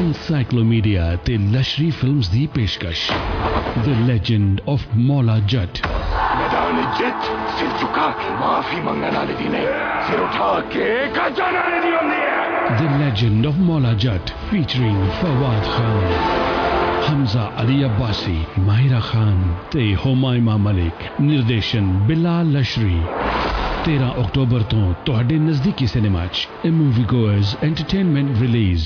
Encyclomedia ਤੇ ਲਸ਼ਰੀ films ਦੀ ਪੇਸ਼ਕਸ਼ The Legend of Mola Jat। मैदान जित सिर झुका के माफी मंगने वाले दी ने सिर उठा के गजाने वाले दी होंदी है। The Legend of Mola Jat featuring Fawad Khan, Hamza Ali Abbasi, Mahira Khan ਤੇ ਹੁਮਾਇਮਾ ਮਲਿਕ। ਨਿਰਦੇਸ਼ਨ ਬਿਲਾਲ ਲਸ਼ਰੀ। 13 ਅਕਤੂਬਰ ਤੋਂ ਤੁਹਾਡੇ ਨਜ਼ਦੀਕੀ ਸਿਨੇਮਾ 'ਚ A Movie Goers Entertainment release.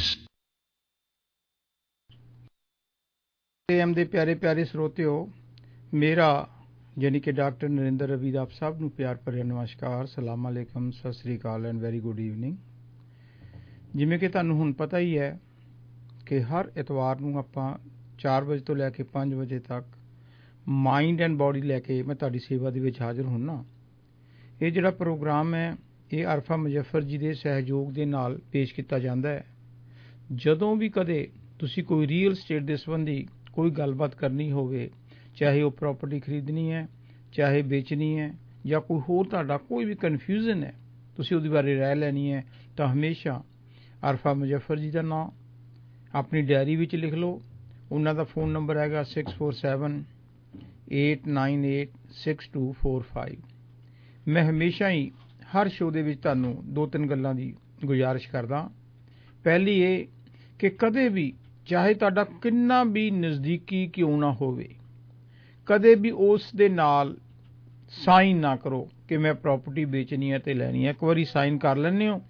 एम ਦੇ ਪਿਆਰੇ ਪਿਆਰੇ ਸਰੋਤਿਓ, ਮੇਰਾ ਯਾਨੀ ਕਿ ਡਾਕਟਰ ਨਰਿੰਦਰ ਰਵੀ ਦਾ ਆਪ ਸਭ ਨੂੰ ਪਿਆਰ ਭਰਿਆ ਨਮਸਕਾਰ, ਸਲਾਮ ਅਲੈਕਮ, ਸਤਿ ਸ੍ਰੀ ਅਕਾਲ ਐਂਡ ਵੈਰੀ ਗੁੱਡ ਈਵਨਿੰਗ। ਜਿਵੇਂ ਕਿ ਤੁਹਾਨੂੰ ਹੁਣ ਪਤਾ ਹੀ ਹੈ ਕਿ ਹਰ ਐਤਵਾਰ ਨੂੰ ਆਪਾਂ 4 ਵਜੇ ਤੋਂ ਲੈ ਕੇ 5 ਵਜੇ ਤੱਕ ਮਾਈਂਡ ਐਂਡ ਬੋਡੀ ਲੈ ਕੇ ਮੈਂ ਤੁਹਾਡੀ ਸੇਵਾ ਦੇ ਵਿੱਚ ਹਾਜ਼ਰ ਹੁੰਨਾ। ਇਹ ਜਿਹੜਾ ਪ੍ਰੋਗਰਾਮ ਹੈ ਇਹ ਅਰਫਾ ਮੁਜ਼ੱਫਰ ਜੀ ਦੇ ਸਹਿਯੋਗ ਦੇ ਨਾਲ ਪੇਸ਼ ਕੀਤਾ ਜਾਂਦਾ ਹੈ। ਜਦੋਂ ਵੀ ਕਦੇ ਤੁਸੀਂ ਕੋਈ ਰੀਅਲ ਸਟੇਟ ਦੇ ਸੰਬੰਧੀ ਕੋਈ ਗੱਲਬਾਤ ਕਰਨੀ ਹੋਵੇ, ਚਾਹੇ ਉਹ ਪ੍ਰੋਪਰਟੀ ਖਰੀਦਣੀ ਹੈ, ਚਾਹੇ ਵੇਚਣੀ ਹੈ, ਜਾਂ ਕੋਈ ਹੋਰ ਤੁਹਾਡਾ ਕੋਈ ਵੀ ਕਨਫਿਊਜ਼ਨ ਹੈ, ਤੁਸੀਂ ਉਹਦੇ ਬਾਰੇ ਰਾਏ ਲੈਣੀ ਹੈ, ਤਾਂ ਹਮੇਸ਼ਾ ਅਰਫਾ ਮੁਜ਼ੱਫਰ ਜੀ ਦਾ ਨਾਂ ਆਪਣੀ ਡਾਇਰੀ ਵਿੱਚ ਲਿਖ ਲਓ। ਉਹਨਾਂ ਦਾ ਫ਼ੋਨ ਨੰਬਰ ਹੈਗਾ 6478986245। ਮੈਂ ਹਮੇਸ਼ਾ ਹੀ ਹਰ ਸ਼ੋਅ ਦੇ ਵਿੱਚ ਤੁਹਾਨੂੰ 2-3 ਗੱਲਾਂ ਦੀ ਗੁਜ਼ਾਰਿਸ਼ ਕਰਦਾ। ਪਹਿਲੀ ਇਹ ਕਿ ਕਦੇ ਵੀ ਚਾਹੇ ਤੁਹਾਡਾ ਕਿੰਨਾ ਵੀ ਨਜ਼ਦੀਕੀ ਕਿਉਂ ਨਾ ਹੋਵੇ, ਕਦੇ ਵੀ ਉਸ ਦੇ ਨਾਲ ਸਾਈਨ ਨਾ ਕਰੋ ਕਿ ਮੈਂ ਪ੍ਰਾਪਰਟੀ ਵੇਚਣੀ ਹੈ ਅਤੇ ਲੈਣੀ ਹੈ। ਇੱਕ ਵਾਰੀ ਸਾਈਨ ਕਰ ਲੈਂਦੇ ਹੋ,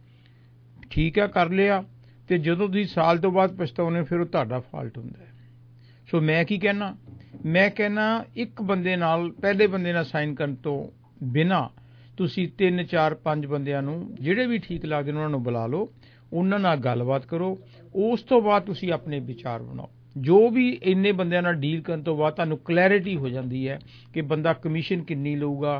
ਠੀਕ ਹੈ, ਕਰ ਲਿਆ, ਅਤੇ ਜਦੋਂ ਤੁਸੀਂ ਸਾਲ ਤੋਂ ਬਾਅਦ ਪਛਤਾਉਂਦੇ ਹੋ ਫਿਰ ਉਹ ਤੁਹਾਡਾ ਫਾਲਟ ਹੁੰਦਾ ਹੈ। ਸੋ ਮੈਂ ਕੀ ਕਹਿਣਾ, ਮੈਂ ਕਹਿਣਾ ਇੱਕ ਬੰਦੇ ਨਾਲ, ਪਹਿਲੇ ਬੰਦੇ ਨਾਲ ਸਾਈਨ ਕਰਨ ਤੋਂ ਬਿਨਾਂ ਤੁਸੀਂ 3, 4, 5 ਬੰਦਿਆਂ ਨੂੰ ਜਿਹੜੇ ਵੀ ਠੀਕ ਲੱਗਦੇ ਨੇ ਉਹਨਾਂ ਨੂੰ ਬੁਲਾ ਲਓ, ਉਹਨਾਂ ਨਾਲ ਗੱਲਬਾਤ ਕਰੋ। ਉਸ ਤੋਂ ਬਾਅਦ ਤੁਸੀਂ ਆਪਣੇ ਵਿਚਾਰ ਬਣਾਓ। ਜੋ ਵੀ ਇੰਨੇ ਬੰਦਿਆਂ ਨਾਲ ਡੀਲ ਕਰਨ ਤੋਂ ਬਾਅਦ ਤੁਹਾਨੂੰ ਕਲੈਰਿਟੀ ਹੋ ਜਾਂਦੀ ਹੈ ਕਿ ਬੰਦਾ ਕਮਿਸ਼ਨ ਕਿੰਨੀ ਲਊਗਾ,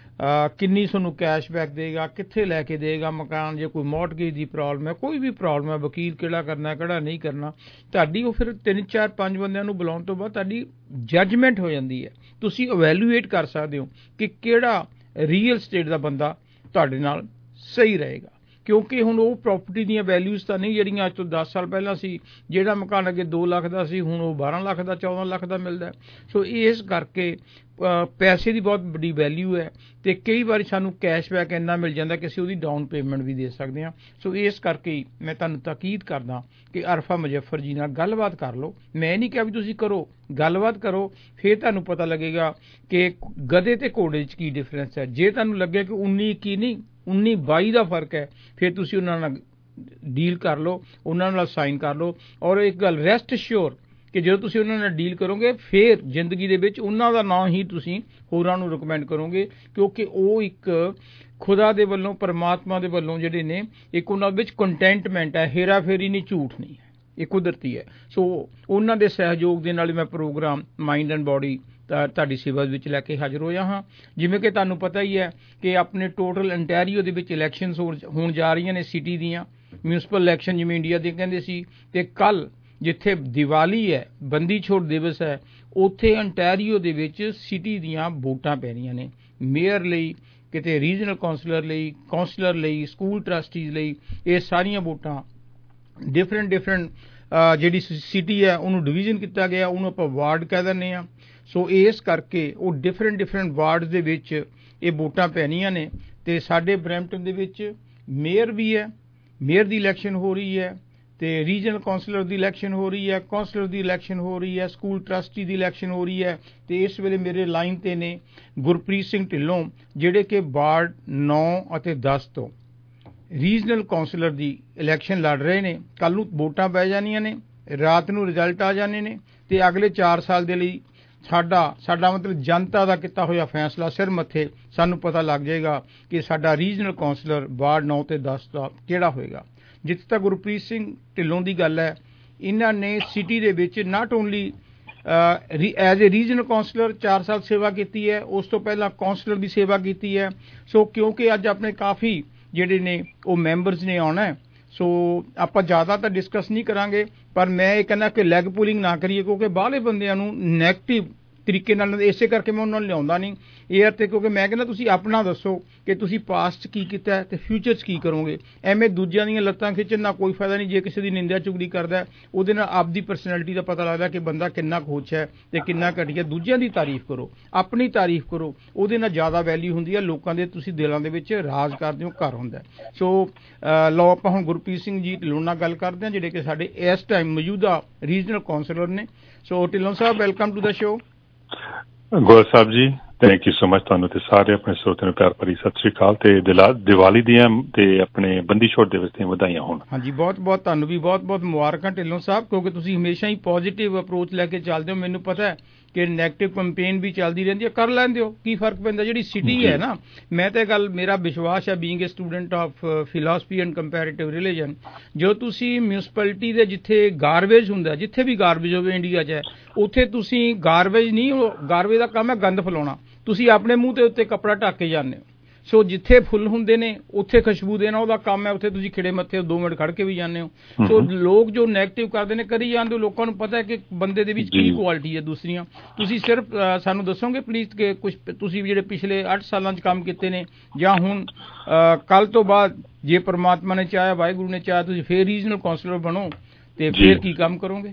ਕਿੰਨੀ ਤੁਹਾਨੂੰ ਕੈਸ਼ਬੈਕ ਦੇਗਾ, ਕਿੱਥੇ ਲੈ ਕੇ ਦੇਗਾ ਮਕਾਨ, ਜੇ ਕੋਈ ਮੌਰਟਗੇਜ ਦੀ ਪ੍ਰੋਬਲਮ ਹੈ, ਕੋਈ ਵੀ ਪ੍ਰੋਬਲਮ ਹੈ, ਵਕੀਲ ਕਿਹੜਾ ਕਰਨਾ ਕਿਹੜਾ ਨਹੀਂ ਕਰਨਾ, ਤੁਹਾਡੀ ਉਹ ਫਿਰ 3, 4, 5 ਬੰਦਿਆਂ ਨੂੰ ਬੁਲਾਉਣ ਤੋਂ ਬਾਅਦ ਤੁਹਾਡੀ ਜੱਜਮੈਂਟ ਹੋ ਜਾਂਦੀ ਹੈ। ਤੁਸੀਂ ਇਵੈਲੂਏਟ ਕਰ ਸਕਦੇ ਹੋ ਕਿ ਕਿਹੜਾ ਰੀਅਲ ਸਟੇਟ ਦਾ ਬੰਦਾ ਤੁਹਾਡੇ ਨਾਲ ਸਹੀ ਰਹੇਗਾ। ਕਿਉਂਕਿ ਹੁਣ ਉਹ ਪ੍ਰਾਪਰਟੀ ਦੀਆਂ ਵੈਲਿਊਜ਼ ਤਾਂ ਨਹੀਂ ਜਿਹੜੀਆਂ ਅੱਜ ਤੋਂ 10 ਸਾਲ ਪਹਿਲਾਂ ਸੀ। ਜਿਹੜਾ ਮਕਾਨ ਅੱਗੇ 2 ਲੱਖ ਦਾ ਸੀ ਹੁਣ ਉਹ 12 ਲੱਖ ਦਾ 14 ਲੱਖ ਦਾ ਮਿਲਦਾ। ਸੋ ਇਸ ਕਰਕੇ ਪੈਸੇ ਦੀ ਬਹੁਤ ਵੱਡੀ ਵੈਲਿਊ ਹੈ ਅਤੇ ਕਈ ਵਾਰੀ ਸਾਨੂੰ ਕੈਸ਼ਬੈਕ ਇੰਨਾ ਮਿਲ ਜਾਂਦਾ ਕਿ ਅਸੀਂ ਉਹਦੀ ਡਾਊਨ ਪੇਮੈਂਟ ਵੀ ਦੇ ਸਕਦੇ ਹਾਂ। ਸੋ ਇਸ ਕਰਕੇ ਹੀ ਮੈਂ ਤੁਹਾਨੂੰ ਤਾਕੀਦ ਕਰਦਾ ਕਿ ਅਰਫਾ ਮੁਜ਼ੱਫਰ ਜੀ ਨਾਲ ਗੱਲਬਾਤ ਕਰ ਲਓ। ਮੈਂ ਨਹੀਂ ਕਿਹਾ ਵੀ ਤੁਸੀਂ ਕਰੋ, ਗੱਲਬਾਤ ਕਰੋ, ਫਿਰ ਤੁਹਾਨੂੰ ਪਤਾ ਲੱਗੇਗਾ ਕਿ ਗਧੇ ਅਤੇ ਘੋੜੇ 'ਚ ਕੀ ਡਿਫਰੈਂਸ ਹੈ। ਜੇ ਤੁਹਾਨੂੰ ਲੱਗੇ ਕਿ 19-21 ਨਹੀਂ 19-22 ਦਾ ਫਰਕ ਹੈ, ਫਿਰ ਤੁਸੀਂ ਉਹਨਾਂ ਨਾਲ ਡੀਲ ਕਰ ਲਓ, ਉਹਨਾਂ ਨਾਲ ਸਾਈਨ ਕਰ ਲਓ। ਔਰ ਇੱਕ ਗੱਲ ਰੈਸਟ ਸ਼ੋਰ ਕਿ ਜਦੋਂ ਤੁਸੀਂ ਉਹਨਾਂ ਨਾਲ ਡੀਲ ਕਰੋਗੇ ਫਿਰ ਜ਼ਿੰਦਗੀ ਦੇ ਵਿੱਚ ਉਹਨਾਂ ਦਾ ਨਾਂ ਹੀ ਤੁਸੀਂ ਹੋਰਾਂ ਨੂੰ ਰਿਕਮੈਂਡ ਕਰੋਗੇ, ਕਿਉਂਕਿ ਉਹ ਇੱਕ ਖੁਦਾ ਦੇ ਵੱਲੋਂ, ਪਰਮਾਤਮਾ ਦੇ ਵੱਲੋਂ ਜਿਹੜੇ ਨੇ ਇੱਕ ਉਹਨਾਂ ਵਿੱਚ ਕੰਟੈਂਟਮੈਂਟ ਹੈ, ਹੇਰਾ ਫੇਰੀ ਨਹੀਂ, ਝੂਠ ਨਹੀਂ ਹੈ, ਇਹ ਕੁਦਰਤੀ ਹੈ। ਸੋ ਉਹਨਾਂ ਦੇ ਸਹਿਯੋਗ ਦੇ ਨਾਲ ਮੈਂ ਪ੍ਰੋਗਰਾਮ ਮਾਈਂਡ ਐਂਡ ਬੋਡੀ ਤੁਹਾਡੀ ਸੇਵਾ ਵਿੱਚ ਲੈ ਕੇ ਹਾਜ਼ਰ ਹੋਇਆ ਹਾਂ। ਜਿਵੇਂ ਕਿ ਤੁਹਾਨੂੰ ਪਤਾ ਹੀ ਹੈ ਕਿ ਆਪਣੇ ਟੋਟਲ ਅੰਟੈਰੀਓ ਦੇ ਵਿੱਚ ਇਲੈਕਸ਼ਨਸ ਹੋਣ ਜਾ ਰਹੀਆਂ ਨੇ, ਸਿਟੀ ਦੀਆਂ ਮਿਊਨਿਸਪਲ ਇਲੈਕਸ਼ਨ ਜਿਵੇਂ ਇੰਡੀਆ ਦੇ ਕਹਿੰਦੇ ਸੀ। ਅਤੇ ਕੱਲ੍ਹ ਜਿੱਥੇ ਦੀਵਾਲੀ ਹੈ, ਬੰਦੀ ਛੋੜ ਦਿਵਸ ਹੈ, ਉੱਥੇ ਅੰਟੈਰੀਓ ਦੇ ਵਿੱਚ ਸਿਟੀ ਦੀਆਂ ਵੋਟਾਂ ਪੈਣੀਆਂ ਨੇ, ਮੇਅਰ ਲਈ, ਕਿਤੇ ਰੀਜਨਲ ਕੌਂਸਲਰ ਲਈ, ਸਕੂਲ ਟਰਸਟੀਜ਼ ਲਈ। ਇਹ ਸਾਰੀਆਂ ਵੋਟਾਂ ਡਿਫਰੈਂਟ ਜਿਹੜੀ ਸਿਟੀ ਹੈ ਉਹਨੂੰ ਡਿਵੀਜ਼ਨ ਕੀਤਾ ਗਿਆ, ਉਹਨੂੰ ਆਪਾਂ ਵਾਰਡ ਕਹਿ ਦਿੰਦੇ ਹਾਂ। ਸੋ ਇਸ ਕਰਕੇ ਉਹ ਡਿਫਰੈਂਟ ਵਾਰਡਸ ਦੇ ਵਿੱਚ ਇਹ ਵੋਟਾਂ ਪੈਣੀਆਂ ਨੇ। ਅਤੇ ਸਾਡੇ ਬਰੈਂਪਟਨ ਦੇ ਵਿੱਚ ਮੇਅਰ ਵੀ ਹੈ, ਮੇਅਰ ਦੀ ਇਲੈਕਸ਼ਨ ਹੋ ਰਹੀ ਹੈ, ਅਤੇ ਰੀਜਨਲ ਕੌਂਸਲਰ ਦੀ ਇਲੈਕਸ਼ਨ ਹੋ ਰਹੀ ਹੈ, ਕੌਂਸਲਰ ਦੀ ਇਲੈਕਸ਼ਨ ਹੋ ਰਹੀ ਹੈ, ਸਕੂਲ ਟਰਸਟੀ ਦੀ ਇਲੈਕਸ਼ਨ ਹੋ ਰਹੀ ਹੈ। ਅਤੇ ਇਸ ਵੇਲੇ ਮੇਰੇ ਲਾਈਨ 'ਤੇ ਨੇ ਗੁਰਪ੍ਰੀਤ ਸਿੰਘ ਢਿੱਲੋਂ, ਜਿਹੜੇ ਕਿ ਵਾਰਡ 9 ਅਤੇ 10 ਤੋਂ ਰੀਜਨਲ ਕੌਂਸਲਰ ਦੀ ਇਲੈਕਸ਼ਨ ਲੜ ਰਹੇ ਨੇ। ਕੱਲ੍ਹ ਨੂੰ ਵੋਟਾਂ ਪੈ ਜਾਣੀਆਂ ਨੇ, ਰਾਤ ਨੂੰ ਰਿਜ਼ਲਟ ਆ ਜਾਣੇ ਨੇ, ਅਤੇ ਅਗਲੇ 4 ਸਾਲ ਦੇ ਲਈ ਸਾਡਾ ਮਤਲਬ ਜਨਤਾ ਦਾ ਕੀਤਾ ਹੋਇਆ ਫੈਸਲਾ ਸਿਰ ਮੱਥੇ ਸਾਨੂੰ ਪਤਾ ਲੱਗ ਜਾਏਗਾ ਕਿ ਸਾਡਾ ਰੀਜਨਲ ਕੌਂਸਲਰ ਵਾਰਡ 9 ਅਤੇ 10 ਦਾ ਕਿਹੜਾ ਹੋਏਗਾ। ਜਿੱਥੇ ਤੱਕ ਗੁਰਪ੍ਰੀਤ ਸਿੰਘ ਢਿੱਲੋਂ ਦੀ ਗੱਲ ਹੈ, ਇਹਨਾਂ ਨੇ ਸਿਟੀ ਦੇ ਵਿੱਚ not only as a regional councillor 4 ਸਾਲ ਸੇਵਾ ਕੀਤੀ ਹੈ, ਉਸ ਤੋਂ ਪਹਿਲਾਂ ਕੌਂਸਲਰ ਦੀ ਸੇਵਾ ਕੀਤੀ ਹੈ। ਸੋ ਕਿਉਂਕਿ ਅੱਜ ਆਪਣੇ ਕਾਫੀ ਜਿਹੜੇ ਨੇ ਉਹ ਮੈਂਬਰਸ ਨੇ ਆਉਣਾ, ਸੋ ਆਪਾਂ ਜ਼ਿਆਦਾ ਤਾਂ ਡਿਸਕਸ ਨਹੀਂ ਕਰਾਂਗੇ, ਪਰ ਮੈਂ ਇਹ ਕਹਿੰਦਾ ਕਿ ਲੈਗ ਪੁਲਿੰਗ ਨਾ ਕਰੀਏ, ਕਿਉਂਕਿ ਬਾਹਰਲੇ ਬੰਦਿਆਂ ਨੂੰ ਨੈਗੇਟਿਵ ਤਰੀਕੇ ਨਾਲ ਇਸੇ ਕਰਕੇ ਮੈਂ ਉਹਨਾਂ ਨੂੰ ਲਿਆਉਂਦਾ ਨਹੀਂ ਏਅਰ 'ਤੇ ਕਿਉਂਕਿ ਮੈਂ ਕਹਿੰਦਾ ਤੁਸੀਂ ਆਪਣਾ ਦੱਸੋ ਕਿ ਤੁਸੀਂ ਪਾਸਟ 'ਚ ਕੀ ਕੀਤਾ ਅਤੇ ਫਿਊਚਰ 'ਚ ਕੀ ਕਰੋਗੇ ਐਵੇਂ ਦੂਜਿਆਂ ਦੀਆਂ ਲੱਤਾਂ ਖਿੱਚਣ ਦਾ ਕੋਈ ਫਾਇਦਾ ਨਹੀਂ ਜੇ ਕਿਸੇ ਦੀ ਨਿੰਦਿਆ ਚੁਗਲੀ ਕਰਦਾ ਉਹਦੇ ਨਾਲ ਆਪਦੀ ਪਰਸਨੈਲਿਟੀ ਦਾ ਪਤਾ ਲੱਗਦਾ ਕਿ ਬੰਦਾ ਕਿੰਨਾ ਖੁਸ਼ ਹੈ ਅਤੇ ਕਿੰਨਾ ਘਟੀਆ ਦੂਜਿਆਂ ਦੀ ਤਾਰੀਫ ਕਰੋ ਆਪਣੀ ਤਾਰੀਫ ਕਰੋ ਉਹਦੇ ਨਾਲ ਜ਼ਿਆਦਾ ਵੈਲਿਊ ਹੁੰਦੀ ਹੈ ਲੋਕਾਂ ਦੇ ਤੁਸੀਂ ਦਿਲਾਂ ਦੇ ਵਿੱਚ ਰਾਜ ਕਰਦੇ ਹੋ ਘਰ ਹੁੰਦਾ ਸੋ ਲਓ ਆਪਾਂ ਹੁਣ ਗੁਰਪ੍ਰੀਤ ਸਿੰਘ ਜੀ ਢਿੱਲੋਂ ਨਾਲ ਗੱਲ ਕਰਦੇ ਹਾਂ ਜਿਹੜੇ ਕਿ ਸਾਡੇ ਇਸ ਟਾਈਮ ਮੌਜੂਦਾ ਰੀਜਨਲ ਕਾਉਂਸਲਰ ਨੇ ਸੋ ਢਿੱਲੋਂ ਸਾਹਿਬ welcome to the show Goyal ਸਾਹਿਬ ji thank you so much ਤੁਹਾਨੂੰ ਤੇ ਸਾਰੇ ਆਪਣੇ ਸਰੋਤਿਆਂ ਨੂੰ ਪਿਆਰ ਭਰੀ ਸਤਿ ਸ੍ਰੀ ਅਕਾਲ ਤੇ ਦੀਵਾਲੀ ਦੀਆਂ ਤੇ ਆਪਣੇ ਬੰਦੀ ਛੋੜ ਦਿਵਸ ਦੀਆਂ ਵਧਾਈਆਂ ਹੋਣ ਹਾਂਜੀ ਬਹੁਤ ਬਹੁਤ ਤੁਹਾਨੂੰ ਵੀ ਬਹੁਤ ਬਹੁਤ ਮੁਬਾਰਕਾਂ ਢਿੱਲੋਂ ਸਾਹਿਬ ਕਿਉਂਕਿ ਤੁਸੀਂ ਹਮੇਸ਼ਾ ਹੀ ਪੋਜ਼ੀਟਿਵ ਅਪਰੋਚ ਲੈ ਕੇ ਚੱਲਦੇ ਹੋ ਮੈਨੂੰ ਪਤਾ ਹੈ ਕਿ ਨੈਗੇਟਿਵ ਕੰਪੇਨ ਵੀ ਚੱਲਦੀ ਰਹਿੰਦੀ ਹੈ ਕਰ ਲੈਂਦੇ ਹੋ ਕੀ ਫਰਕ ਪੈਂਦਾ ਜਿਹੜੀ ਸਿਟੀ ਹੈ ਨਾ ਮੈਂ ਤਾਂ ਗੱਲ ਮੇਰਾ ਵਿਸ਼ਵਾਸ ਹੈ being a student of philosophy and comparative religion ਜੋ ਤੁਸੀਂ ਮਿਊਨਿਸਪੈਲਿਟੀ ਦੇ ਜਿੱਥੇ ਗਾਰਬੇਜ ਹੁੰਦਾ ਜਿੱਥੇ ਵੀ ਗਾਰਬੇਜ ਹੋਵੇ ਇੰਡੀਆ 'ਚ ਉੱਥੇ ਤੁਸੀਂ ਗਾਰਬੇਜ ਨਹੀਂ ਗਾਰਬੇਜ ਦਾ ਕੰਮ ਹੈ ਗੰਦ ਫੈਲਾਉਣਾ ਤੁਸੀਂ ਆਪਣੇ ਮੂੰਹ ਦੇ ਉੱਤੇ ਕੱਪੜਾ ਢੱਕ ਕੇ ਜਾਂਦੇ ਹੋ ਸੋ ਜਿੱਥੇ ਫੁੱਲ ਹੁੰਦੇ ਨੇ ਉੱਥੇ ਖੁਸ਼ਬੂ ਦੇਣਾ ਉਹਦਾ ਕੰਮ ਹੈ ਉੱਥੇ ਤੁਸੀਂ ਖਿੜੇ ਮੱਥੇ 2 ਮਿੰਟ ਖੜ ਕੇ ਵੀ ਜਾਂਦੇ ਹੋ ਸੋ ਲੋਕ ਜੋ ਨੈਗੇਟਿਵ ਕਰਦੇ ਨੇ ਕਰੀ ਜਾਂਦੇ ਹੋ ਲੋਕਾਂ ਨੂੰ ਪਤਾ ਹੈ ਕਿ ਬੰਦੇ ਦੇ ਵਿੱਚ ਕੀ ਕੁਆਲਿਟੀ ਹੈ ਦੂਸਰੀਆਂ ਤੁਸੀਂ ਸਿਰਫ ਸਾਨੂੰ ਦੱਸੋਗੇ ਪਲੀਜ਼ ਕਿ ਕੁਝ ਤੁਸੀਂ ਜਿਹੜੇ ਪਿਛਲੇ 8 ਸਾਲਾਂ 'ਚ ਕੰਮ ਕੀਤੇ ਨੇ ਜਾਂ ਹੁਣ ਕੱਲ੍ਹ ਤੋਂ ਬਾਅਦ ਜੇ ਪਰਮਾਤਮਾ ਨੇ ਚਾਹਿਆ ਵਾਹਿਗੁਰੂ ਨੇ ਚਾਹਿਆ ਤੁਸੀਂ ਫੇਰ ਰੀਜਨਲ ਕਾਉਂਸਲਰ ਬਣੋ ਤੇ ਫੇਰ ਕੀ ਕੰਮ ਕਰੋਗੇ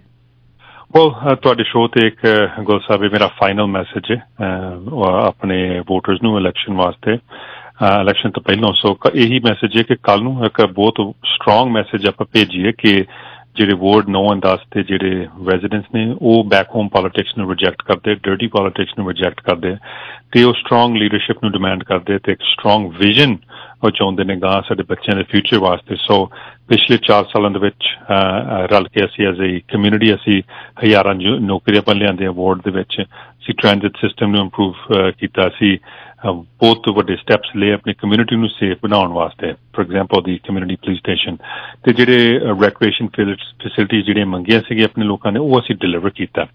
ਤੁਹਾਡੇ ਸ਼ੋਅ ਤੇ ਇੱਕ ਗੋਲ ਸਾਹਿਬ ਮੇਰਾ ਫਾਈਨਲ ਮੈਸੇਜ ਹੈ ਆਪਣੇ ਵੋਟਰਸ ਨੂੰ ਇਲੈਕਸ਼ਨ ਵਾਸਤੇ ਇਲੈਕਸ਼ਨ ਤੋਂ ਪਹਿਲਾਂ ਸੋ ਇਹੀ ਮੈਸੇਜ ਹੈ ਕਿ ਕੱਲ ਨੂੰ ਇੱਕ ਬਹੁਤ ਸਟਰੋਂਗ ਮੈਸੇਜ ਆਪਾਂ ਭੇਜੀਏ ਕਿ ਜਿਹੜੇ ਵਾਰਡ 9 and 10 ਤੇ ਜਿਹੜੇ ਰੈਜ਼ੀਡੈਂਟਸ ਨੇ ਉਹ ਬੈਕ ਹੋਮ ਪੋਲੀਟਿਕਸ ਨੂੰ ਰਿਜੈਕਟ ਕਰਦੇ ਡਰਟੀ ਪੋਲੀਟਿਕਸ ਨੂੰ ਰਿਜੈਕਟ ਕਰਦੇ ਤੇ ਉਹ ਸਟਰੋਂਗ ਲੀਡਰਸ਼ਿਪ ਨੂੰ ਡਿਮਾਂਡ ਕਰਦੇ ਤੇ ਇੱਕ ਸਟਰੋਂਗ ਵਿਜ਼ਨ ਉਹ ਚਾਹੁੰਦੇ ਨੇ ਗਾਂ ਸਾਡੇ ਬੱਚਿਆਂ ਦੇ ਫਿਊਚਰ ਵਾਸਤੇ ਸੋ ਪਿਛਲੇ 4 ਸਾਲਾਂ ਦੇ ਵਿੱਚ ਰਲ ਕੇ ਅਸੀਂ ਐਜ਼ ਏ ਕਮਿਊਨਿਟੀ ਅਸੀਂ ਹਜ਼ਾਰਾਂ ਨੌਕਰੀਆਂ ਆਪਾਂ ਲਿਆਂਦੇ ਵਾਰਡ ਦੇ ਵਿੱਚ ਅਸੀਂ ਟ੍ਰਾਂਜ਼ਿਟ ਸਿਸਟਮ ਨੂੰ ਇੰਪਰੂਵ ਕੀਤਾ ਸੀ ਬਹੁਤ ਵੱਡੇ ਸਟੈਪਸ ਲਏ ਆਪਣੀ ਕਮਿਊਨਿਟੀ ਨੂੰ ਸੇਫ ਬਣਾਉਣ ਵਾਸਤੇ ਫੋਰ ਐਗਜ਼ਾਮਪਲ ਦੀ ਕਮਿਊਨਿਟੀ ਪੁਲਿਸ ਸਟੇਸ਼ਨ ਤੇ ਜਿਹੜੇ ਰੈਕ੍ਰੀਏਸ਼ਨ ਫੈਸਿਲਿਟੀਜ਼ ਜਿਹੜੀਆਂ ਮੰਗੀਆਂ ਸੀਗੀਆਂ ਆਪਣੇ ਲੋਕਾਂ ਨੇ ਉਹ ਅਸੀਂ ਡਿਲੀਵਰ ਕੀਤਾ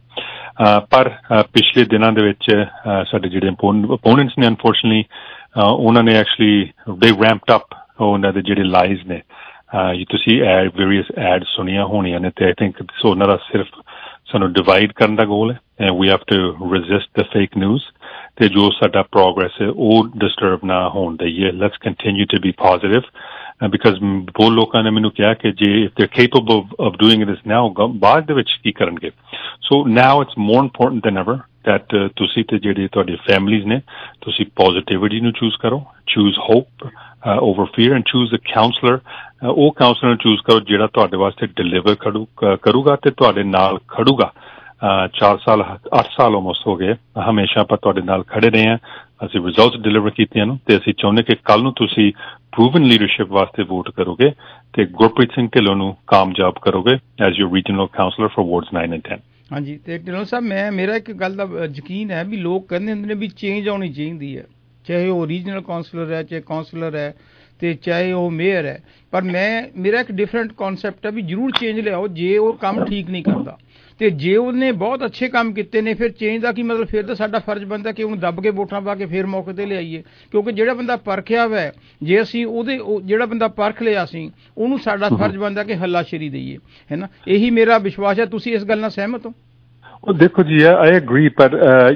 ਪਰ ਪਿਛਲੇ ਦਿਨਾਂ ਦੇ ਵਿੱਚ ਸਾਡੇ ਜਿਹੜੇ ਓਪੋਨੈਂਟਸ ਨੇ ਅਨਫੋਰਚੂਨੇਟਲੀ ਉਹਨਾਂ ਨੇ ਐਕਚੁਅਲੀ ਦੇ ਰੈਂਪਡ ਅਪ ਉਹਨਾਂ ਦੇ ਜਿਹੜੇ ਲਾਈਜ਼ ਨੇ ਤੁਸੀਂ ਵੇਰੀਅਸ ਐਡ ਸੁਣੀਆਂ ਹੋਣੀਆਂ ਨੇ ਤੇ ਆਈ ਥਿੰਕ ਸੋ ਉਹਨਾਂ ਦਾ ਸਿਰਫ ਸਾਨੂੰ ਡਿਵਾਈਡ ਕਰਨ ਦਾ ਗੋਲ ਹੈ we have to resist the fake news ਤੇ ਜੋ ਸਾਡਾ ਪ੍ਰੋਗਰੈਸ ਹੈ ਉਹ ਡਿਸਟਰਬ ਨਾ ਹੋਣ ਦਈਏ let's continue to be positive because ਬਹੁਤ ਲੋਕਾਂ ਨੇ ਮੈਨੂੰ ਕਿਹਾ ਕਿ ਜੇ ਇਫ ਦੇ ਕੇਪੇਬਲ ਆਫ ਡੂਇੰਗ ਦਿਸ ਨਾਓ ਬਾਅਦ ਦੇ ਵਿੱਚ ਕੀ ਕਰਨਗੇ so now it's more important than ever that ਤੁਸੀਂ ਤੇ ਜਿਹੜੇ ਤੁਹਾਡੇ ਫੈਮਲੀਜ਼ ਨੇ ਤੁਸੀਂ ਪੋਜ਼ਿਟਿਵਿਟੀ ਨੂੰ ਚੂਜ਼ ਕਰੋ choose hope over fear and choose a councillor ਉਹ ਕਾਉਂਸਲਰ ਚੂਜ਼ ਕਰੋ ਜਿਹੜਾ ਤੁਹਾਡੇ ਵਾਸਤੇ ਡਿਲੀਵਰ ਕਰੂਗਾ ਤੇ ਤੁਹਾਡੇ ਨਾਲ ਖੜੂਗਾ 4 ਸਾਲ 8 ਸਾਲ ਆਲਮੋਸਟ ਹੋ ਗਏ ਹਮੇਸ਼ਾ ਆਪਾਂ ਤੁਹਾਡੇ ਨਾਲ ਖੜੇ ਰਹੇ ਹਾਂ ਅਸੀਂ ਰਿਜ਼ਲਟਸ ਡਿਲੀਵਰ ਕੀਤੀਆਂ ਨੂੰ ਤੇ ਅਸੀਂ ਚਾਹੁੰਦੇ ਕਿ ਕੱਲ ਨੂੰ ਤੁਸੀਂ ਪ੍ਰੂਵਨ ਲੀਡਰਸ਼ਿਪ ਵਾਸਤੇ ਵੋਟ ਕਰੋਗੇ ਤੇ ਗੁਰਪ੍ਰੀਤ ਸਿੰਘ ਢਿੱਲੋਂ ਨੂੰ ਕਾਮਯਾਬ ਕਰੋਗੇ as your regional councillor for wards 9 and 10 ਹਾਂਜੀ ਤੇ ਢਿੱਲੋਂ ਸਾਹਿਬ ਮੇਰਾ ਇੱਕ ਗੱਲ ਦਾ ਯਕੀਨ ਹੈ ਵੀ ਲੋਕ ਕਹਿੰਦੇ ਹੁੰਦੇ ਨੇ ਵੀ ਚੇਂਜ ਆਉਣੀ ਚਾਹੀਦੀ ਹੈ ਚਾਹੇ ਉਹ ਰੀਜਨਲ ਕਾਉਂਸਲਰ ਹੈ ਚਾਹੇ ਕਾਉਂਸਲਰ ਹੈ ਤੇ ਚਾਹੇ ਉਹ ਮੇਅਰ ਹੈ ਪਰ ਮੇਰਾ ਇੱਕ ਡਿਫਰੈਂਟ ਕਨਸੈਪਟ ਹੈ ਵੀ ਜ਼ਰੂਰ ਚੇਂਜ ਲਿਆਓ ਜੇ ਉਹ ਕੰਮ ਠੀਕ ਨਹੀਂ ਕਰਦਾ ਤੇ ਜੇ ਉਹਨੇ ਬਹੁਤ ਅੱਛੇ ਕੰਮ ਕੀਤੇ ਨੇ ਫਿਰ ਚੇਂਜ ਦਾ ਕੀ ਮਤਲਬ ਫਿਰ ਤਾਂ ਸਾਡਾ ਫਰਜ਼ ਬਣਦਾ ਕਿ ਉਹਨੂੰ ਦੱਬ ਕੇ ਵੋਟਾਂ ਪਾ ਕੇ ਫਿਰ ਮੌਕੇ ਤੇ ਲਿਆਈਏ ਕਿਉਂਕਿ ਜਿਹੜਾ ਬੰਦਾ ਪਰਖਿਆ ਵਾ ਜੇ ਅਸੀਂ ਜਿਹੜਾ ਬੰਦਾ ਪਰਖ ਲਿਆ ਅਸੀਂ ਉਹਨੂੰ ਸਾਡਾ ਫਰਜ਼ ਬਣਦਾ ਕਿ ਹੱਲਾਸ਼ੇਰੀ ਦਈਏ ਹੈ ਨਾ ਇਹੀ ਮੇਰਾ ਵਿਸ਼ਵਾਸ ਹੈ ਤੁਸੀਂ ਇਸ ਗੱਲ ਨਾਲ ਸਹਿਮਤ ਹੋ ਉਹ ਦੇਖੋ ਜੀ ਆਈ ਐਗਰੀ ਪਰ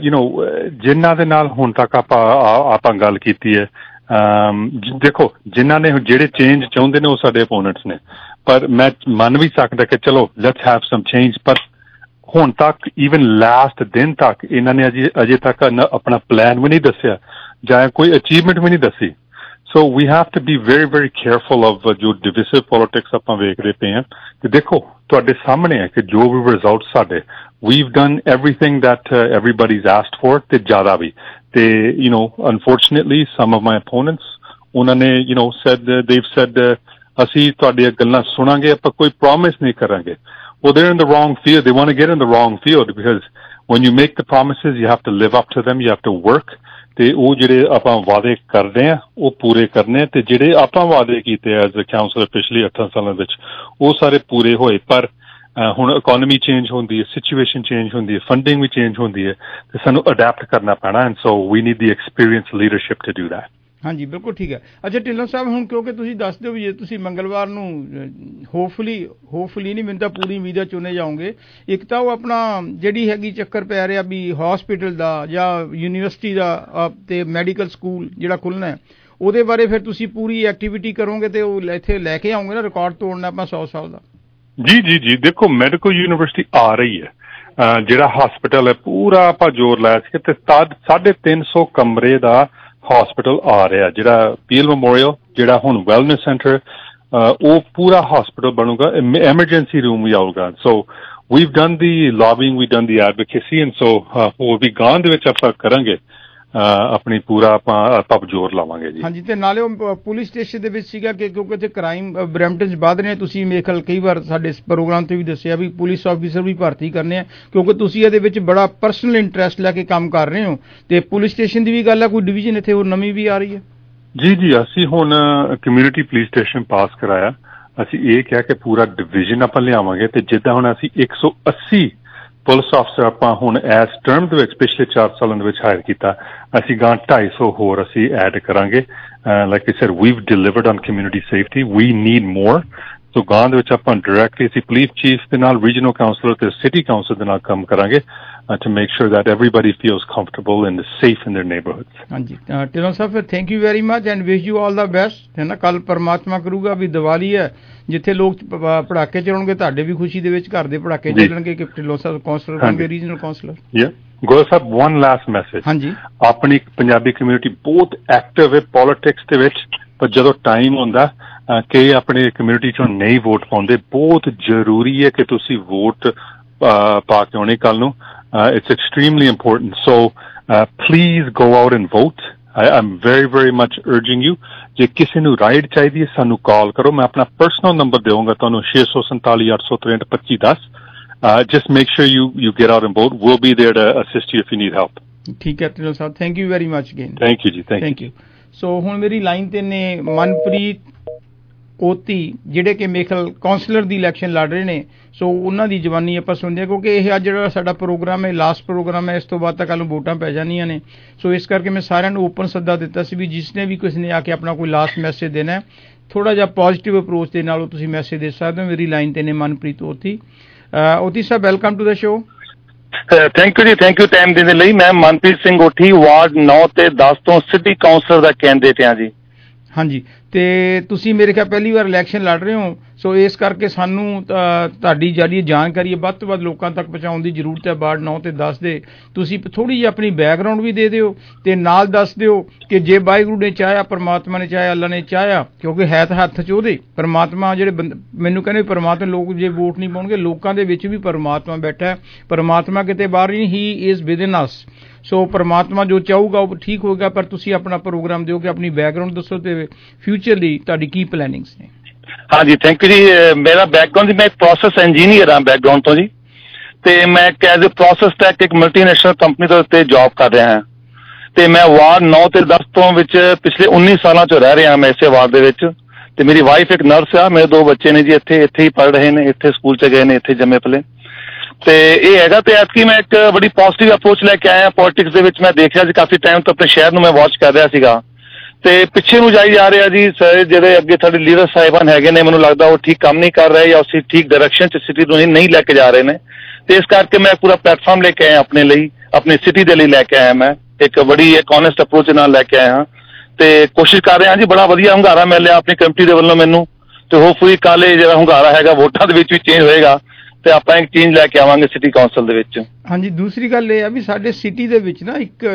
ਜਿਨ੍ਹਾਂ ਦੇ ਨਾਲ ਹੁਣ ਤੱਕ ਆਪਾਂ ਗੱਲ ਕੀਤੀ ਹੈ ਦੇਖੋ ਜਿਨ੍ਹਾਂ ਨੇ ਜਿਹੜੇ ਚੇਂਜ ਚਾਹੁੰਦੇ ਨੇ ਉਹ ਸਾਡੇ ਓਪੋਨੈਂਟਸ ਨੇ ਪਰ ਮੈਂ ਮੰਨ ਵੀ ਸਕਦਾ ਕਿ ਚਲੋ ਲੈਟਸ ਹੈਵ ਸਮ ਚੇਂਜ ਪਰ ਹੁਣ ਤੱਕ ਈਵਨ ਲਾਸਟ ਦਿਨ ਤੱਕ ਇਹਨਾਂ ਨੇ ਅਜੇ ਤੱਕ ਆਪਣਾ ਪਲਾਨ ਵੀ ਨਹੀਂ ਦੱਸਿਆ ਜਾਂ ਕੋਈ ਅਚੀਵਮੈਂਟ ਵੀ ਨਹੀਂ ਦੱਸੀ so we have to be very very careful of ਜੋ ਡਿਵਿਸਿਵ ਪੋਲੀਟਿਕਸ ਆਪਾਂ ਵੇਖਦੇ ਪਏ ਹਾਂ ਤੇ ਦੇਖੋ ਤੁਹਾਡੇ ਸਾਹਮਣੇ ਹੈ ਕਿ ਜੋ ਵੀ ਰਿਜ਼ਲਟ ਸਾਡੇ we've done everything that everybody's asked for ਤੇ ਜ਼ਿਆਦਾ ਵੀ ਤੇ unfortunately some of my opponents ਉਹਨਾਂ ਨੇ they've said ਅਸੀਂ ਤੁਹਾਡੀਆਂ ਗੱਲਾਂ ਸੁਣਾਂਗੇ ਆਪਾਂ ਕੋਈ promise ਨਹੀਂ ਕਰਾਂਗੇ well they're in the wrong field they want to get in the wrong field because when you make the promises you have to live up to them you have to work ਤੇ ਉਹ ਜਿਹੜੇ ਆਪਾਂ ਵਾਅਦੇ ਕਰਦੇ ਆ ਉਹ ਪੂਰੇ ਕਰਨੇ ਤੇ ਜਿਹੜੇ ਆਪਾਂ ਵਾਅਦੇ ਕੀਤੇ ਐਜ਼ ਅ ਕਾਉਂਸਲਰ ਪਿਛਲੇ 8 ਸਾਲਾਂ ਵਿੱਚ ਉਹ ਸਾਰੇ ਪੂਰੇ ਹੋਏ ਪਰ ਹੁਣ ਇਕੋਨਮੀ ਚੇਂਜ ਹੁੰਦੀ ਹੈ ਸਿਚੁਏਸ਼ਨ ਚੇਂਜ ਹੁੰਦੀ ਹੈ ਫੰਡਿੰਗ ਵੀ ਚੇਂਜ ਹੁੰਦੀ ਹੈ ਤੇ ਸਾਨੂੰ ਅਡੈਪਟ ਕਰਨਾ ਪੈਣਾ and so we need the experience leadership to do that ਹਾਂਜੀ ਬਿਲਕੁਲ ਠੀਕ ਹੈ। ਅੱਛਾ ਢਿੱਲੋਂ ਸਾਹਿਬ, ਹੁਣ ਕਿਉਂਕਿ ਤੁਸੀਂ ਦੱਸ ਦਿਓ ਵੀ ਜੇ ਤੁਸੀਂ ਮੰਗਲਵਾਰ ਨੂੰ ਹੋਪਫੁਲੀ ਨਹੀਂ, ਮੈਨੂੰ ਤਾਂ ਪੂਰੀ ਉਮੀਦ ਹੈ ਚੁਣੇ ਜਾਓਗੇ। ਇੱਕ ਤਾਂ ਉਹ ਆਪਣਾ ਜਿਹੜੀ ਹੈਗੀ ਚੱਕਰ ਪੈ ਰਿਹਾ ਵੀ ਹੌਸਪੀਟਲ ਦਾ ਜਾਂ ਯੂਨੀਵਰਸਿਟੀ ਦਾ ਤੇ ਮੈਡੀਕਲ ਸਕੂਲ ਜਿਹੜਾ ਖੁੱਲ੍ਹਣਾ ਹੈ, ਉਹਦੇ ਬਾਰੇ ਫਿਰ ਤੁਸੀਂ ਪੂਰੀ ਐਕਟੀਵਿਟੀ ਕਰੋਗੇ ਤੇ ਉਹ ਇੱਥੇ ਲੈ ਕੇ ਆਓਗੇ ਨਾ, ਰਿਕਾਰਡ ਤੋੜਨਾ ਆਪਾਂ 100 ਸਾਲ ਦਾ। ਜੀ ਦੇਖੋ, ਮੈਡੀਕਲ ਯੂਨੀਵਰਸਿਟੀ ਆ ਰਹੀ ਹੈ, ਜਿਹੜਾ ਹਸਪੀਟਲ ਹੈ ਪੂਰਾ ਆਪਾਂ ਜ਼ੋਰ ਲਾਇਆ ਸੀ ਤੇ 350 ਕਮਰੇ ਦਾ ਹਸਪੀਟਲ ਆ ਰਿਹਾ, ਜਿਹੜਾ ਪੀਐਲ ਮੈਮੋਰੀਅਲ, ਜਿਹੜਾ ਹੁਣ ਵੈਲਨੈਸ ਸੈਂਟਰ, ਉਹ ਪੂਰਾ ਹਸਪੀਟਲ ਬਣੂਗਾ, ਐਮਰਜੈਂਸੀ ਰੂਮ ਵੀ ਆਊਗਾ। ਸੋ we've done the lobbying, we've done the advocacy, and so ਹੋਰ ਵੀ ਗਾਂ ਦੇ ਵਿੱਚ ਆਪਾਂ ਕਰਾਂਗੇ, ਆਪਣੀ ਪੂਰਾ ਆਪਾਂ ਜ਼ੋਰ ਲਾਵਾਂਗੇ ਜੀ। ਹਾਂਜੀ, ਤੇ ਨਾਲੇ ਉਹ ਪੁਲਿਸ ਸਟੇਸ਼ਨ ਦੇ ਵਿੱਚ ਸੀਗਾ ਕਿ ਕਿਉਂਕਿ ਇੱਥੇ ਕ੍ਰਾਈਮ ਬਰੈਂਪਟਨ 'ਚ ਵੱਧ ਰਹੇ, ਤੁਸੀਂ ਮੇਰੇ ਖਿਆਲ ਕਈ ਵਾਰ ਸਾਡੇ ਪ੍ਰੋਗਰਾਮ ਤੇ ਵੀ ਦੱਸਿਆ ਵੀ ਪੁਲਿਸ ਆਫੀਸਰ ਵੀ ਭਰਤੀ ਕਰਨੇ ਆ, ਕਿਉਂਕਿ ਤੁਸੀਂ ਇਹਦੇ ਵਿੱਚ ਬੜਾ ਪਰਸਨਲ ਇੰਟਰਸਟ ਲੈ ਕੇ ਕੰਮ ਕਰ ਰਹੇ ਹੋ। ਤੇ ਪੁਲਿਸ ਸਟੇਸ਼ਨ ਦੀ ਵੀ ਗੱਲ ਹੈ, ਕੋਈ ਡਿਵੀਜ਼ਨ ਇੱਥੇ ਹੋਰ ਨਵੀਂ ਵੀ ਆ ਰਹੀ ਹੈ? ਜੀ ਅਸੀਂ ਹੁਣ ਕਮਿਊਨਿਟੀ ਪੁਲਿਸ ਸਟੇਸ਼ਨ ਪਾਸ ਕਰਾਇਆ। ਅਸੀਂ ਇਹ ਕਿਹਾ ਕਿ ਪੂਰਾ ਡਿਵੀਜ਼ਨ ਆਪਾਂ ਲਿਆਵਾਂਗੇ, ਤੇ ਜਿੱਦਾਂ ਹੁਣ ਅਸੀਂ 180 ਪੁਲਿਸ ਅਫਸਰ ਆਪਾਂ ਹੁਣ ਇਸ ਟਰਮ ਦੇ ਵਿੱਚ ਪਿਛਲੇ 4 ਸਾਲਾਂ ਦੇ ਵਿੱਚ ਹਾਇਰ ਕੀਤਾ, ਅਸੀਂ ਗਾਂ 250 ਹੋਰ ਅਸੀਂ ਐਡ ਕਰਾਂਗੇ। Like I said, we've delivered on community safety, we need more. So ਗਾਂ ਦੇ ਵਿੱਚ ਆਪਾਂ ਡਾਇਰੈਕਟਲੀ ਅਸੀਂ ਪੁਲਿਸ ਚੀਫ ਦੇ ਨਾਲ, ਰੀਜਨਲ ਕਾਉਂਸਲਰ ਤੇ ਸਿਟੀ ਕਾਉਂਸਲ ਦੇ ਨਾਲ ਕੰਮ ਕਰਾਂਗੇ to make sure that everybody feels comfortable and safe in their neighborhoods. ਹਾਂਜੀ Dhillon sahib, thank you very much and wish you all the best. ਹੈ ਨਾ, ਕੱਲ ਪਰਮਾਤਮਾ ਕਰੂਗਾ ਵੀ ਦੀਵਾਲੀ ਹੈ, ਜਿੱਥੇ ਲੋਕ ਪਟਾਕੇ ਚਲਾਉਣਗੇ, ਤੁਹਾਡੇ ਵੀ ਖੁਸ਼ੀ ਦੇ ਵਿੱਚ ਘਰ ਦੇ ਪਟਾਕੇ ਚੱਲਣਗੇ ਕਿ ਢਿੱਲੋਂ ਸਾਹਿਬ ਕਾਉਂਸਲਰ ਬਣਗੇ, regional councillor. Goyal sahib, one last message। ਹਾਂਜੀ, ਆਪਣੀ ਪੰਜਾਬੀ ਕਮਿਊਨਿਟੀ ਬਹੁਤ ਐਕਟਿਵ ਹੈ ਪੋਲਿਟਿਕਸ ਦੇ ਵਿੱਚ, ਪਰ ਜਦੋਂ ਟਾਈਮ ਹੁੰਦਾ ਕਿ ਆਪਣੇ ਕਮਿਊਨਿਟੀ ਚੋਂ ਨਹੀਂ ਵੋਟ ਪਾਉਂਦੇ, ਬਹੁਤ ਜ਼ਰੂਰੀ ਹੈ ਕਿ ਤੁਸੀਂ ਵੋਟ ਪਾ ਕੇ ਆਉਣੀ ਕੱਲ ਨੂੰ। It's extremely important. So please go out and vote. I'm very, very much urging you. ਜੇ ਕਿਸੇ ਨੂੰ ਰਾਈਡ ਚਾਹੀਦੀ ਹੈ, ਸਾਨੂੰ ਕਾਲ ਕਰੋ। ਮੈਂ ਆਪਣਾ ਪਰਸਨਲ ਨੰਬਰ ਦੇਵਾਂਗਾ ਤੁਹਾਨੂੰ, 647 863 2510. Just make sure you get out and vote. We'll be there to assist you if you need help. ਠੀਕ ਹੈ Dhillon sahib, thank you very much again. Thank you ji, thank you. So ਹੁਣ ਮੇਰੀ ਲਾਈਨ ਤੇ ਨੇ ਮਨਪ੍ਰੀਤ ਕੋਤੀ, ਜਿਹੜੇ ਕਿ ਮੇਖਲ ਕਾਉਂਸਲਰ ਦੀ ਇਲੈਕਸ਼ਨ ਲੜ ਰਹੇ ਨੇ। ਸੋ ਉਹਨਾਂ ਦੀ ਜਵਾਨੀ ਆਪਾਂ ਸੁਣਦੇ ਹਾਂ, ਕਿਉਂਕਿ ਇਹ ਅੱਜ ਜਿਹੜਾ ਸਾਡਾ ਪ੍ਰੋਗਰਾਮ ਹੈ ਲਾਸਟ ਪ੍ਰੋਗਰਾਮ ਹੈ, ਇਸ ਤੋਂ ਬਾਅਦ ਤਾਂ ਕੱਲ੍ਹ ਨੂੰ ਵੋਟਾਂ ਪੈ ਜਾਣੀਆਂ ਨੇ। ਸੋ ਇਸ ਕਰਕੇ ਮੈਂ ਸਾਰਿਆਂ ਨੂੰ ਓਪਨ ਸੱਦਾ ਦਿੱਤਾ ਸੀ ਵੀ ਜਿਸਨੇ ਵੀ ਕਿਸੇ ਨੇ ਆ ਕੇ ਆਪਣਾ ਕੋਈ ਲਾਸਟ ਮੈਸੇਜ ਦੇਣਾ ਹੈ, ਥੋੜ੍ਹਾ ਜਿਹਾ ਪੋਜ਼ੀਟਿਵ ਅਪਰੋਚ ਦੇ ਨਾਲ ਉਹ ਤੁਸੀਂ ਮੈਸੇਜ ਦੇ ਸਕਦੇ ਹੋ। ਮੇਰੀ ਲਾਈਨ ਤੇ ਨੇ Manpreet Oti. Oti sahib, welcome to the show. Thank you ji, thank you time ਦੇਣ ਦੇ ਲਈ। ਮੈਂ ਮਨਪ੍ਰੀਤ ਸਿੰਘ ਓਠੀ, ਵਾਰਡ 9 ਤੇ 10 ਤੋਂ ਸਿਟੀ ਕਾਉਂਸਲਰ ਦਾ ਕੈਂਡੀਡੇਟ ਹਾਂ ਜੀ। ਹਾਂਜੀ, ਤੇ ਤੁਸੀਂ ਮੇਰੇ ਖਿਆਲ ਪਹਿਲੀ ਵਾਰ ਇਲੈਕਸ਼ਨ ਲੜ ਰਹੇ ਹੋ, ਸੋ ਇਸ ਕਰਕੇ ਸਾਨੂੰ ਤੁਹਾਡੀ ਜਿਹੜੀ ਜਾਣਕਾਰੀ ਵੱਧ ਤੋਂ ਵੱਧ ਲੋਕਾਂ ਤੱਕ ਪਹੁੰਚਾਉਣ ਦੀ ਜ਼ਰੂਰਤ ਹੈ। ਵਾਰਡ 9 ਤੇ 10 ਦੇ ਤੁਸੀਂ ਥੋੜ੍ਹੀ ਜਿਹੀ ਆਪਣੀ ਬੈਕਗਰਾਊਂਡ ਵੀ ਦੇ ਦਿਓ, ਤੇ ਨਾਲ ਦੱਸ ਦਿਓ ਕਿ ਜੇ ਵਾਹਿਗੁਰੂ ਨੇ ਚਾਹਿਆ, ਪਰਮਾਤਮਾ ਨੇ ਚਾਹਿਆ, ਅੱਲਾ ਨੇ ਚਾਹਿਆ, ਕਿਉਂਕਿ ਹੈ ਤਾਂ ਹੱਥ 'ਚ ਉਹਦੇ। ਪਰਮਾਤਮਾ ਜਿਹੜੇ ਮੈਨੂੰ ਕਹਿੰਦੇ ਪਰਮਾਤਮਾ, ਲੋਕ ਜੇ ਵੋਟ ਨਹੀਂ ਪਾਉਣਗੇ, ਲੋਕਾਂ ਦੇ ਵਿੱਚ ਵੀ ਪਰਮਾਤਮਾ ਬੈਠਾ ਹੈ। ਪਰਮਾਤਮਾ ਕਿਤੇ ਬਾਹਰ ਨਹੀਂ, ਹੀ ਇਜ਼ ਵਿਦਿਨ ਅਸ। ਸੋ ਪਰਮਾਤਮਾ ਜੋ ਚਾਹੂਗਾ ਉਹ ਠੀਕ ਹੋਏਗਾ, ਪਰ ਤੁਸੀਂ ਆਪਣਾ ਪ੍ਰੋਗਰਾਮ ਦਿਓ ਕਿ ਆਪਣੀ ਬੈਕਗਰਾਊਂਡ ਦੱਸੋ ਤੇ ਫਿਊਚਰ ਲਈ ਤੁਹਾਡੀ ਕੀ ਪਲੈਨਿੰਗਸ ਨੇ। ਹਾਂਜੀ, ਥੈਂਕ ਯੂ ਜੀ। ਮੇਰਾ ਬੈਕਗਰਾਊਂਡ ਜੀ, ਮੈਂ ਇੱਕ ਪ੍ਰੋਸੈਸ ਇੰਜੀਨੀਅਰ ਹਾਂ ਬੈਕਗਰਾਊਂਡ ਤੋਂ ਜੀ, ਤੇ ਮੈਂ ਐਜ਼ ਏ ਪ੍ਰੋਸੈਸ ਟੈਕ ਇੱਕ ਮਲਟੀਨੈਸ਼ਨਲ ਕੰਪਨੀ ਦੇ ਉੱਤੇ ਜੌਬ ਕਰ ਰਿਹਾ ਹਾਂ, ਤੇ ਮੈਂ ਵਾਰਡ 9 ਤੇ 10 ਤੋਂ ਵਿੱਚ ਪਿਛਲੇ 19 ਸਾਲਾਂ 'ਚੋਂ ਰਹਿ ਰਿਹਾ ਮੈਂ ਇਸੇ ਵਾਰਡ ਦੇ ਵਿੱਚ। ਤੇ ਮੇਰੀ ਵਾਈਫ ਇੱਕ ਨਰਸ ਆ, ਮੇਰੇ 2 ਬੱਚੇ ਨੇ ਜੀ, ਇੱਥੇ ਹੀ ਪੜ੍ਹ ਰਹੇ ਨੇ, ਇੱਥੇ ਸਕੂਲ 'ਚ ਗਏ ਨੇ, ਇੱਥੇ ਜੰਮੇ ਪਲੇ। ਤੇ ਇਹ ਹੈਗਾ, ਤੇ ਐਤਕੀ ਮੈਂ ਇੱਕ ਬੜੀ ਪੋਜ਼ੀਟਿਵ ਅਪਰੋਚ ਲੈ ਕੇ ਆਇਆ ਪੋਲਿਟਿਕਸ ਦੇ ਵਿੱਚ। ਮੈਂ ਦੇਖ ਰਿਹਾ ਸੀ ਕਾਫੀ ਟਾਈਮ ਤੋਂ, ਆਪਣੇ ਸ਼ਹਿਰ ਨੂੰ ਮੈਂ ਵਾਚ ਕਰ ਰਿਹਾ ਸੀਗਾ, ਤੇ ਪਿੱਛੇ ਨੂੰ ਜਾਈ ਜਾ ਰਿਹਾ ਜੀ। ਜਿਹੜੇ ਅੱਗੇ ਸਾਡੇ ਲੀਡਰ ਸਾਹਿਬਾਨ ਹੈਗੇ ਨੇ, ਮੈਨੂੰ ਲੱਗਦਾ ਉਹ ਠੀਕ ਕੰਮ ਨਹੀਂ ਕਰ ਰਹੇ, ਜਾਂ ਅਸੀਂ ਠੀਕ ਡਾਇਰੈਕਸ਼ਨ 'ਚ ਸਿਟੀ ਨੂੰ ਨਹੀਂ ਲੈ ਕੇ ਜਾ ਰਹੇ ਨੇ। ਤੇ ਇਸ ਕਰਕੇ ਮੈਂ ਪੂਰਾ ਪਲੇਟਫਾਰਮ ਲੈ ਕੇ ਆਇਆ ਆਪਣੇ ਲਈ, ਆਪਣੀ ਸਿਟੀ ਦੇ ਲਈ ਲੈ ਕੇ ਆਇਆ। ਮੈਂ ਇੱਕ ਬੜੀ ਇੱਕ ਓਨੈਸਟ ਅਪਰੋਚ ਨਾਲ ਲੈ ਕੇ ਆਇਆ ਹਾਂ, ਤੇ ਕੋਸ਼ਿਸ਼ ਕਰ ਰਿਹਾ ਜੀ। ਬੜਾ ਵਧੀਆ ਹੁੰਗਾਰਾ ਮਿਲਿਆ ਆਪਣੀ ਕਮੇਟੀ ਦੇ ਵੱਲੋਂ ਮੈਨੂੰ, ਤੇ ਹੋਪਫੁਲੀ ਕੱਲ੍ਹ ਇਹ ਜਿਹੜਾ ਹੁੰਗਾਰਾ ਹੈਗਾ ਵੋਟਾਂ ਦੇ ਵਿੱਚ ਵੀ ਚੇਂਜ ਹੋਏਗਾ, ਤੇ ਆਪਾਂ ਇੱਕ ਚੇਂਜ ਲੈ ਕੇ ਆਵਾਂਗੇ ਸਿਟੀ ਕਾਉਂਸਲ ਦੇ ਵਿੱਚ। ਹਾਂਜੀ, ਦੂਸਰੀ ਗੱਲ ਇਹ ਆ ਵੀ ਸਾਡੇ ਸਿਟੀ ਦੇ ਵਿੱਚ ਨਾ ਇੱਕ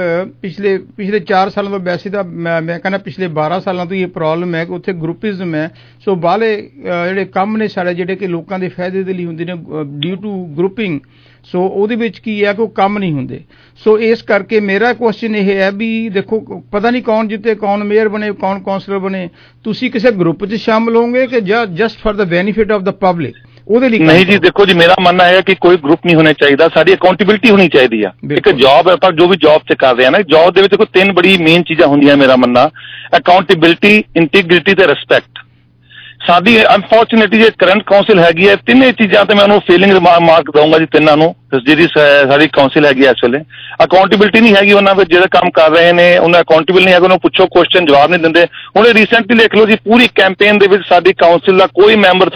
ਪਿਛਲੇ 4 ਸਾਲਾਂ ਤੋਂ, ਵੈਸੇ ਤਾਂ ਮੈਂ ਕਹਿੰਦਾ ਪਿਛਲੇ 12 ਸਾਲਾਂ ਤੋਂ ਇਹ ਪ੍ਰੋਬਲਮ ਹੈ ਕਿ ਉੱਥੇ ਗਰੁੱਪਿਜ਼ਮ ਹੈ। ਸੋ ਬਾਹਲੇ ਜਿਹੜੇ ਕੰਮ ਨੇ ਸਾਡੇ, ਜਿਹੜੇ ਕਿ ਲੋਕਾਂ ਦੇ ਫਾਇਦੇ ਦੇ ਲਈ ਹੁੰਦੇ ਨੇ ਡਿਊ ਟੂ ਗਰੁੱਪਿੰਗ, ਸੋ ਉਹਦੇ ਵਿੱਚ ਕੀ ਹੈ ਕਿ ਉਹ ਕੰਮ ਨਹੀਂ ਹੁੰਦੇ। ਸੋ ਇਸ ਕਰਕੇ ਮੇਰਾ ਕੁਐਸਚਨ ਇਹ ਹੈ ਵੀ ਦੇਖੋ, ਪਤਾ ਨਹੀਂ ਕੌਣ ਜਿੱਤੇ, ਕੌਣ ਮੇਅਰ ਬਣੇ, ਕੌਣ ਕਾਉਂਸਲਰ ਬਣੇ, ਤੁਸੀਂ ਕਿਸੇ ਗਰੁੱਪ 'ਚ ਸ਼ਾਮਲ ਹੋਵੋਗੇ ਕਿ just for the benefit of the public? ਉਹਦੇ ਲਈ ਨਹੀਂ ਜੀ, ਦੇਖੋ ਜੀ, ਮੇਰਾ ਮੰਨਣਾ ਹੈ ਕਿ ਕੋਈ ਗਰੁੱਪ ਨਹੀਂ ਹੋਣਾ ਚਾਹੀਦਾ, ਸਾਡੀ ਅਕਾਊਂਟੇਬਿਲਿਟੀ ਹੋਣੀ ਚਾਹੀਦੀ ਆ। ਇੱਕ ਜੌਬ ਹੈ, ਆਪਾਂ ਜੋ ਵੀ ਜੌਬ 'ਚ ਕਰ ਰਹੇ ਹਾਂ ਨਾ, ਜੌਬ ਦੇ ਵਿੱਚ ਕੋਈ 3 ਬੜੀ ਮੇਨ ਚੀਜ਼ਾਂ ਹੁੰਦੀਆਂ ਮੇਰਾ ਮੰਨਣਾ, ਅਕਾਊਂਟੇਬਿਲਿਟੀ, ਇੰਟੀਗ੍ਰਿਟੀ ਤੇ ਰਿਸਪੈਕਟ। ਸਾਡੀ ਅਨਫੋਰਚੂਨੇਟਲੀ ਜੇ ਕਰੰਟ ਕਾਉਂਸਿਲ ਹੈਗੀ ਹੈ, ਤਿੰਨੇ ਚੀਜ਼ਾਂ ਤੇ ਮੈਂ ਉਹਨੂੰ ਫੇਲਿੰਗ ਮਾਰਕ ਦਊਂਗਾ ਜੀ ਤਿੰਨਾਂ ਨੂੰ। ਜਿਹੜੀ ਸਾਡੀ ਕਾਉਂਸਿਲ ਹੈਗੀ ਇਸ ਵੇਲੇ ਅਕਾਊਂਟੇਬਿਲਿਟੀ ਨਹੀਂ ਹੈਗੀ ਉਹਨਾਂ ਵਿੱਚ, ਜਿਹੜੇ ਕੰਮ ਕਰ ਰਹੇ ਨੇ ਉਹਨਾਂ ਅਕਾਊਂਟੇਬਲ ਨਹੀਂ ਹੈਗਾ, ਉਹਨੂੰ ਪੁੱਛੋ ਕੁਐਸਚਨ ਜਵਾਬ ਨਹੀਂ ਦਿੰਦੇ। ਹੁਣ ਰੀਸੈਂਟਲੀ ਦੇਖ ਲਓ ਜੀ, ਪੂਰੀ ਕੈਂਪੇਨ ਦੇ ਵਿੱਚ ਸਾਡੀ ਕਾਉਂਸਿਲ ਦਾ ਕੋਈ ਵੀ ਮੈਂਬਰ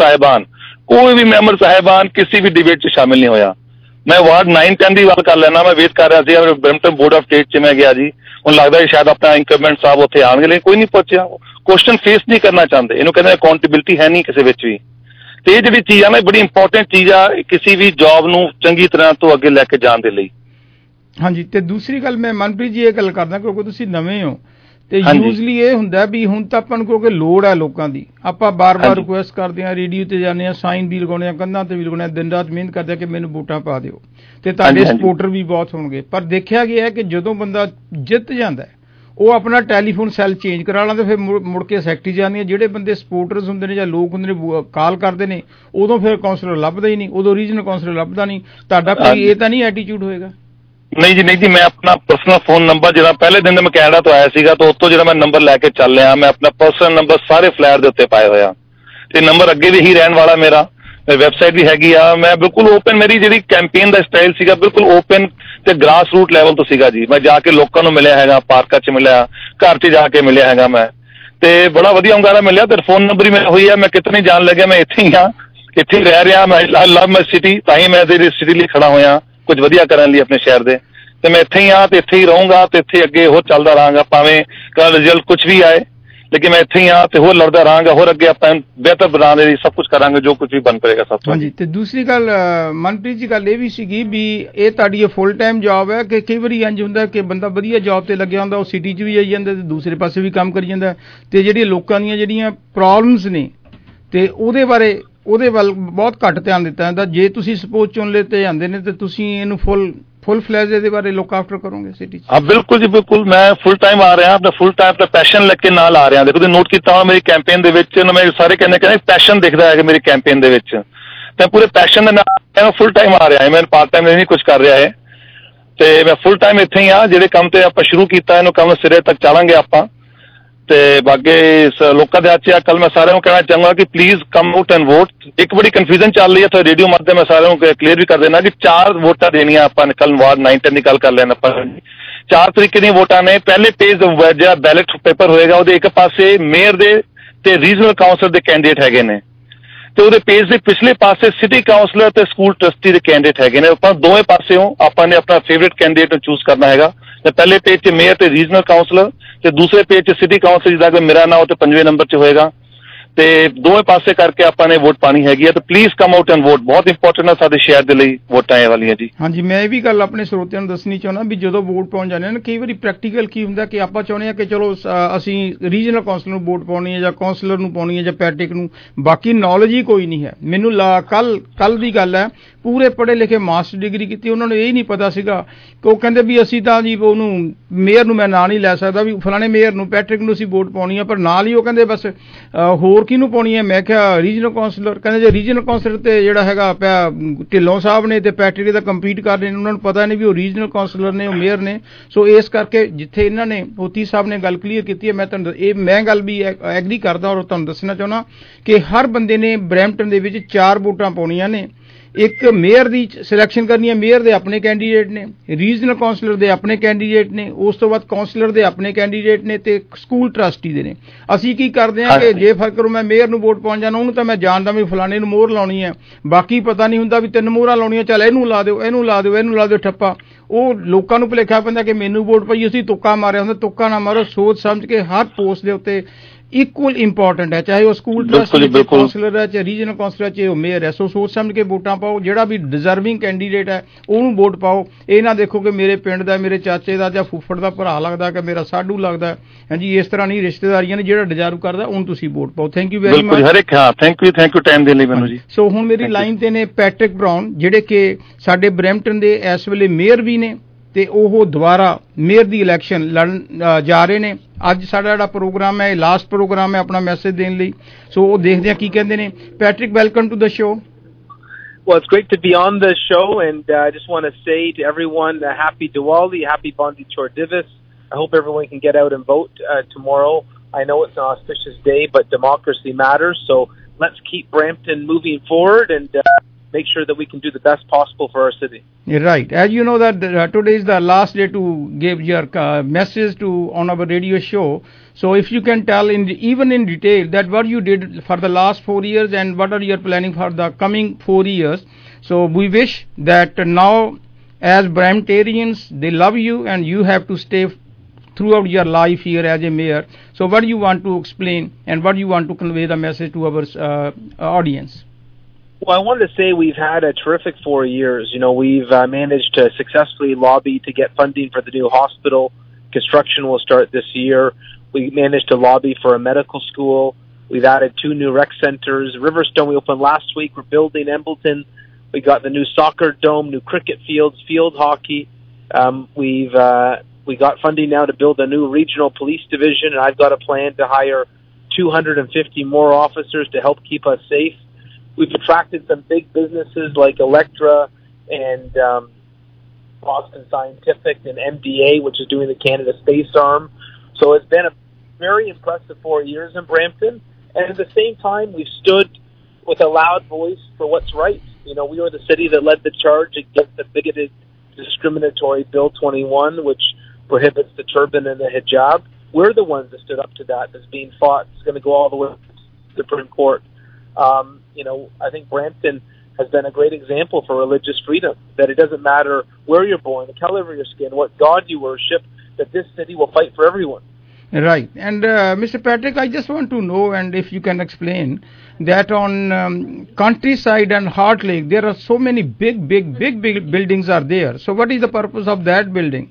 ਸਾਹਿਬਾਨ ਕਿਸੇ ਵੀ ਡਿਬੇਟ 'ਚ ਸ਼ਾਮਿਲ ਨਹੀਂ ਹੋਇਆ। ਮੈਂ ਵਾਰਡ 9-10 ਦੀ ਗੱਲ ਕਰ ਲੈਣਾ, ਮੈਂ ਵੇਟ ਕਰ ਰਿਹਾ ਸੀ ਬਰੈਂਪਟਨ ਬੋਰਡ ਆਫ ਟ੍ਰੇਡ 'ਚ ਮੈਂ ਗਿਆ ਜੀ, ਹੁਣ ਲੱਗਦਾ ਸ਼ਾਇਦ ਆਪਣਾ ਇੰਕਰਮੈਂਟ ਸਾਹਿਬ ਉੱਥੇ ਆਉਣਗੇ, ਲੇਕਿਨ ਕੋਈ ਨਹੀਂ ਪਹੁੰਚਿਆ। ਕੁਐਸਚਨ ਫੇਸ ਨਹੀਂ ਕਰਨਾ ਚਾਹੁੰਦੇ, ਇਹਨੂੰ ਕਹਿੰਦੇ ਅਕਾਊਂਟੇਬਿਲਿਟੀ ਹੈ ਨਹੀਂ ਕਿਸੇ ਵਿੱਚ ਵੀ। ਤੇ ਇਹ ਜਿਹੜੀ ਚੀਜ਼ ਆ ਨਾ, ਬੜੀ ਇੰਪੋਰਟੈਂਟ ਚੀਜ਼ ਆ ਕਿਸੇ ਵੀ ਜੌਬ ਨੂੰ ਚੰਗੀ ਤਰ੍ਹਾਂ ਤੋਂ ਅੱਗੇ ਲੈ ਕੇ ਜਾਣ ਦੇ ਲਈ। ਹਾਂਜੀ, ਤੇ ਦੂਸਰੀ ਗੱਲ ਮੈਂ ਮਨਪ੍ਰੀਤ ਜੀ ਇਹ ਗੱਲ ਕਰਦਾ, ਕਿਉਂਕਿ ਤੁਸੀਂ ਨਵੇਂ ਹੋ ਤੇ ਯੂਜ਼ਲੀ ਇਹ ਹੁੰਦਾ ਵੀ ਹੁਣ ਤਾਂ ਆਪਾਂ ਨੂੰ ਕਿਉਂਕਿ ਲੋੜ ਹੈ ਲੋਕਾਂ ਦੀ, ਆਪਾਂ ਬਾਰ-ਬਾਰ ਰਿਕੁਐਸਟ ਕਰਦੇ ਹਾਂ, ਰੇਡੀਓ ਤੇ ਜਾਂਦੇ ਹਾਂ, ਸਾਈਨ ਵੀ ਲਗਾਉਣੇ ਆ, ਕੰਧਾਂ ਤੇ ਵੀ ਲਗਾਉਣੇ ਆ, ਦਿਨ ਰਾਤ ਮਿਹਨਤ ਕਰਦੇ ਕਿ ਮੈਨੂੰ ਵੋਟਾਂ ਪਾ ਦਿਓ, ਤੇ ਤੁਹਾਡੇ ਸਪੋਰਟਰ ਵੀ ਬਹੁਤ ਹੋਣਗੇ। ਪਰ ਦੇਖਿਆ ਗਿਆ ਕਿ ਜਦੋਂ ਬੰਦਾ ਜਿੱਤ ਜਾਂਦਾ ਉਹ ਆਪਣਾ ਟੈਲੀਫੋਨ ਸੈੱਲ ਚੇਂਜ ਕਰਾ ਲੈਂਦੇ, ਫਿਰ ਮੁੜ ਕੇ ਸੈਕਟਰੀ ਜਾਂਦੀਆਂ। ਜਿਹੜੇ ਬੰਦੇ ਸਪੋਰਟਰਸ ਹੁੰਦੇ ਨੇ ਜਾਂ ਲੋਕ ਹੁੰਦੇ ਨੇ ਕਾਲ ਕਰਦੇ ਨੇ, ਉਦੋਂ ਫਿਰ ਕਾਉਂਸਲਰ ਲੱਭਦਾ ਹੀ ਨਹੀਂ, ਉਦੋਂ ਰੀਜਨਲ ਕਾਉਂਸਲਰ ਲੱਭਦਾ ਨਹੀਂ। ਤੁਹਾਡਾ ਕੋਈ ਇਹ ਤਾਂ ਨਹੀਂ ਐਟੀਟਿਊਡ ਹੋਏਗਾ? ਨਹੀਂ ਜੀ, ਮੈਂ ਆਪਣਾ ਪਰਸਨਲ ਫੋਨ ਨੰਬਰ ਜਿਹੜਾ ਪਹਿਲੇ ਦਿਨ ਮੈਂ ਕੈਨੇਡਾ ਤੋਂ ਆਇਆ ਸੀਗਾ, ਤਾਂ ਉੱਥੋਂ ਜਿਹੜਾ ਮੈਂ ਨੰਬਰ ਲੈ ਕੇ ਚੱਲ ਰਿਹਾ, ਮੈਂ ਆਪਣਾ ਪਰਸਨਲ ਨੰਬਰ ਸਾਰੇ ਫਲੈਟ ਦੇ ਉੱਤੇ ਪਾਏ ਹੋਇਆ, ਤੇ ਨੰਬਰ ਅੱਗੇ ਵੀ ਇਹੀ ਰਹਿਣ ਵਾਲਾ ਮੇਰਾ। ਵੈਬਸਾਈਟ ਵੀ ਹੈਗੀ ਆ, ਮੈਂ ਬਿਲਕੁਲ ਓਪਨ, ਮੇਰੀ ਜਿਹੜੀ ਕੈਂਪੇਨ ਦਾ ਸਟਾਈਲ ਸੀਗਾ ਬਿਲਕੁਲ ਓਪਨ ਤੇ ਗ੍ਰਾਸ ਰੂਟ ਲੈਵਲ ਤੋਂ ਸੀਗਾ ਜੀ। ਮੈਂ ਜਾ ਕੇ ਲੋਕਾਂ ਨੂੰ ਮਿਲਿਆ ਹੈਗਾ, ਪਾਰਕਾਂ 'ਚ ਮਿਲਿਆ, ਘਰ 'ਚ ਜਾ ਕੇ ਮਿਲਿਆ ਹੈਗਾ ਮੈਂ, ਤੇ ਬੜਾ ਵਧੀਆ ਹੁੰਗਾਰਾ ਮਿਲਿਆ। ਤੇ ਫੋਨ ਨੰਬਰ ਹੀ ਮੇਰਾ ਹੋਈ ਆ, ਮੈਂ ਕਿਤੇ ਨਹੀਂ ਜਾਣ ਲੱਗਿਆ, ਮੈਂ ਇੱਥੇ ਹੀ ਹਾਂ, ਇੱਥੇ ਹੀ ਰਹਿ ਰਿਹਾ। ਮੈਂ ਆਈ ਲਵ ਮਾਈ ਸਿਟੀ, ਤਾਂ ਹੀ ਮੈਂ ਇਹਦੀ ਸਿਟੀ ਲਈ ਖੜਾ ਹੋਇਆ, ਕੁਝ ਵਧੀਆ ਕਰਨ ਲਈ ਆਪਣੇ ਸ਼ਹਿਰ ਦੇ, ਤੇ ਮੈਂ ਇੱਥੇ ਹੀ ਹਾਂ ਤੇ ਇੱਥੇ ਹੀ ਰਹੂੰਗਾ, ਤੇ ਇੱਥੇ ਅੱਗੇ ਹੋਰ ਚੱਲਦਾ ਰਹਾਂਗਾ, ਭਾਵੇਂ ਕੱਲ ਰਿਜ਼ਲਟ ਕੁਝ ਵੀ ਆਏ, ਲੇਕਿਨ ਮੈਂ ਇੱਥੇ ਹੀ ਹਾਂ ਤੇ ਹੋਰ ਲੜਦਾ ਰਹਾਂਗਾ, ਹੋਰ ਅੱਗੇ ਆਪਾਂ ਬਿਹਤਰ ਬਣਾਉਣ ਲਈ ਸਭ ਕੁਝ ਕਰਾਂਗੇ, ਜੋ ਕੁਝ ਵੀ ਬਣ ਪਏਗਾ ਸਭ ਤੋਂ। ਹਾਂਜੀ, ਤੇ ਦੂਸਰੀ ਗੱਲ ਮਨਪ੍ਰੀਤ ਜੀ, ਗੱਲ ਇਹ ਵੀ ਸੀਗੀ ਵੀ ਇਹ ਤੁਹਾਡੀ ਫੁੱਲ ਟਾਈਮ ਜੌਬ ਹੈ ਕਿ ਕਈ ਵਾਰੀ ਇੰਝ ਹੁੰਦਾ ਕਿ ਬੰਦਾ ਵਧੀਆ ਜੌਬ ਤੇ ਲੱਗਿਆ ਹੁੰਦਾ, ਉਹ ਸਿਟੀ 'ਚ ਵੀ ਆਈ ਜਾਂਦਾ ਤੇ ਦੂਸਰੇ ਪਾਸੇ ਵੀ ਕੰਮ ਕਰੀ ਜਾਂਦਾ, ਤੇ ਜਿਹੜੀਆਂ ਲੋਕਾਂ ਦੀਆਂ ਜਿਹੜੀਆਂ ਪ੍ਰੋਬਲਮਸ ਨੇ ਤੇ ਉਹਦੇ ਵੱਲ ਬਹੁਤ ਘੱਟ ਧਿਆਨ ਦਿੱਤਾ ਜਾਂਦਾ। ਜੇ ਤੁਸੀਂ ਸਪੋਜ਼ ਚੁਣ ਲਏ ਤੇ ਜਾਂਦੇ ਨੇ, ਤੇ ਤੁਸੀਂ ਇਹਨੂੰ ਫੁੱਲ ਫਲੈਜ ਇਹਦੇ ਬਾਰੇ ਲੁੱਕ ਆਫਟਰ ਕਰੋਗੇ ਸਿਟੀ 'ਚ? ਹਾਂ ਬਿਲਕੁਲ ਜੀ, ਬਿਲਕੁਲ। ਮੈਂ ਫੁੱਲ ਟਾਈਮ ਆ ਰਿਹਾ, ਆਪਣਾ ਫੁੱਲ ਟਾਈਮ ਆਪਣਾ ਪੈਸ਼ਨ ਲੈ ਕੇ ਨਾਲ ਆ ਰਿਹਾ। ਦੇਖੋ ਤੁਸੀਂ ਨੋਟ ਕੀਤਾ ਹੋਣਾ ਮੇਰੀ ਕੈਂਪੇਨ ਦੇ ਵਿੱਚ, ਮੈਂ ਸਾਰੇ ਕਹਿੰਦੇ ਪੈਸ਼ਨ ਦਿਖਦਾ ਹੈ ਕਿ ਮੇਰੀ ਕੈਂਪੇਨ ਦੇ ਵਿੱਚ, ਤੇ ਪੂਰੇ ਪੈਸ਼ਨ ਦੇ ਨਾਲ ਫੁੱਲ ਟਾਈਮ ਆ ਰਿਹਾ ਹੈ, ਮੈਂ ਪਾਰਟ ਟਾਈਮ ਨਹੀਂ ਕੁਝ ਕਰ ਰਿਹਾ ਹੈ, ਤੇ ਮੈਂ ਫੁੱਲ ਟਾਈਮ ਇੱਥੇ ਹੀ ਆ। ਜਿਹੜੇ ਕੰਮ ਤੇ ਆਪਾਂ ਸ਼ੁਰੂ ਕੀਤਾ ਇਹਨੂੰ ਕੰਮ ਸਿਰੇ ਤੱਕ ਚਾਲਾਂਗੇ ਆਪਾਂ, ਤੇ ਬਾਕੀ ਲੋਕਾਂ ਦੇ ਹੱਥ 'ਚ ਆ। ਕੱਲ ਮੈਂ ਸਾਰਿਆਂ ਨੂੰ ਕਹਿਣਾ ਚਾਹਾਂਗਾ ਕਿ please come out and vote. ਇੱਕ ਬੜੀ ਕਨਫਿਊਜ਼ਨ ਚੱਲ ਰਹੀ ਹੈ ਤੇ ਰੇਡੀਓ ਮਾਧਿਅਮ ਮੈਂ ਸਾਰਿਆਂ ਨੂੰ ਕਲੀਅਰ ਵੀ ਕਰ ਦੇਣਾ ਕਿ 4 ਵੋਟਾਂ ਦੇਣੀਆਂ ਆਪਾਂ ਨੇ। ਕੱਲ ਵਾਰਡ 9-10 ਦੀ ਗੱਲ ਕਰ ਲੈਣਾ ਆਪਾਂ, 4 ਤਰੀਕੇ ਦੀਆਂ ਵੋਟਾਂ ਨੇ। ਪਹਿਲੇ ਪੇਜ ਜਿਹੜਾ ਬੈਲਟ ਪੇਪਰ ਹੋਏਗਾ ਉਹਦੇ ਇੱਕ ਪਾਸੇ ਮੇਅਰ ਦੇ ਤੇ ਰੀਜਨਲ ਕਾਉਂਸਲਰ ਦੇ ਕੈਂਡੀਡੇਟ ਹੈਗੇ ਨੇ, ਤੇ ਉਹਦੇ ਪੇਜ ਦੇ ਪਿਛਲੇ ਪਾਸੇ ਸਿਟੀ ਕਾਉਂਸਲਰ ਤੇ ਸਕੂਲ ਟਰਸਟੀ ਦੇ ਕੈਂਡੀਡੇਟ ਹੈਗੇ ਨੇ। ਆਪਾਂ ਦੋਵੇਂ ਪਾਸਿਓਂ ਆਪਾਂ ਨੇ ਆਪਣਾ ਫੇਵਰੇਟ ਕੈਂਡੀਡੇਟ ਨੂੰ ਚੂਜ਼ ਕਰਨਾ ਹੈਗਾ। ਤੇ ਪਹਿਲੇ ਪੇਜ 'ਚ ਮੇਅਰ ਤੇ ਰੀਜਨਲ ਕਾਉਂਸਲਰ, ਤੇ ਦੂਸਰੇ ਪੇਜ 'ਚ ਸਿਟੀ ਕਾਉਂਸਲ, ਜਿਹਦਾ ਕਿ ਮੇਰਾ ਨਾਮ ਤੇ 5ਵੇਂ ਨੰਬਰ 'ਚ ਹੋਏਗਾ, ਤੇ ਦੋਵੇਂ ਪਾਸੇ ਕਰਕੇ ਆਪਾਂ ਨੇ ਵੋਟ ਪਾਣੀ ਹੈਗੀ ਹੈ। ਤੇ please come out and vote, ਬਹੁਤ ਇੰਪੋਰਟੈਂਟ ਹੈ ਸਾਡੇ ਸ਼ਹਿਰ ਦੇ ਲਈ ਵੋਟਾਂ ਇਹ ਵਾਲੀਆਂ ਜੀ। ਹਾਂਜੀ, ਮੈਂ ਇਹ ਵੀ ਗੱਲ ਆਪਣੇ ਸਰੋਤਿਆਂ ਨੂੰ ਦੱਸਣੀ ਚਾਹੁੰਦਾ ਵੀ ਜਦੋਂ ਵੋਟ ਪਾਉਣ ਜਾਂਦੇ ਨੇ, ਕਈ ਵਾਰੀ ਪ੍ਰੈਕਟੀਕਲ ਕੀ ਹੁੰਦਾ ਕਿ ਆਪਾਂ ਚਾਹੁੰਦੇ ਹਾਂ ਕਿ ਚਲੋ ਅਸੀਂ ਰੀਜਨਲ ਕਾਉਂਸਲਰ ਨੂੰ ਵੋਟ ਪਾਉਣੀ ਹੈ ਜਾਂ ਕਾਉਂਸਲਰ ਨੂੰ ਪਾਉਣੀ ਹੈ ਜਾਂ ਪੈਟ੍ਰਿਕ ਨੂੰ, ਬਾਕੀ ਨੌਲੇਜ ਹੀ ਕੋਈ ਨਹੀਂ ਹੈ। ਮੈਨੂੰ ਕੱਲ ਦੀ ਗੱਲ ਹੈ, ਪੂਰੇ ਪੜ੍ਹੇ ਲਿਖੇ ਮਾਸਟਰ ਡਿਗਰੀ ਕੀਤੀ, ਉਹਨਾਂ ਨੂੰ ਇਹ ਨਹੀਂ ਪਤਾ ਸੀਗਾ ਕਿ ਉਹ ਕਹਿੰਦੇ ਵੀ ਅਸੀਂ ਤਾਂ ਜੀ ਉਹਨੂੰ ਮੇਅਰ ਨੂੰ ਮੈਂ ਨਾਂ ਨਹੀਂ ਲੈ ਸਕਦਾ ਵੀ ਫਲਾਣੇ ਮੇਅਰ ਨੂੰ, ਪੈਟ੍ਰਿਕ ਨੂੰ ਅਸੀਂ ਵੋਟ ਪਾਉਣੀ ਆ, ਪਰ ਨਾਲ ਹੀ ਉਹ ਕਹਿੰਦੇ ਬਸ ਹੋਰ ਕਿਹਨੂੰ ਪਾਉਣੀ ਹੈ? ਮੈਂ ਕਿਹਾ ਰੀਜਨਲ ਕਾਉਂਸਲਰ। ਕਹਿੰਦੇ ਜੇ ਰੀਜਨਲ ਕਾਉਂਸਲਰ ਤੇ ਜਿਹੜਾ ਹੈਗਾ ਪਿਆ ਢਿੱਲੋਂ ਸਾਹਿਬ ਨੇ ਤੇ ਪੈਟ੍ਰਿਕ ਦਾ ਕੰਪੀਟ ਕਰ ਰਹੇ ਨੇ, ਉਹਨਾਂ ਨੂੰ ਪਤਾ ਨਹੀਂ ਵੀ ਉਹ ਰੀਜਨਲ ਕਾਉਂਸਲਰ ਨੇ, ਉਹ ਮੇਅਰ ਨੇ। ਸੋ ਇਸ ਕਰਕੇ ਜਿੱਥੇ ਇਹਨਾਂ ਨੇ ਓਤੀ ਸਾਹਿਬ ਨੇ ਗੱਲ ਕਲੀਅਰ ਕੀਤੀ ਹੈ, ਮੈਂ ਗੱਲ ਵੀ ਐਗਰੀ ਕਰਦਾ ਔਰ ਤੁਹਾਨੂੰ ਦੱਸਣਾ ਚਾਹੁੰਦਾ ਕਿ ਹਰ ਬੰਦੇ ਨੇ ਬਰੈਂਪਟਨ ਦੇ ਵਿੱਚ 4 ਵੋਟਾਂ ਪਾਉਣੀਆਂ ਨੇ। ਇੱਕ ਮੇਅਰ ਦੀ ਸਿਲੈਕਸ਼ਨ ਕਰਨੀ ਹੈ, ਮੇਅਰ ਦੇ ਆਪਣੇ ਕੈਂਡੀਡੇਟ ਨੇ, ਰੀਜਨਲ ਕਾਉਂਸਲਰ ਦੇ ਆਪਣੇ ਕੈਂਡੀਡੇਟ ਨੇ, ਉਸ ਤੋਂ ਬਾਅਦ ਕਾਉਂਸਲਰ ਦੇ ਆਪਣੇ ਕੈਂਡੀਡੇਟ ਨੇ, ਤੇ ਸਕੂਲ ਟਰਸਟੀ ਦੇ ਨੇ। ਅਸੀਂ ਕੀ ਕਰਦੇ ਹਾਂ ਕਿ ਜੇ ਫਰਕ ਕਰੋ ਮੈਂ ਮੇਅਰ ਨੂੰ ਵੋਟ ਪਾਉਣ ਜਾਣਾ, ਉਹਨੂੰ ਤਾਂ ਮੈਂ ਜਾਣਦਾ ਵੀ ਫਲਾਣੇ ਨੂੰ ਮੋਹਰ ਲਾਉਣੀ ਹੈ, ਬਾਕੀ ਪਤਾ ਨਹੀਂ ਹੁੰਦਾ ਵੀ 3 ਮੋਹਰਾਂ ਲਾਉਣੀਆਂ, ਚੱਲ ਇਹਨੂੰ ਲਾ ਦਿਓ, ਇਹਨੂੰ ਲਾ ਦਿਓ, ਇਹਨੂੰ ਲਾ ਦਿਓ, ਠੱਪਾ। ਉਹ ਲੋਕਾਂ ਨੂੰ ਭੁਲੇਖਾ ਪੈਂਦਾ ਕਿ ਮੈਨੂੰ ਵੋਟ ਪਾਈ, ਅਸੀਂ ਤੁੱਕਾ ਮਾਰਿਆ ਹੁੰਦਾ। ਤੁੱਕਾ ਨਾ ਮਾਰੋ, ਸੋਚ ਸਮਝ ਕੇ ਹਰ ਪੋਸਟ ਦੇ ਉੱਤੇ ਇਕੁਅਲ ਇੰਪੋਰਟੈਂਟ ਹੈ, ਚਾਹੇ ਉਹ ਸਕੂਲ ਟਰਸਟੀ ਕਾਉਂਸਲਰ ਹੈ, ਚਾਹੇ ਰੀਜਨਲ ਕਾਉਂਸਲਰ ਹੈ, ਚਾਹੇ ਉਹ ਮੇਅਰ ਹੈ। ਸੋ ਸੋਚ ਸਮਝ ਕੇ ਵੋਟਾਂ ਪਾਓ, ਜਿਹੜਾ ਵੀ ਡਿਜ਼ਰਵਿੰਗ ਕੈਂਡੀਡੇਟ ਹੈ ਉਹਨੂੰ ਵੋਟ ਪਾਓ। ਇਹ ਨਾ ਦੇਖੋ ਕਿ ਮੇਰੇ ਪਿੰਡ ਦਾ, ਮੇਰੇ ਚਾਚੇ ਦਾ ਜਾਂ ਫੁੱਫੜ ਦਾ ਭਰਾ ਲੱਗਦਾ ਕਿ ਮੇਰਾ ਸਾਡੂ ਲੱਗਦਾ। ਹਾਂਜੀ, ਇਸ ਤਰ੍ਹਾਂ ਨਹੀਂ, ਰਿਸ਼ਤੇਦਾਰੀਆਂ ਨੇ, ਜਿਹੜਾ ਡਿਜ਼ਰਵ ਕਰਦਾ ਉਹਨੂੰ ਤੁਸੀਂ ਵੋਟ ਪਾਓ। Thank you very much. Thank you time ਦੇਣ ਲਈ ਮੈਨੂੰ ਜੀ। ਸੋ ਹੁਣ ਮੇਰੀ ਲਾਈਨ ਤੇ ਨੇ ਪੈਟ੍ਰਿਕ ਬਰਾਊਨ, ਜਿਹੜੇ ਕਿ ਸਾਡੇ ਬਰੈਂਪਟਨ ਦੇ ਇਸ ਵੇਲੇ ਮੇਅਰ ਵੀ ਨੇ, ਤੇ ਉਹ ਦੁਬਾਰਾ ਮੇਅਰ ਦੀ ਇਲੈਕਸ਼ਨ ਲੜਨ ਜਾ ਰਹੇ ਨੇ। ਅੱਜ ਸਾਡਾ ਜਿਹੜਾ ਪ੍ਰੋਗਰਾਮ ਹੈ, ਲਾਸਟ ਪ੍ਰੋਗਰਾਮ ਹੈ ਆਪਣਾ ਮੈਸੇਜ ਦੇਣ ਲਈ। ਸੋ ਉਹ ਦੇਖਦੇ ਆ ਕੀ ਕਹਿੰਦੇ ਨੇ। Patrick, welcome to the show. Well, it's great to be on the show, and I just want to say to everyone, happy Diwali, happy Bandi Chor Divas. I hope everyone can get out and vote tomorrow I know it's an auspicious day, but democracy matters. So let's keep Brampton moving forward and make sure that we can do the best possible for our city. Right. As you know that today is the last day to give your message on our radio show. So if you can tell even in detail that what you did for the last 4 years and what are you planning for the coming 4 years. So we wish that now as Bramptonians, they love you and you have to stay throughout your life here as a mayor. So what do you want to explain and what do you want to convey the message to our audience? Well, I wanted to say we've had a terrific 4 years. You know, we've managed to successfully lobby to get funding for the new hospital. Construction will start this year. We managed to lobby for a medical school. We've added 2 new rec centers. Riverstone, we opened last week. We're building Embleton. We got the new soccer dome, new cricket fields, field hockey. We got funding now to build a new regional police division, and I've got a plan to hire 250 more officers to help keep us safe. We've attracted some big businesses like Electra and Boston Scientific and MDA, which is doing the Canada Space Arm. So it's been a very impressive 4 years in Brampton. And at the same time, we've stood with a loud voice for what's right. You know, we were the city that led the charge against the bigoted, discriminatory Bill 21, which prohibits the turban and the hijab. We're the ones that stood up to that that's being fought. It's going to go all the way to the Supreme Court. You know, I think Brampton has been a great example for religious freedom, that it doesn't matter where you're born, the color of your skin, what God you worship, that this city will fight for everyone. Right. And Mr. Patrick, I just want to know, and if you can explain, that on Countryside and Heart Lake, there are so many big buildings are there. So what is the purpose of that building?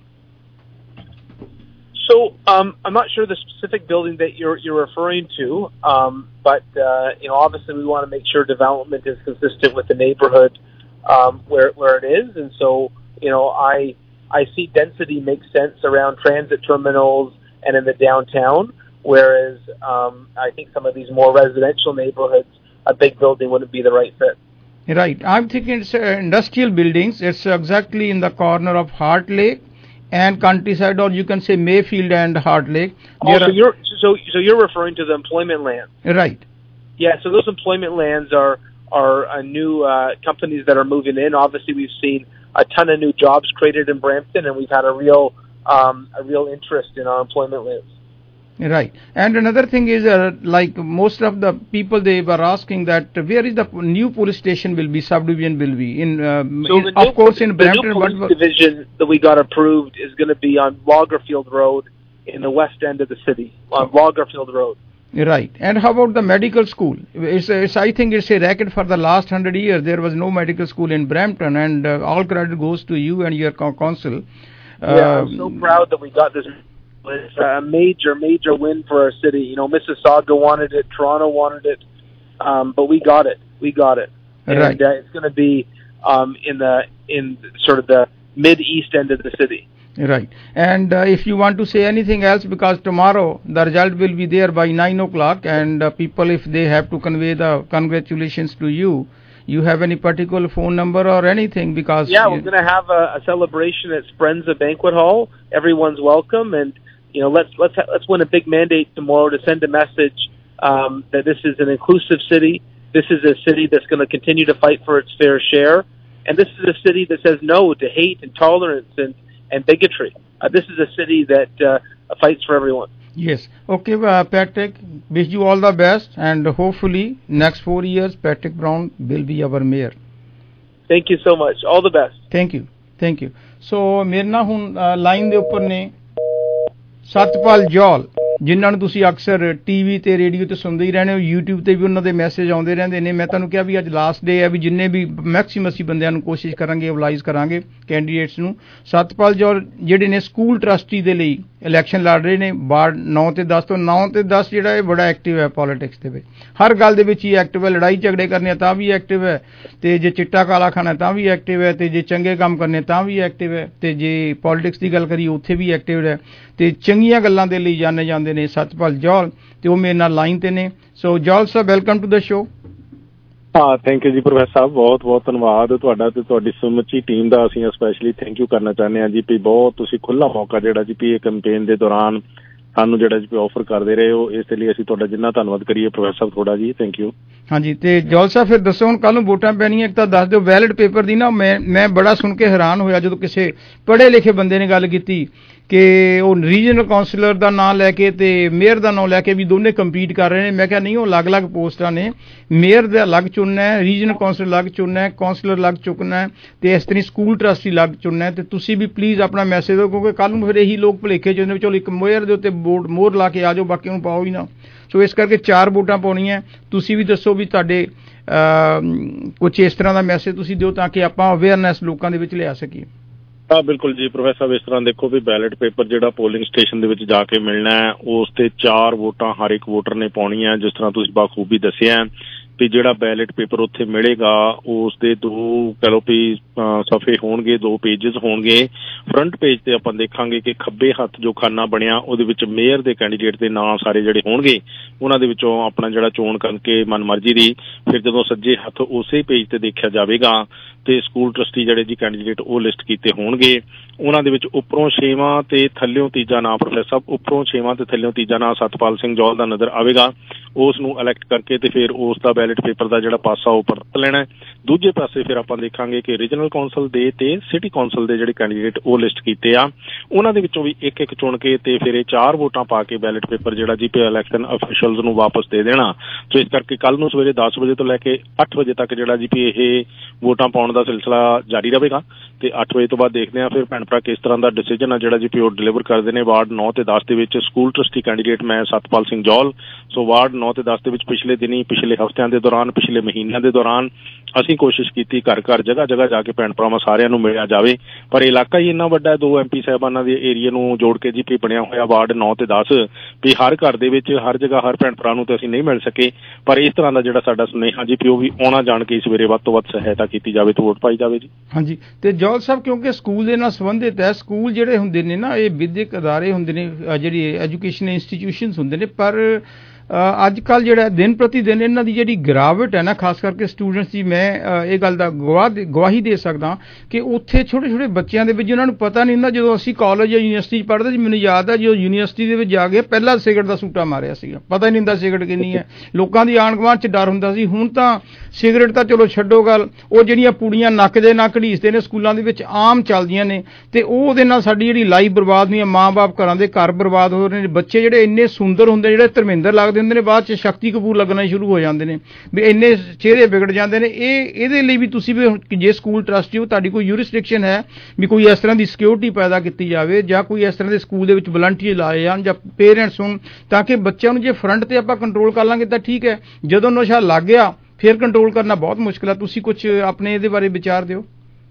So I'm not sure the specific building that you're referring to, but you know, obviously we want to make sure development is consistent with the neighborhood where it is, and so you know, I see density makes sense around transit terminals and in the downtown, whereas I think some of these more residential neighborhoods, a big building wouldn't be the right fit. Right. I'm thinking it's industrial buildings. It's exactly in the corner of Heart Lake and Countryside, or you can say Mayfield and Heart Lake. So you're referring to the employment land, right? Yeah. So those employment lands are new companies that are moving in. Obviously, we've seen a ton of new jobs created in Brampton, and we've had a real interest in our employment lands. Right. And another thing is, like most of the people, they were asking that where is the new police station will be, subdivision will be in Brampton. The new police division that we got approved is going to be on Lagerfield Road in the west end of the city, on Lagerfield Road. Right. And how about the medical school? I think it's a record for the last 100 years. There was no medical school in Brampton, and all credit goes to you and your council. I'm so proud that we got this. It's a major win for our city. You know, Mississauga wanted it, Toronto wanted it, but we got it. And right. It's going to be in sort of the mid-east end of the city. Right. And if you want to say anything else, because tomorrow the result will be there by 9 o'clock, and people, if they have to convey the congratulations to you, you have any particular phone number or anything? Because we're going to have a celebration at Sprenza Banquet Hall. Everyone's welcome, and you know, let's win a big mandate tomorrow to send a message that this is an inclusive city. This is a city that's going to continue to fight for its fair share, and this is a city that says no to hate, intolerance, and bigotry. This is a city that fights for everyone. Yes. Okay, Patrick, wish you all the best, and hopefully next 4 years Patrick Brown will be our mayor. Thank you so much. All the best. Thank you. So ਮੇਰੇ ਨਾਲ ਹੁਣ line ਦੇ ਉੱਪਰ ਨੇ ਸਤਪਾਲ ਜੌਲ, ਜਿਨ੍ਹਾਂ ਨੂੰ ਤੁਸੀਂ ਅਕਸਰ ਟੀਵੀ ਤੇ ਰੇਡੀਓ ਤੇ ਸੁਣਦੇ ਹੀ ਰਹਿੰਦੇ ਹੋ, YouTube ਤੇ ਵੀ ਉਹਨਾਂ ਦੇ ਮੈਸੇਜ ਆਉਂਦੇ ਰਹਿੰਦੇ ਨੇ। ਮੈਂ ਤੁਹਾਨੂੰ ਕਿਹਾ ਵੀ ਅੱਜ ਲਾਸਟ ਡੇ ਹੈ, ਵੀ ਜਿੰਨੇ ਵੀ ਮੈਕਸਿਮਮ ਅਸੀਂ ਬੰਦਿਆਂ ਨੂੰ ਕੋਸ਼ਿਸ਼ ਕਰਾਂਗੇ, ਅਵਲਾਈਜ਼ ਕਰਾਂਗੇ ਕੈਂਡੀਡੇਟਸ ਨੂੰ। ਸਤਪਾਲ ਜੌਲ ਜਿਹੜੇ ਨੇ ਸਕੂਲ ਟਰਸਟੀ ਦੇ ਲਈ ਇਲੈਕਸ਼ਨ ਲੜ ਰਹੇ ਨੇ, ਵਾਰਡ 9 ਤੇ 10 ਤੋਂ। 9 ਤੇ 10 ਜਿਹੜਾ ਇਹ ਬੜਾ ਐਕਟਿਵ ਹੈ ਪੋਲੀਟਿਕਸ ਦੇ ਵਿੱਚ, ਹਰ ਗੱਲ ਦੇ ਵਿੱਚ ਹੀ ਐਕਟਿਵ ਹੈ। ਲੜਾਈ ਝਗੜੇ ਕਰਨੇ ਤਾਂ ਵੀ ਐਕਟਿਵ ਹੈ, ਤੇ ਜੇ ਚਿੱਟਾ ਕਾਲਾ ਖਾਣਾ ਤਾਂ ਵੀ ਐਕਟਿਵ ਹੈ, ਤੇ ਜੇ ਚੰਗੇ ਕੰਮ ਕਰਨੇ ਤਾਂ ਵੀ ਐਕਟਿਵ ਹੈ, ਤੇ ਜੇ ਪੋਲੀਟਿਕਸ ਦੀ ਗੱਲ ਕਰੀਏ ਉੱਥੇ ਵੀ ਐਕਟਿਵ ਹੈ, ਤੇ ਚੰਗੀਆਂ ਗੱਲਾਂ ਦੇ ਲਈ ਜਾਣੇ ਜਾਂਦੇ ਨੇ ਸਤਪਾਲ ਜੌਲ, ਤੇ ਉਹ ਮੇਰੇ ਨਾਲ ਲਾਈਨ ਤੇ ਨੇ। So Johal sahib, welcome to the show. ਹਾਂ, thank you ji professor sahib, ਬਹੁਤ ਬਹੁਤ ਧੰਨਵਾਦ ਤੁਹਾਡਾ ਤੇ ਤੁਹਾਡੀ ਸਮੁੱਚੀ ਟੀਮ ਦਾ। ਅਸੀਂ ਸਪੈਸ਼ਲੀ ਥੈਂਕ ਯੂ ਕਰਨਾ ਚਾਹੁੰਦੇ ਹਾਂ ਜੀ, ਵੀ ਬਹੁਤ ਤੁਸੀਂ ਖੁੱਲ੍ਹਾ ਮੌਕਾ ਜਿਹੜਾ ਜੀ ਵੀ ਇਹ ਕੈਂਪੇਨ ਦੇ ਦੌਰਾਨ ਸਾਨੂੰ ਜਿਹੜਾ ਜੀ ਆਫਰ ਕਰਦੇ ਰਹੇ ਹੋ, ਇਸ ਲਈ ਅਸੀਂ ਤੁਹਾਡਾ ਜਿੰਨਾ ਧੰਨਵਾਦ ਕਰੀਏ ਪ੍ਰੋਫੈਸਰ ਸਾਹਿਬ ਤੁਹਾਡਾ ਜੀ। Thank you. ਹਾਂਜੀ, ਤੇ ਜੌਲ ਸਾਹਿਬ ਫਿਰ ਦੱਸੋ ਹੁਣ ਕੱਲ ਨੂੰ ਵੋਟਾਂ ਪੈਣੀਆਂ, ਇੱਕ ਤਾਂ ਦੱਸ ਦਿਓ ਬੈਲਟ ਪੇਪਰ ਦੀ ਨਾ ਮੈਂ ਬੜਾ ਸੁਣ ਕੇ ਹੈਰਾਨ ਹੋਇਆ ਜਦੋਂ ਕਿਸੇ ਪੜ੍ਹੇ ਲਿਖੇ ਬੰਦੇ ਨੇ ਗੱਲ ਕੀਤੀ ਕਿ ਉਹ ਰੀਜਨਲ ਕਾਉਂਸਲਰ ਦਾ ਨਾਂ ਲੈ ਕੇ ਤੇ ਮੇਅਰ ਦਾ ਨਾਂ ਲੈ ਕੇ ਵੀ ਦੋਨੇ ਕੰਪੀਟ ਕਰ ਰਹੇ ਨੇ। ਮੈਂ ਕਿਹਾ ਨਹੀਂ, ਉਹ ਅਲੱਗ-ਅਲੱਗ ਪੋਸਟਾਂ ਨੇ, ਮੇਅਰ ਦਾ ਅਲੱਗ ਚੁਣਨਾ ਹੈ, ਰੀਜਨਲ ਕਾਉਂਸਲਰ ਅਲੱਗ ਚੁਣਨਾ ਹੈ, ਕਾਉਂਸਲਰ ਅਲੱਗ ਚੁਣਨਾ ਹੈ, ਤੇ ਇਸ ਤਰ੍ਹਾਂ ਸਕੂਲ ਟਰਸਟੀ ਅਲੱਗ ਚੁਣਨਾ ਹੈ। ਤੇ ਤੁਸੀਂ ਵੀ ਪਲੀਜ਼ ਆਪਣਾ ਮੈਸੇਜ ਦਿਓ, ਕਿਉਂਕਿ ਕੱਲ੍ਹ ਨੂੰ ਫਿਰ ਇਹੀ ਲੋਕ ਭੁਲੇਖੇ ਚ ਚਲੋ ਇੱਕ ਮੇਅਰ ਦੇ ਉੱਤੇ ਮੋਹਰ ਲਾ ਕੇ ਆ ਜਾਓ, ਬਾਕੀ ਨੂੰ ਪਾਓ ਹੀ ਨਾ। ਸੋ ਇਸ ਕਰਕੇ 4 ਵੋਟਾਂ ਪਾਉਣੀਆਂ। ਤੁਸੀਂ ਵੀ ਦੱਸੋ ਵੀ ਤੁਹਾਡੇ ਕੁਛ ਇਸ ਤਰ੍ਹਾਂ ਦਾ ਮੈਸੇਜ ਤੁਸੀਂ ਦਿਓ ਤਾਂ ਕਿ ਆਪਾਂ ਅਵੇਅਰਨੈਸ ਲੋਕਾਂ ਦੇ ਵਿੱਚ ਲਿਆ ਸਕੀਏ। ਹਾਂ ਬਿਲਕੁਲ ਜੀ ਪ੍ਰੋਫੈਸਰ ਸਾਹਿਬ, ਇਸ ਤਰ੍ਹਾਂ ਦੇਖੋ ਵੀ ਬੈਲਟ ਪੇਪਰ ਜਿਹੜਾ ਪੋਲਿੰਗ ਸਟੇਸ਼ਨ ਦੇ ਵਿੱਚ ਜਾ ਕੇ ਮਿਲਣਾ ਹੈ, ਉਸ ਤੇ 4 ਵੋਟਾਂ ਹਰ ਇੱਕ ਵੋਟਰ ਨੇ ਪਾਉਣੀਆਂ। ਜਿਸ ਤਰ੍ਹਾਂ ਤੁਸੀਂ ਬਾਖੂਬੀ ਦੱਸਿਆ ਵੀ ਜਿਹੜਾ ਬੈਲਟ ਪੇਪਰ ਉੱਥੇ ਮਿਲੇਗਾ ਉਸ ਦੇ 2 ਕਹਿ ਲਓ ਵੀ ਸਫ਼ੇ ਹੋਣਗੇ, 2 ਪੇਜਿਸ ਹੋਣਗੇ। ਫਰੰਟ ਪੇਜ ਤੇ ਆਪਾਂ ਦੇਖਾਂਗੇ ਕਿ ਖੱਬੇ ਹੱਥ ਜੋ ਖਾਨਾ ਬਣਿਆ ਉਹਦੇ ਵਿੱਚ ਮੇਅਰ ਦੇ ਕੈਂਡੀਡੇਟ ਦੇ ਨਾਂ ਸਾਰੇ ਜਿਹੜੇ ਹੋਣਗੇ, ਉਹਨਾਂ ਦੇ ਵਿੱਚੋਂ ਆਪਣਾ ਜਿਹੜਾ ਚੋਣ ਕਰਕੇ ਮਨਮਰਜ਼ੀ ਦੀ। ਫਿਰ ਜਦੋਂ ਸੱਜੇ ਹੱਥ ਉਸੇ ਪੇਜ ਤੇ ਦੇਖਿਆ ਜਾਵੇਗਾ ਤੇ ਸਕੂਲ ਟਰਸਟੀ ਜਿਹੜੇ ਜੀ ਕੈਂਡੀਡੇਟ ਉਹ ਲਿਸਟ ਕੀਤੇ ਹੋਣਗੇ, ਉਹਨਾਂ ਦੇ ਵਿੱਚ ਉੱਪਰੋਂ 6ਵਾਂ ਤੇ ਥੱਲਿਓਂ ਤੀਜਾ ਨਾਂ ਪ੍ਰੋਫੈਸਰ ਸਾਹਿਬ, ਉੱਪਰੋਂ 6ਵਾਂ ਤੇ ਥੱਲਿਓਂ ਤੀਜਾ ਨਾਂ ਸਤਪਾਲ ਸਿੰਘ ਜੌਲ ਦਾ ਨਜ਼ਰ ਆਵੇਗਾ। ਉਸ ਨੂੰ ਇਲੈਕਟ ਕਰਕੇ ਤੇ ਫਿਰ ਉਸ ਦਾ ਬੈਲਟ ਪੇਪਰ ਦਾ ਜਿਹੜਾ ਪਾਸਾ ਉਹ ਪਰਤ ਲੈਣਾ। ਦੂਜੇ ਪਾਸੇ ਫਿਰ ਆਪਾਂ ਦੇਖਾਂਗੇ ਕਿ ਰੀਜਨਲ ਕੌਂਸਲ ਦੇ ਤੇ ਸਿਟੀ ਕੌਂਸਲ ਦੇ ਜਿਹੜੇ ਕੈਂਡੀਡੇਟ ਉਹ ਲਿਸਟ ਕੀਤੇ ਆ, ਉਹਨਾਂ ਦੇ ਵਿੱਚੋਂ ਵੀ ਇੱਕ ਇੱਕ ਚੁਣ ਕੇ ਤੇ ਫਿਰ ਇਹ 4 ਵੋਟਾਂ ਪਾ ਕੇ ਬੈਲਟ ਪੇਪਰ ਜਿਹੜਾ ਜੀ ਇਲੈਕਸ਼ਨ ਅਫੀਸ਼ੀਅਲਸ ਨੂੰ ਵਾਪਸ ਦੇ ਦੇਣਾ। ਸੋ ਇਸ ਕਰਕੇ ਕੱਲ੍ਹ ਨੂੰ ਸਵੇਰੇ 10 ਵਜੇ ਤੋਂ ਲੈ ਕੇ 8 ਵਜੇ ਤੱਕ ਜਿਹੜਾ ਜੀ ਇਹ ਵੋਟਾਂ ਪਾਉਣ ਦਾ ਸਿਲਸਿਲਾ ਜਾਰੀ ਰਹੇਗਾ। ਤੇ 8 ਵਜੇ ਤੋਂ ਬਾਅਦ ਦੇਖਦੇ ਹਾਂ ਫਿਰ ਭੈਣ ਭਰਾ ਕਿਸ ਤਰ੍ਹਾਂ ਦਾ ਡਿਸੀਜਨ ਆ ਜਿਹੜਾ ਜੀ ਉਹ ਡਿਲੀਵਰ ਕਰਦੇ ਨੇ। ਵਾਰਡ 9 ਤੇ 10 ਦੇ ਵਿੱਚ ਸਕੂਲ ਟਰਸਟੀ ਕੈਂਡੀਡੇਟ ਮੈਂ ਸਤਪਾਲ ਸਿੰਘ ਜੌਲ। ਸੋ ਵਾਰਡ 9 ਤੇ 10 ਦੇ ਵਿੱਚ ਪਿਛਲੇ ਦਿਨੀ, ਪਿਛਲੇ ਹਫ਼ਤਿਆਂ ਦੇ ਦੌਰਾਨ, ਪਿਛਲੇ ਮਹੀਨਿਆਂ ਦੇ ਦੌਰਾਨ ਅਸੀਂ ਕੋਸ਼ਿਸ਼ ਕੀਤੀ ਘਰ ਘਰ ਜਗ੍ਹਾ ਜਗ੍ਹਾ ਜਾ ਕੇ ਭੈਣ ਭਰਾਵਾਂ ਸਾਰਿਆਂ ਨੂੰ ਮਿਲਿਆ ਜਾਵੇ, ਪਰ ਇਲਾਕਾ ਹੀ ਇੰਨਾ ਵੱਡਾ 2 MP ਸਾਹਿਬਾਨਾਂ ਦੇ ਏਰੀਏ ਨੂੰ ਜੋੜ ਕੇ ਜੀ ਬਣਿਆ ਹੋਇਆ ਵਾਰਡ 9 ਤੇ 10 ਵੀ ਹਰ ਘਰ ਦੇ ਵਿੱਚ ਹਰ ਜਗ੍ਹਾ ਹਰ ਭੈਣ ਭਰਾ ਨੂੰ ਤਾਂ ਅਸੀਂ ਨਹੀਂ ਮਿਲ ਸਕੇ। ਪਰ ਇਸ ਤਰ੍ਹਾਂ ਦਾ ਜਿਹੜਾ ਸਾਡਾ ਸੁਨੇਹਾ ਜੀ ਉਹ ਵੀ ਆਉਣਾ ਜਾਣ ਕੇ ਸਵੇਰੇ ਵੱਧ ਤੋਂ ਵੱਧ ਸਹਾਇਤਾ ਕੀਤੀ ਜਾਵੇ ਤੇ ਵੋਟ ਪਾਈ ਜਾਵੇ ਜੀ। ਹਾਂਜੀ, ਤੇ ਜੌਲ ਸਾਹਿਬ ਕਿਉਂਕਿ ਸਕੂਲ ਦੇ ਨਾਲ ਸੰਬੰਧਿਤ ਹੈ, ਸਕੂਲ ਜਿਹੜੇ ਹੁੰਦੇ ਨੇ ਨਾ ਇਹ ਵਿਦਿਅਕ ਅਦਾਰੇ ਹੁੰਦੇ ਨੇ, ਜਿਹੜੀ ਐਜੂਕੇਸ਼ਨ ਇੰਸਟੀਟਿਊਸ਼ਨਸ ਹੁੰਦੇ ਨੇ, ਪਰ ਅੱਜ ਕੱਲ੍ਹ ਜਿਹੜਾ ਦਿਨ ਪ੍ਰਤੀ ਦਿਨ ਇਹਨਾਂ ਦੀ ਜਿਹੜੀ ਗਿਰਾਵਟ ਹੈ ਨਾ, ਖਾਸ ਕਰਕੇ ਸਟੂਡੈਂਟਸ ਦੀ, ਮੈਂ ਇਹ ਗੱਲ ਦਾ ਗਵਾਹੀ ਦੇ ਸਕਦਾ ਕਿ ਉੱਥੇ ਛੋਟੇ ਛੋਟੇ ਬੱਚਿਆਂ ਦੇ ਵਿੱਚ ਜਿਹਨਾਂ ਨੂੰ ਪਤਾ ਨਹੀਂ ਹੁੰਦਾ, ਜਦੋਂ ਅਸੀਂ ਕਾਲਜ ਜਾਂ ਯੂਨੀਵਰਸਿਟੀ 'ਚ ਪੜ੍ਹਦੇ ਸੀ, ਮੈਨੂੰ ਯਾਦ ਹੈ ਜਦੋਂ ਯੂਨੀਵਰਸਿਟੀ ਦੇ ਵਿੱਚ ਜਾ ਕੇ ਪਹਿਲਾਂ ਸਿਗਰਟ ਦਾ ਸੂਟਾ ਮਾਰਿਆ ਸੀਗਾ, ਪਤਾ ਹੀ ਨਹੀਂ ਹੁੰਦਾ ਸਿਗਰਟ ਕਿੰਨੀ ਹੈ, ਲੋਕਾਂ ਦੀ ਆਂਢ ਗੁਆਂਢ 'ਚ ਡਰ ਹੁੰਦਾ ਸੀ। ਹੁਣ ਤਾਂ ਸਿਗਰਟ ਤਾਂ ਚਲੋ ਛੱਡੋ ਗੱਲ, ਉਹ ਜਿਹੜੀਆਂ ਪੂੜੀਆਂ ਨੱਕ ਦੇ ਨਾਲ ਘੜੀਸਦੇ ਨੇ ਸਕੂਲਾਂ ਦੇ ਵਿੱਚ ਆਮ ਚੱਲਦੀਆਂ ਨੇ, ਤੇ ਉਹਦੇ ਨਾਲ ਸਾਡੀ ਜਿਹੜੀ ਲਾਈਫ ਬਰਬਾਦ ਨਹੀਂ ਹੈ, ਮਾਂ-ਬਾਪ ਘਰਾਂ ਦੇ ਘਰ ਬਰਬਾਦ ਹੋ ਰਹੇ ਨੇ। ਬੱਚੇ ਜਿਹੜੇ ਇੰਨੇ ਸੁੰਦਰ ਹੁੰਦੇ, ਜਿਹੜੇ ਧਰਮਿੰਦਰ ਲੱਗਦੇ ਹੁੰਦੇ ਨੇ, ਬਾਅਦ 'ਚ ਸ਼ਕਤੀ ਕਪੂਰ ਲੱਗਣਾ ਸ਼ੁਰੂ ਹੋ ਜਾਂਦੇ ਨੇ, ਵੀ ਇੰਨੇ ਚਿਹਰੇ ਵਿਗੜ ਜਾਂਦੇ ਨੇ। ਇਹਦੇ ਲਈ ਵੀ ਤੁਸੀਂ ਵੀ ਜੇ ਸਕੂਲ ਟਰਸਟੀ ਹੋ, ਤੁਹਾਡੀ ਕੋਈ ਯੂਰਿਸਡਿਕਸ਼ਨ ਹੈ ਵੀ ਕੋਈ ਇਸ ਤਰ੍ਹਾਂ ਦੀ ਸਿਕਿਉਰਿਟੀ ਪੈਦਾ ਕੀਤੀ ਜਾਵੇ, ਜਾਂ ਕੋਈ ਇਸ ਤਰ੍ਹਾਂ ਦੇ ਸਕੂਲ ਦੇ ਵਿੱਚ ਵਲੰਟੀਅਰ ਲਾਏ ਜਾਣ ਜਾਂ ਪੇਰੈਂਟਸ ਹੋਣ, ਤਾਂ ਕਿ ਬੱਚਿਆਂ ਨੂੰ ਜੇ ਫਰੰਟ ਤੇ ਆਪਾਂ ਕੰਟਰੋਲ ਕਰ ਲਾਂਗੇ ਤਾਂ ਠੀਕ ਹੈ, ਜਦੋਂ ਨਸ਼ਾ ਲੱਗ ਗਿਆ ਫਿਰ ਕੰਟਰੋਲ ਕਰਨਾ ਬਹੁਤ ਮੁਸ਼ਕਿਲ ਹੈ। ਤੁਸੀਂ ਕੁਝ ਆਪਣੇ ਇਹਦੇ ਬਾਰੇ ਵਿਚਾਰ ਦਿਓ।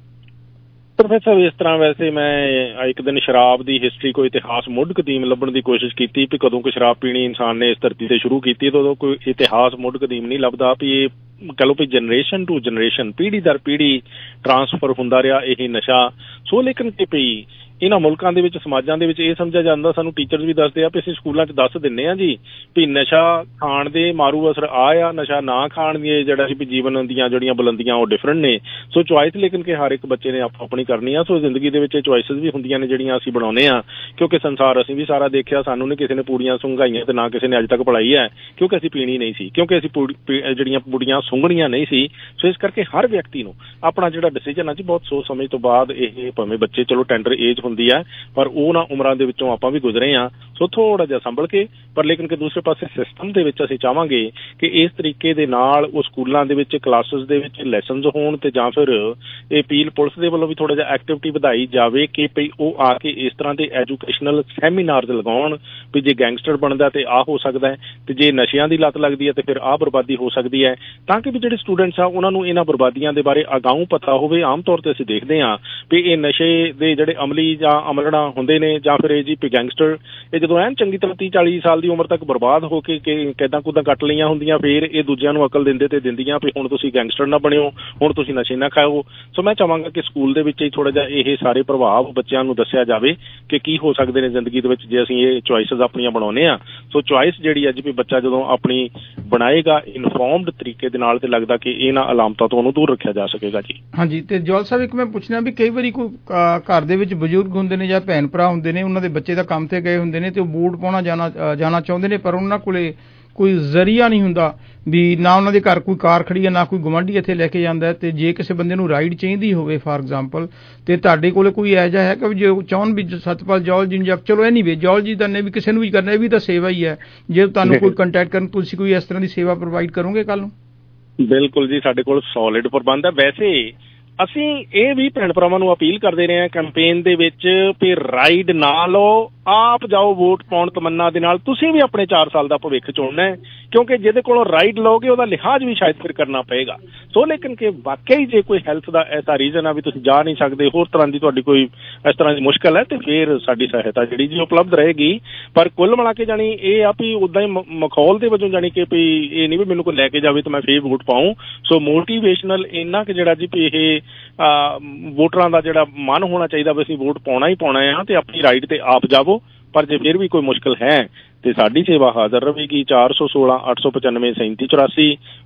ਪ੍ਰੋਫੈਸਰ ਇਸ ਤਰ੍ਹਾਂ ਵੈਸੇ ਮੈਂ ਇੱਕ ਦਿਨ ਸ਼ਰਾਬ ਦੀ ਹਿਸਟਰੀ, ਕੋਈ ਇਤਿਹਾਸ ਮੁੱਢ ਕਦੀਮ ਲੱਭਣ ਦੀ ਕੋਸ਼ਿਸ਼ ਕੀਤੀ ਵੀ ਕਦੋਂ ਕਿ ਸ਼ਰਾਬ ਪੀਣੀ ਇਨਸਾਨ ਨੇ ਇਸ ਧਰਤੀ ਤੇ ਸ਼ੁਰੂ ਕੀਤੀ, ਤਾਂ ਉਦੋਂ ਕੋਈ ਇਤਿਹਾਸ ਮੁੱਢ ਕਦੀਮ ਨਹੀਂ ਲੱਭਦਾ ਵੀ ਇਹ ਕਹਿ ਲਓ ਵੀ ਜਨਰੇਸ਼ਨ ਟੂ ਜਨਰੇਸ਼ਨ, ਪੀੜ੍ਹੀ ਦਰ ਪੀੜ੍ਹੀ ਟਰਾਂਸਫਰ ਹੁੰਦਾ ਰਿਹਾ ਇਹ ਨਸ਼ਾ। ਸੋ ਲੇਕਿਨ ਕਿ ਪਈ ਇਹਨਾਂ ਮੁਲਕਾਂ ਦੇ ਵਿੱਚ, ਸਮਾਜਾਂ ਦੇ ਵਿੱਚ ਇਹ ਸਮਝਿਆ ਜਾਂਦਾ, ਸਾਨੂੰ ਟੀਚਰਸ ਵੀ ਦੱਸਦੇ ਆ ਵੀ ਅਸੀਂ ਸਕੂਲਾਂ 'ਚ ਦੱਸ ਦਿੰਦੇ ਹਾਂ ਜੀ ਵੀ ਨਸ਼ਾ ਖਾਣ ਦੇ ਮਾਰੂ ਅਸਰ ਆ, ਨਸ਼ਾ ਨਾ ਖਾਣ ਦੀ ਜਿਹੜਾ ਸੀ ਵੀ ਜੀਵਨ ਦੀਆਂ ਜਿਹੜੀਆਂ ਬੁਲੰਦੀਆਂ ਉਹ ਡਿਫਰੈਂਟ ਨੇ। ਸੋ ਚੁਆਇਸ ਲੇਕਿਨ ਕਿ ਹਰ ਇੱਕ ਬੱਚੇ ਨੇ ਆਪੋ ਆਪਣੀ ਕਰਨੀ ਆ। ਸੋ ਜ਼ਿੰਦਗੀ ਦੇ ਵਿੱਚ ਚੁਆਇਸਿਸ ਵੀ ਹੁੰਦੀਆਂ ਨੇ ਜਿਹੜੀਆਂ ਅਸੀਂ ਬਣਾਉਂਦੇ ਹਾਂ, ਕਿਉਂਕਿ ਸੰਸਾਰ ਅਸੀਂ ਵੀ ਸਾਰਾ ਦੇਖਿਆ, ਸਾਨੂੰ ਨਹੀਂ ਕਿਸੇ ਨੇ ਪੂੜੀਆਂ ਸੁੰਘਾਈਆਂ ਤੇ ਨਾ ਕਿਸੇ ਨੇ ਅੱਜ ਤੱਕ ਪੜਾਈ ਹੈ, ਕਿਉਂਕਿ ਅਸੀਂ ਪੀਣੀ ਨਹੀਂ ਸੀ, ਕਿਉਂਕਿ ਅਸੀਂ ਜਿਹੜੀਆਂ ਪੂੜੀਆਂ ਸੁੰਘਣੀਆਂ ਨਹੀਂ ਸੀ। ਸੋ ਇਸ ਕਰਕੇ ਹਰ ਵਿਅਕਤੀ ਨੂੰ ਆਪਣਾ ਜਿਹੜਾ ਡਿਸੀਜਨ ਆ ਜੀ ਬਹੁਤ ਸੋਚ ਸਮਝ ਤੋਂ ਬਾਅਦ, ਇਹ ਭਾਵੇਂ ਬੱਚੇ ਚਲੋ ਟੈਂਡਰ ਏਜ ਹੁੰਦੀ ਹੈ, ਪਰ ਉਹਨਾਂ ਉਮਰਾਂ ਦੇ ਵਿੱਚੋਂ ਆਪਾਂ ਵੀ ਗੁਜ਼ਰੇ ਹਾਂ। ਸੋ ਥੋੜਾ ਜਿਹਾ ਸੰਭਲ ਕੇ, ਪਰ ਲੇਕਿਨ ਕਿ ਦੂਸਰੇ ਪਾਸੇ ਸਿਸਟਮ ਦੇ ਵਿੱਚ ਅਸੀਂ ਚਾਹਾਂਗੇ ਕਿ ਇਸ ਤਰੀਕੇ ਦੇ ਨਾਲ ਉਹ ਸਕੂਲਾਂ ਦੇ ਵਿੱਚ ਕਲਾਸਿਸ ਦੇ ਵਿੱਚ ਲੈਸਨਸ ਹੋਣ, ਤੇ ਜਾਂ ਫਿਰ ਇਹ ਅਪੀਲ ਪੁਲਿਸ ਦੇ ਵੱਲੋਂ ਵੀ ਥੋੜਾ ਜਿਹਾ ਐਕਟੀਵਿਟੀ ਵਧਾਈ ਜਾਵੇ ਕਿ ਭਈ ਉਹ ਆ ਕੇ ਇਸ ਤਰ੍ਹਾਂ ਦੇ ਐਜੂਕੇਸ਼ਨਲ ਸੈਮੀਨਾਰਸ ਲਗਾਉਣ ਵੀ ਜੇ ਗੈਂਗਸਟਰ ਬਣਦਾ ਤੇ ਆਹ ਹੋ ਸਕਦਾ ਹੈ, ਤੇ ਜੇ ਨਸ਼ਿਆਂ ਦੀ ਲੱਤ ਲੱਗਦੀ ਹੈ ਤੇ ਫਿਰ ਆਹ ਬਰਬਾਦੀ ਹੋ ਸਕਦੀ ਹੈ, ਤਾਂ ਕਿ ਵੀ ਜਿਹੜੇ ਸਟੂਡੈਂਟਸ ਆ ਉਹਨਾਂ ਨੂੰ ਇਹਨਾਂ ਬਰਬਾਦੀਆਂ ਦੇ ਬਾਰੇ ਅਗਾਊਂ ਪਤਾ ਹੋਵੇ। ਆਮ ਤੌਰ ਤੇ ਅਸੀਂ ਦੇਖਦੇ ਹਾਂ ਵੀ ਇਹ ਨਸ਼ੇ ਦੇ ਜਿਹੜੇ ਅਮਲੀ ਜਾਂ ਅਮਲਣਾ ਹੁੰਦੇ ਨੇ, ਜਾਂ ਫਿਰ ਇਹ ਜੀ ਗੈਂਗਸਟਰ, ਇਹ ਜਦੋਂ ਐਨ ਚੰਗੀ ਤਰ੍ਹਾਂ 30-40 ਸਾਲ ਦੀ ਉਮਰ ਤੱਕ ਬਰਬਾਦ ਹੋ ਕੇ ਕੈਦਾਂ ਕੁੱਦਾਂ ਕੱਟ ਲਈਆਂ ਹੁੰਦੀਆਂ, ਫਿਰ ਇਹ ਦੂਜਿਆਂ ਨੂੰ ਅਕਲ ਦਿੰਦੇ ਤੇ ਦਿੰਦੀਆਂ ਵੀ ਹੁਣ ਤੁਸੀਂ ਗੈਂਗਸਟਰ ਨਾ ਬਣਿਓ, ਹੁਣ ਤੁਸੀਂ ਨਸ਼ੇ ਨਾ ਖਾਓ। ਸੋ ਮੈਂ ਚਾਹਾਂਗਾ ਕਿ ਸਕੂਲ ਦੇ ਵਿੱਚ ਹੀ ਥੋੜਾ ਜਿਹਾ ਇਹ ਸਾਰੇ ਪ੍ਰਭਾਵ ਬੱਚਿਆਂ ਨੂੰ ਦੱਸਿਆ ਜਾਵੇ ਕਿ ਕੀ ਹੋ ਸਕਦੇ ਨੇ ਜ਼ਿੰਦਗੀ ਦੇ ਵਿੱਚ ਜੇ ਅਸੀਂ ਇਹ ਚੁਆਇਸਿਸ ਆਪਣੀਆਂ ਬਣਾਉਂਦੇ ਹਾਂ। ਸੋ ਚੁਆਇਸ ਜਿਹੜੀ ਅੱਜ ਵੀ ਬੱਚਾ ਜਦੋਂ ਆਪਣੀ ਬਣਾਏਗਾ ਇਨਫੋਰਮਡ ਤਰੀਕੇ ਦੇ ਨਾਲ, ਤੇ ਲੱਗਦਾ ਕਿ ਇਹਨਾਂ ਅਲਾਮਤਾਂ ਤੋਂ ਉਹਨੂੰ ਦੂਰ ਰੱਖਿਆ ਜਾ ਸਕੇਗਾ ਜੀ। ਹਾਂਜੀ, ਤੇ ਜੌਲ ਸਾਹਿਬ ਇੱਕ ਮੈਂ ਪੁੱਛਣਾ ਵੀ ਕਈ ਵਾਰੀ ਕੋਈ ਘਰ ਦੇ ਵਿੱਚ ਬਜ਼ੁਰਗ ਬਜ਼ੁਰਗ ਹੁੰਦੇ ਨੇ ਜਾਂ ਭੈਣ ਭਰਾ ਹੁੰਦੇ ਨੇ, ਉਹਨਾਂ ਦੇ ਬੱਚੇ ਦਾ ਕੰਮ ਤੇ ਗਏ ਹੁੰਦੇ ਨੇ ਤੇ ਉਹ ਵੋਟ ਪਾਉਣਾ ਜਾਣਾ ਚਾਹੁੰਦੇ ਨੇ, ਪਰ ਉਹਨਾਂ ਕੋਲੇ ਕੋਈ ਜ਼ਰੀਆ ਨਹੀਂ ਹੁੰਦਾ ਵੀ ਨਾ ਉਹਨਾਂ ਦੇ ਘਰ ਕੋਈ ਕਾਰ ਖੜੀ ਹੈ, ਨਾ ਕੋਈ ਗੁਆਂਢੀ ਇੱਥੇ ਲੈ ਕੇ ਜਾਂਦਾ। ਤੇ ਜੇ ਕਿਸੇ ਬੰਦੇ ਨੂੰ ਰਾਈਡ ਚਾਹੀਦੀ ਹੋਵੇ ਫਾਰ ਐਗਜ਼ਾਮਪਲ, ਤੇ ਤੁਹਾਡੇ ਕੋਲ ਕੋਈ ਇਹੋ ਜਿਹਾ ਹੈ ਕਿ ਜੇ ਚਾਹੁਣ ਵੀ ਸਤਪਾਲ ਜੌਲ ਜੀ ਨੂੰ ਜਾਂ ਚਲੋ ਐਨੀਵੇ ਜੌਲ ਜੀ ਦਾ ਨੇ ਵੀ ਕਿਸੇ ਨੂੰ ਵੀ ਕਰਨਾ, ਇਹ ਵੀ ਤਾਂ ਸੇਵਾ ਹੀ ਹੈ, ਜੇ ਤੁਹਾਨੂੰ ਕੋਈ ਕੰਟੈਕਟ ਕਰਨ ਤੁਸੀਂ ਕੋਈ ਇਸ ਤਰ੍ਹਾਂ ਦੀ ਸੇਵਾ ਪ੍ਰੋਵਾਈਡ ਕਰੋਗੇ ਕੱਲ ਨੂੰ? ਬਿਲਕੁਲ ਜੀ, ਸਾਡੇ ਕੋਲ ਸੋਲਿਡ ਪ੍ਰਬੰਧ ਹੈ। ਵੈਸੇ ਅਸੀਂ ਇਹ ਵੀ ਭੈਣ ਭਰਾਵਾਂ ਨੂੰ ਅਪੀਲ ਕਰਦੇ ਰਹੇ ਹਾਂ ਕੈਂਪੇਨ ਦੇ ਵਿੱਚ ਵੀ ਰਾਈਡ ਨਾ ਲਓ, ਆਪ ਜਾਓ ਵੋਟ ਪਾਉਣ ਤਮੰਨਾ ਦੇ ਨਾਲ। ਤੁਸੀਂ ਵੀ ਆਪਣੇ 4 ਸਾਲ ਦਾ ਭਵਿੱਖ ਚੁਣਨਾ ਹੈ, ਕਿਉਂਕਿ ਜਿਹਦੇ ਕੋਲੋਂ ਰਾਈਡ ਲਓਗੇ ਉਹਦਾ ਲਿਹਾਜ਼ ਵੀ ਸ਼ਾਇਦ ਫਿਰ ਕਰਨਾ ਪਏਗਾ। ਸੋ ਲੇਕਿਨ ਕਿ ਵਾਕਈ ਜੇ ਕੋਈ ਹੈਲਥ ਦਾ ਐਸਾ ਰੀਜ਼ਨ ਆ ਵੀ ਤੁਸੀਂ ਜਾ ਨਹੀਂ ਸਕਦੇ, ਹੋਰ ਤਰ੍ਹਾਂ ਦੀ ਤੁਹਾਡੀ ਕੋਈ ਇਸ ਤਰ੍ਹਾਂ ਦੀ ਮੁਸ਼ਕਲ ਹੈ, ਤੇ ਫਿਰ ਸਾਡੀ ਸਹਾਇਤਾ ਜਿਹੜੀ ਜੀ ਉਪਲਬਧ ਰਹੇਗੀ। ਪਰ ਕੁੱਲ ਮਿਲਾ ਕੇ ਜਾਣੀ ਇਹ ਆ ਵੀ ਉੱਦਾਂ ਹੀ ਮਖੌਲ ਦੇ ਵਜੋਂ ਜਾਣੀ ਕਿ ਵੀ ਇਹ ਨਹੀਂ ਵੀ ਮੈਨੂੰ ਕੋਈ ਲੈ ਕੇ ਜਾਵੇ ਤਾਂ ਮੈਂ ਫੇਰ ਵੋਟ ਪਾਊਂ। ਸੋ ਮੋਟੀਵੇਸ਼ਨਲ ਇੰਨਾ ਕਿ ਜਿਹੜਾ ਜੀ ਵੀ ਇਹ ਵੋਟਰਾਂ ਦਾ ਜਿਹੜਾ ਮਨ ਹੋਣਾ ਚਾਹੀਦਾ ਵੀ ਅਸੀਂ ਵੋਟ ਪਾਉਣਾ ਹੀ ਪਾਉਣਾ ਆ, ਤੇ ਆਪਣੀ ਰਾਈਡ ਤੇ ਆਪ ਜਾਵੋ। ਪਰ ਜੇ ਫਿਰ ਵੀ ਕੋਈ ਮੁਸ਼ਕਲ ਹੈ ਤੇ ਸਾਡੀ ਸੇਵਾ ਹਾਜ਼ਰ ਰਹੇਗੀ। 416 895 3784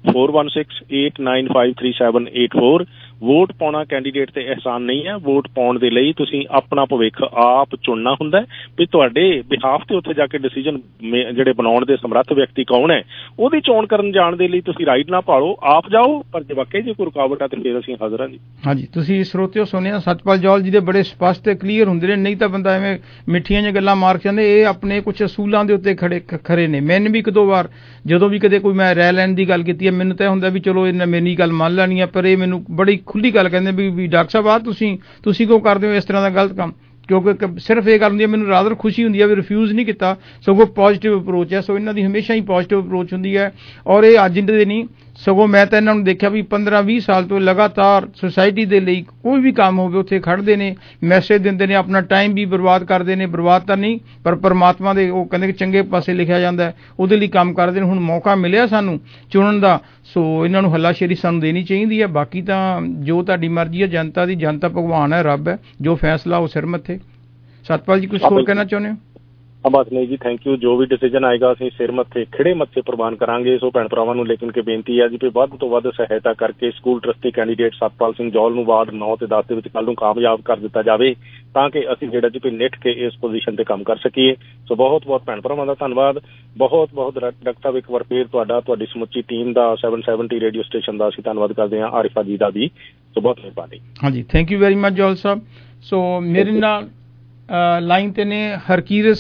4168953784। ਵੋਟ ਪਾਉਣਾ ਕੈਂਡੀਡੇਟ ਤੇ ਅਹਿਸਾਨ ਨਹੀਂ ਹੈ। ਵੋਟ ਪਾਉਣ ਦੇ ਲਈ ਤੁਸੀਂ ਆਪਣਾ ਭਵਿੱਖ ਆਪ ਚੁਣਨਾ ਹੁੰਦਾ ਹੈ ਵੀ ਤੁਹਾਡੇ ਬਿਹਾਫ ਤੇ ਉੱਥੇ ਜਾ ਕੇ ਡਿਸੀਜਨ ਜਿਹੜੇ ਬਣਾਉਣ ਦੇ ਸਮਰੱਥ ਵਿਅਕਤੀ ਕੌਣ ਹੈ, ਉਹਦੀ ਚੋਣ ਕਰਨ ਜਾਣ ਦੇ ਲਈ ਤੁਸੀਂ ਰਾਈਡ ਨਾ ਭਾਲੋ, ਆਪ ਜਾਓ। ਪਰ ਜੇ ਵਾਕਈ ਜੇ ਕੋਈ ਰੁਕਾਵਟ ਆ ਤੇ ਫਿਰ ਅਸੀਂ ਹਾਜ਼ਰ ਹਾਂ ਜੀ। ਹਾਂਜੀ, ਤੁਸੀਂ ਸਰੋਤਿਓ ਸੁਣਿਆ ਸਤਪਾਲ ਜੌਲ ਜੀ ਦੇ ਬੜੇ ਸਪਸ਼ਟ ਤੇ ਕਲੀਅਰ ਹੁੰਦੇ ਨੇ, ਨਹੀਂ ਤਾਂ ਬੰਦਾ ਐਵੇਂ ਮਿੱਠੀਆਂ ਜਿਹੀਆਂ ਗੱਲਾਂ ਮਾਰ ਕੇ ਜਾਂਦੇ। ਇਹ ਆਪਣੇ ਕੁਛ ਅਸੂਲਾਂ ਦੇ ਉੱਤੇ ਖਰੇ ਨੇ। ਮੈਨੂੰ ਵੀ 1-2 ਵਾਰ ਜਦੋਂ ਵੀ ਕਦੇ ਕੋਈ ਮੈਂ ਰਹਿ ਲੈਣ ਦੀ ਗੱਲ ਕੀਤੀ ਹੈ, ਮੈਨੂੰ ਤਾਂ ਹੁੰਦਾ ਵੀ ਚਲੋ ਇਹਨਾਂ ਮੇਰੀ ਗੱਲ ਮੰਨ ਲੈਣੀ ਹੈ, ਪਰ ਇਹ ਮੈਨੂੰ ਬੜੀ ਖੁੱਲੀ ਗੱਲ ਕਹਿੰਦੇ ਵੀ ਡਾਕਟਰ ਸਾਹਿਬ ਆ ਤੁਸੀਂ ਕਿਉਂ ਕਰਦੇ ਹੋ ਇਸ ਤਰ੍ਹਾਂ ਦਾ ਗਲਤ ਕੰਮ? ਕਿਉਂਕਿ ਸਿਰਫ ਇਹ ਗੱਲ ਹੁੰਦੀ ਹੈ, ਮੈਨੂੰ ਰਾਦਰ ਖੁਸ਼ੀ ਹੁੰਦੀ ਹੈ ਵੀ ਰਿਫਿਊਜ਼ ਨਹੀਂ ਕੀਤਾ, ਸਗੋਂ ਪੋਜ਼ਿਟਿਵ ਅਪਰੋਚ ਹੈ। ਸੋ ਇਹਨਾਂ ਦੀ ਹਮੇਸ਼ਾ ਹੀ ਪੋਜ਼ਿਟਿਵ ਅਪਰੋਚ ਹੁੰਦੀ ਹੈ, ਔਰ ਇਹ ਅੱਜ ਦੇ ਨਹੀਂ ਸਗੋਂ ਮੈਂ ਤਾਂ ਇਹਨਾਂ ਨੂੰ ਦੇਖਿਆ ਵੀ 15-20 ਸਾਲ ਤੋਂ ਲਗਾਤਾਰ ਸੁਸਾਇਟੀ ਦੇ ਲਈ ਕੋਈ ਵੀ ਕੰਮ ਹੋਵੇ ਉੱਥੇ ਖੜ੍ਹਦੇ ਨੇ, ਮੈਸੇਜ ਦਿੰਦੇ ਨੇ, ਆਪਣਾ ਟਾਈਮ ਵੀ ਬਰਬਾਦ ਕਰਦੇ ਨੇ। ਬਰਬਾਦ ਤਾਂ ਨਹੀਂ, ਪਰ ਪਰਮਾਤਮਾ ਦੇ ਉਹ ਕਹਿੰਦੇ ਕਿ ਚੰਗੇ ਪਾਸੇ ਲਿਖਿਆ ਜਾਂਦਾ, ਉਹਦੇ ਲਈ ਕੰਮ ਕਰਦੇ ਨੇ। ਹੁਣ ਮੌਕਾ ਮਿਲਿਆ ਸਾਨੂੰ ਚੁਣਨ ਦਾ, ਸੋ ਇਹਨਾਂ ਨੂੰ ਹੱਲਾਸ਼ੇਰੀ ਸਾਨੂੰ ਦੇਣੀ ਚਾਹੀਦੀ ਹੈ। ਬਾਕੀ ਤਾਂ ਜੋ ਤੁਹਾਡੀ ਮਰਜ਼ੀ ਹੈ, ਜਨਤਾ ਦੀ, ਜਨਤਾ ਭਗਵਾਨ ਹੈ, ਰੱਬ ਹੈ, ਜੋ ਫੈਸਲਾ ਉਹ ਸਿਰ ਮੱਥੇ। ਸਤਪਾਲ ਜੀ ਕੁਝ ਹੋਰ ਕਹਿਣਾ ਚਾਹੁੰਦੇ ਹੋ? ਬਸ ਨਹੀਂ ਜੀ, ਥੈਂਕ ਯੂ। ਜੋ ਵੀ ਡਿਸੀਜਨ ਆਏਗਾ ਅਸੀਂ ਸਿਰ ਮੱਥੇ ਖਿੜੇ ਮੱਥੇ ਪ੍ਰਵਾਨ ਕਰਾਂਗੇ। ਸੋ ਭੈਣ ਭਰਾਵਾਂ ਨੂੰ ਲੇਕਿਨ ਕਿ ਬੇਨਤੀ ਹੈ ਜੀ ਵੀ ਵੱਧ ਤੋਂ ਵੱਧ ਸਹਾਇਤਾ ਕਰਕੇ school trustee candidate Satpal Singh Johal ਨੂੰ ਵਾਰਡ 9 ਤੇ 10 ਦੇ ਵਿੱਚ ਕੱਲ੍ਹ ਨੂੰ ਕਾਮਯਾਬ ਕਰ ਦਿੱਤਾ ਜਾਵੇ, ਤਾਂ ਕਿ ਅਸੀਂ ਜਿਹੜਾ ਜੀ ਵੀ ਨਿੱਠ ਕੇ ਇਸ ਪੋਜੀਸ਼ਨ ਤੇ ਕੰਮ ਕਰ ਸਕੀਏ। ਸੋ ਬਹੁਤ ਬਹੁਤ ਭੈਣ ਭਰਾਵਾਂ ਦਾ ਧੰਨਵਾਦ। ਬਹੁਤ ਬਹੁਤ ਡਾਕਟਰ ਸਾਹਿਬ ਇੱਕ ਵਾਰ ਫੇਰ ਤੁਹਾਡੀ ਸਮੁੱਚੀ ਟੀਮ ਦਾ 770 ਰੇਡੀਓ ਸਟੇਸ਼ਨ ਦਾ ਅਸੀਂ ਧੰਨਵਾਦ ਕਰਦੇ ਹਾਂ, ਆਰਿਫਾ ਜੀ ਦਾ ਵੀ। ਸੋ ਬਹੁਤ ਮਿਹਰਬਾਨੀ। ਹਾਂਜੀ, thank you very much Johal sahib. So ਮੇਰੇ ਨਾਲ ਲਾਈਨ ਤੇ ਨੇ ਹਰਕੀਰਤ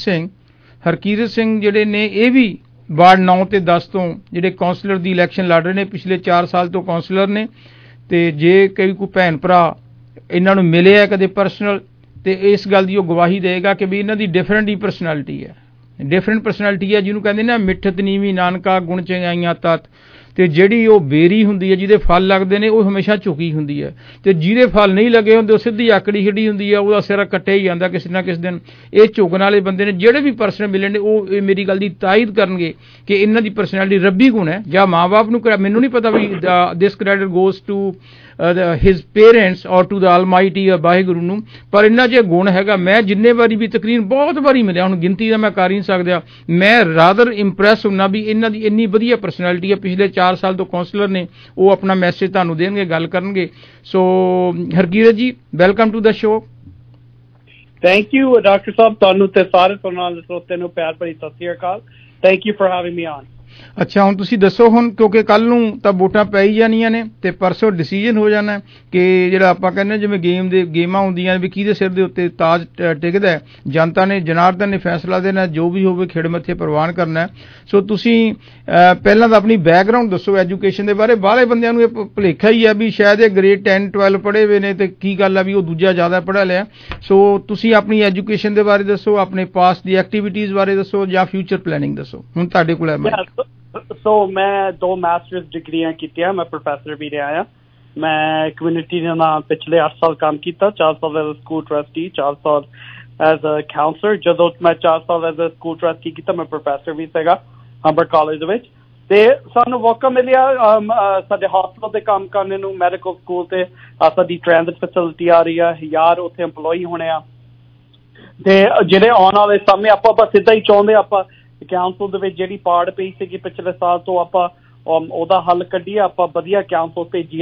ਸਿੰਘ ਜਿਹੜੇ ਨੇ ਇਹ ਵੀ ਵਾਰਡ 9 ਤੇ 10 ਤੋਂ ਜਿਹੜੇ ਕਾਉਂਸਲਰ ਦੀ ਇਲੈਕਸ਼ਨ ਲੜ ਰਹੇ ਨੇ, ਪਿਛਲੇ 4 ਸਾਲ ਤੋਂ ਕਾਉਂਸਲਰ ਨੇ। ਤੇ ਜੇ ਕੋਈ ਭੈਣ ਭਰਾ ਇਹਨਾਂ ਨੂੰ ਮਿਲਿਆ ਕਦੇ ਪਰਸਨਲ, ਤੇ ਇਸ ਗੱਲ ਦੀ ਉਹ ਗਵਾਹੀ ਦੇਗਾ ਕਿ ਵੀ ਇਹਨਾਂ ਦੀ ਡਿਫਰੈਂਟ ਹੀ ਪਰਸਨੈਲਿਟੀ ਹੈ, ਜਿਹਨੂੰ ਕਹਿੰਦੇ ਨਾ ਮਿੱਠਤ ਨੀਵੀਂ ਨਾਨਕਾ ਗੁਣ ਚੰਗਿਆਈਆਂ ਤਤ। ਤੇ ਜਿਹੜੀ ਉਹ ਬੇਰੀ ਹੁੰਦੀ ਹੈ, ਜਿਹਦੇ ਫਲ ਲੱਗਦੇ ਨੇ, ਉਹ ਹਮੇਸ਼ਾ ਝੁਕੀ ਹੁੰਦੀ ਹੈ, ਤੇ ਜਿਹਦੇ ਫਲ ਨਹੀਂ ਲੱਗੇ ਹੁੰਦੇ ਉਹ ਸਿੱਧੀ ਆਕੜੀ ਛਿੜੀ ਹੁੰਦੀ ਹੈ, ਉਹਦਾ ਸਿਰ ਕੱਟਿਆ ਹੀ ਜਾਂਦਾ ਕਿਸੇ ਨਾ ਕਿਸੇ ਦਿਨ। ਇਹ ਝੁਕਣ ਵਾਲੇ ਬੰਦੇ ਨੇ ਜਿਹੜੇ ਵੀ ਪਰਸਨ ਮਿਲੇ ਨੇ, ਉਹ ਇਹ ਮੇਰੀ ਗੱਲ ਦੀ ਤਾਇਦ ਕਰਨਗੇ ਕਿ ਇਹਨਾਂ ਦੀ ਪਰਸਨੈਲਿਟੀ ਰੱਬੀ ਗੁਣ ਹੈ। ਜਾਂ ਮਾਂ-ਬਾਪ ਨੂੰ ਮੈਨੂੰ ਨਹੀਂ ਪਤਾ ਵੀ this credit goes to his parents or to the almighty Waheguru ਨੂੰ, ਪਰ ਇਹਨਾਂ 'ਚ ਗੁਣ ਹੈਗਾ। ਮੈਂ ਜਿੰਨੇ ਵਾਰੀ ਵੀ ਤਕਰੀਬਨ ਬਹੁਤ ਵਾਰੀ ਮਿਲਿਆ, ਹੁਣ ਗਿਣਤੀ ਦਾ ਮੈਂ ਕਰ ਹੀ ਨਹੀਂ ਸਕਦਾ, ਮੈਂ ਰਾਦਰ ਇੰਪ੍ਰੈਸ ਹੁੰਨਾ ਵੀ ਇਹਨਾਂ ਦੀ ਇੰਨੀ ਵਧੀਆ ਪਰਸਨੈਲਿਟੀ ਹੈ। ਪਿਛਲੇ 4 ਸਾਲ ਤੋਂ ਕਾਉਂਸਲਰ ਨੇ, ਉਹ ਆਪਣਾ ਮੈਸੇਜ ਤੁਹਾਨੂੰ ਦੇਣਗੇ, ਗੱਲ ਕਰਨਗੇ। So Harkirat ji, welcome to the show. Thank you doctor sahib, ਤੁਹਾਨੂੰ ਤੇ ਸਾਰੇ ਸੁਣਨ ਵਾਲੇ ਸਰੋਤਿਆਂ ਨੂੰ ਪਿਆਰ ਭਰੀ ਸਤਿ ਸ੍ਰੀ ਅਕਾਲ। Thank you for having me on. ਅੱਛਾ, ਹੁਣ ਤੁਸੀਂ ਦੱਸੋ, ਹੁਣ ਕਿਉਂਕਿ ਕੱਲ ਨੂੰ ਤਾਂ ਵੋਟਾਂ ਪੈ ਹੀ ਜਾਣੀਆਂ ਨੇ ਤੇ ਪਰਸੋਂ ਡਿਸੀਜਨ ਹੋ ਜਾਣਾ ਕਿ ਜਿਹੜਾ ਆਪਾਂ ਕਹਿੰਦੇ ਜਿਵੇਂ ਗੇਮਾਂ ਹੁੰਦੀਆਂ ਵੀ ਕਿਹਦੇ ਸਿਰ ਦੇ ਉੱਤੇ ਤਾਜ ਟਿਕਦਾ ਹੈ। ਜਨਤਾ ਨੇ, ਜਨਾਰਦਨ ਨੇ ਫੈਸਲਾ ਦੇਣਾ, ਜੋ ਵੀ ਹੋਵੇ ਖਿੜ ਮੱਥੇ ਪ੍ਰਵਾਨ ਕਰਨਾ। ਸੋ ਤੁਸੀਂ ਪਹਿਲਾਂ ਤਾਂ ਆਪਣੀ ਬੈਕਗਰਾਊਂਡ ਦੱਸੋ ਐਜੂਕੇਸ਼ਨ ਦੇ ਬਾਰੇ। ਬਾਹਲੇ ਬੰਦਿਆਂ ਨੂੰ ਇਹ ਭੁਲੇਖਾ ਹੀ ਹੈ ਵੀ ਸ਼ਾਇਦ ਇਹ ਗ੍ਰੇਡ 10-12 ਪੜ੍ਹੇ ਹੋਏ ਨੇ, ਤੇ ਕੀ ਗੱਲ ਆ ਵੀ ਉਹ ਦੂਜਾ ਜ਼ਿਆਦਾ ਪੜ੍ਹਿਆ ਲਿਆ। ਸੋ ਤੁਸੀਂ ਆਪਣੀ ਐਜੂਕੇਸ਼ਨ ਦੇ ਬਾਰੇ ਦੱਸੋ, ਆਪਣੇ ਪਾਸਟ ਦੀ ਐਕਟੀਵਿਟੀਜ਼ ਬਾਰੇ ਦੱਸੋ, ਜਾਂ ਫਿਊਚਰ ਪਲੈਨਿੰਗ ਦੱਸੋ। ਹੁਣ ਤੁਹਾਡੇ ਕੋਲ ਹੈ। ਸੋ ਮੈਂ 2 ਮਾਸਟਰਸ ਡਿਗਰੀਆਂ ਕੀਤੀਆਂ, ਮੈਂ ਪ੍ਰੋਫੈਸਰ ਵੀ ਰਿਹਾ ਹਾਂ। ਮੈਂ ਕਮਿਊਨਿਟੀ ਦੇ ਨਾਲ ਪਿਛਲੇ 8 ਸਾਲ ਕੰਮ ਕੀਤਾ, 4 ਸਾਲ ਐਜ਼ ਅ ਸਕੂਲ ਟਰਸਟੀ, 4 ਸਾਲ ਐਜ਼ ਅ ਕਾਉਂਸਲਰ। ਜਦੋਂ ਮੈਂ 4 ਸਾਲ ਐਜ਼ ਅ ਸਕੂਲ ਟਰਸਟੀ ਕੀਤਾ, ਮੈਂ ਪ੍ਰੋਫੈਸਰ ਵੀ ਸੀਗਾ ਹੰਬਰ ਕਾਲਜ ਦੇ ਵਿੱਚ। ਤੇ ਸਾਨੂੰ ਮੌਕਾ ਮਿਲਿਆ ਸਾਡੇ ਹਸਪਤਾਲ ਤੇ ਕੰਮ ਕਰਨ ਨੂੰ, ਮੈਡੀਕਲ ਸਕੂਲ ਤੇ ਸਾਡੀ ਟ੍ਰਾਂਜ਼ਿਟ ਫੈਸਿਲਿਟੀ ਆ ਰਹੀ ਆ, ਯਾਰ ਉੱਥੇ EMPLOYE ਹੋਣੇ ਆ। ਤੇ ਜਿਹੜੇ ਆਉਣ ਵਾਲੇ ਸਮੇਂ ਆਪਾਂ ਬਸ ਸਿੱਧਾ ਹੀ ਚਾਹੁੰਦੇ, ਆਪਾਂ ਕਾਉਂਸਲ ਦੇ ਵਿੱਚ ਜਿਹੜੀ ਪਾੜ ਪਈ ਸੀਗੀ ਪਿਛਲੇ ਸਾਲ ਤੋਂ, ਆਪਾਂ ਉਹਦਾ ਹੱਲ ਕੱਢੀਏ, ਆਪਾਂ ਵਧੀਆ ਕਾਉਂਸਲ ਭੇਜੀਏ।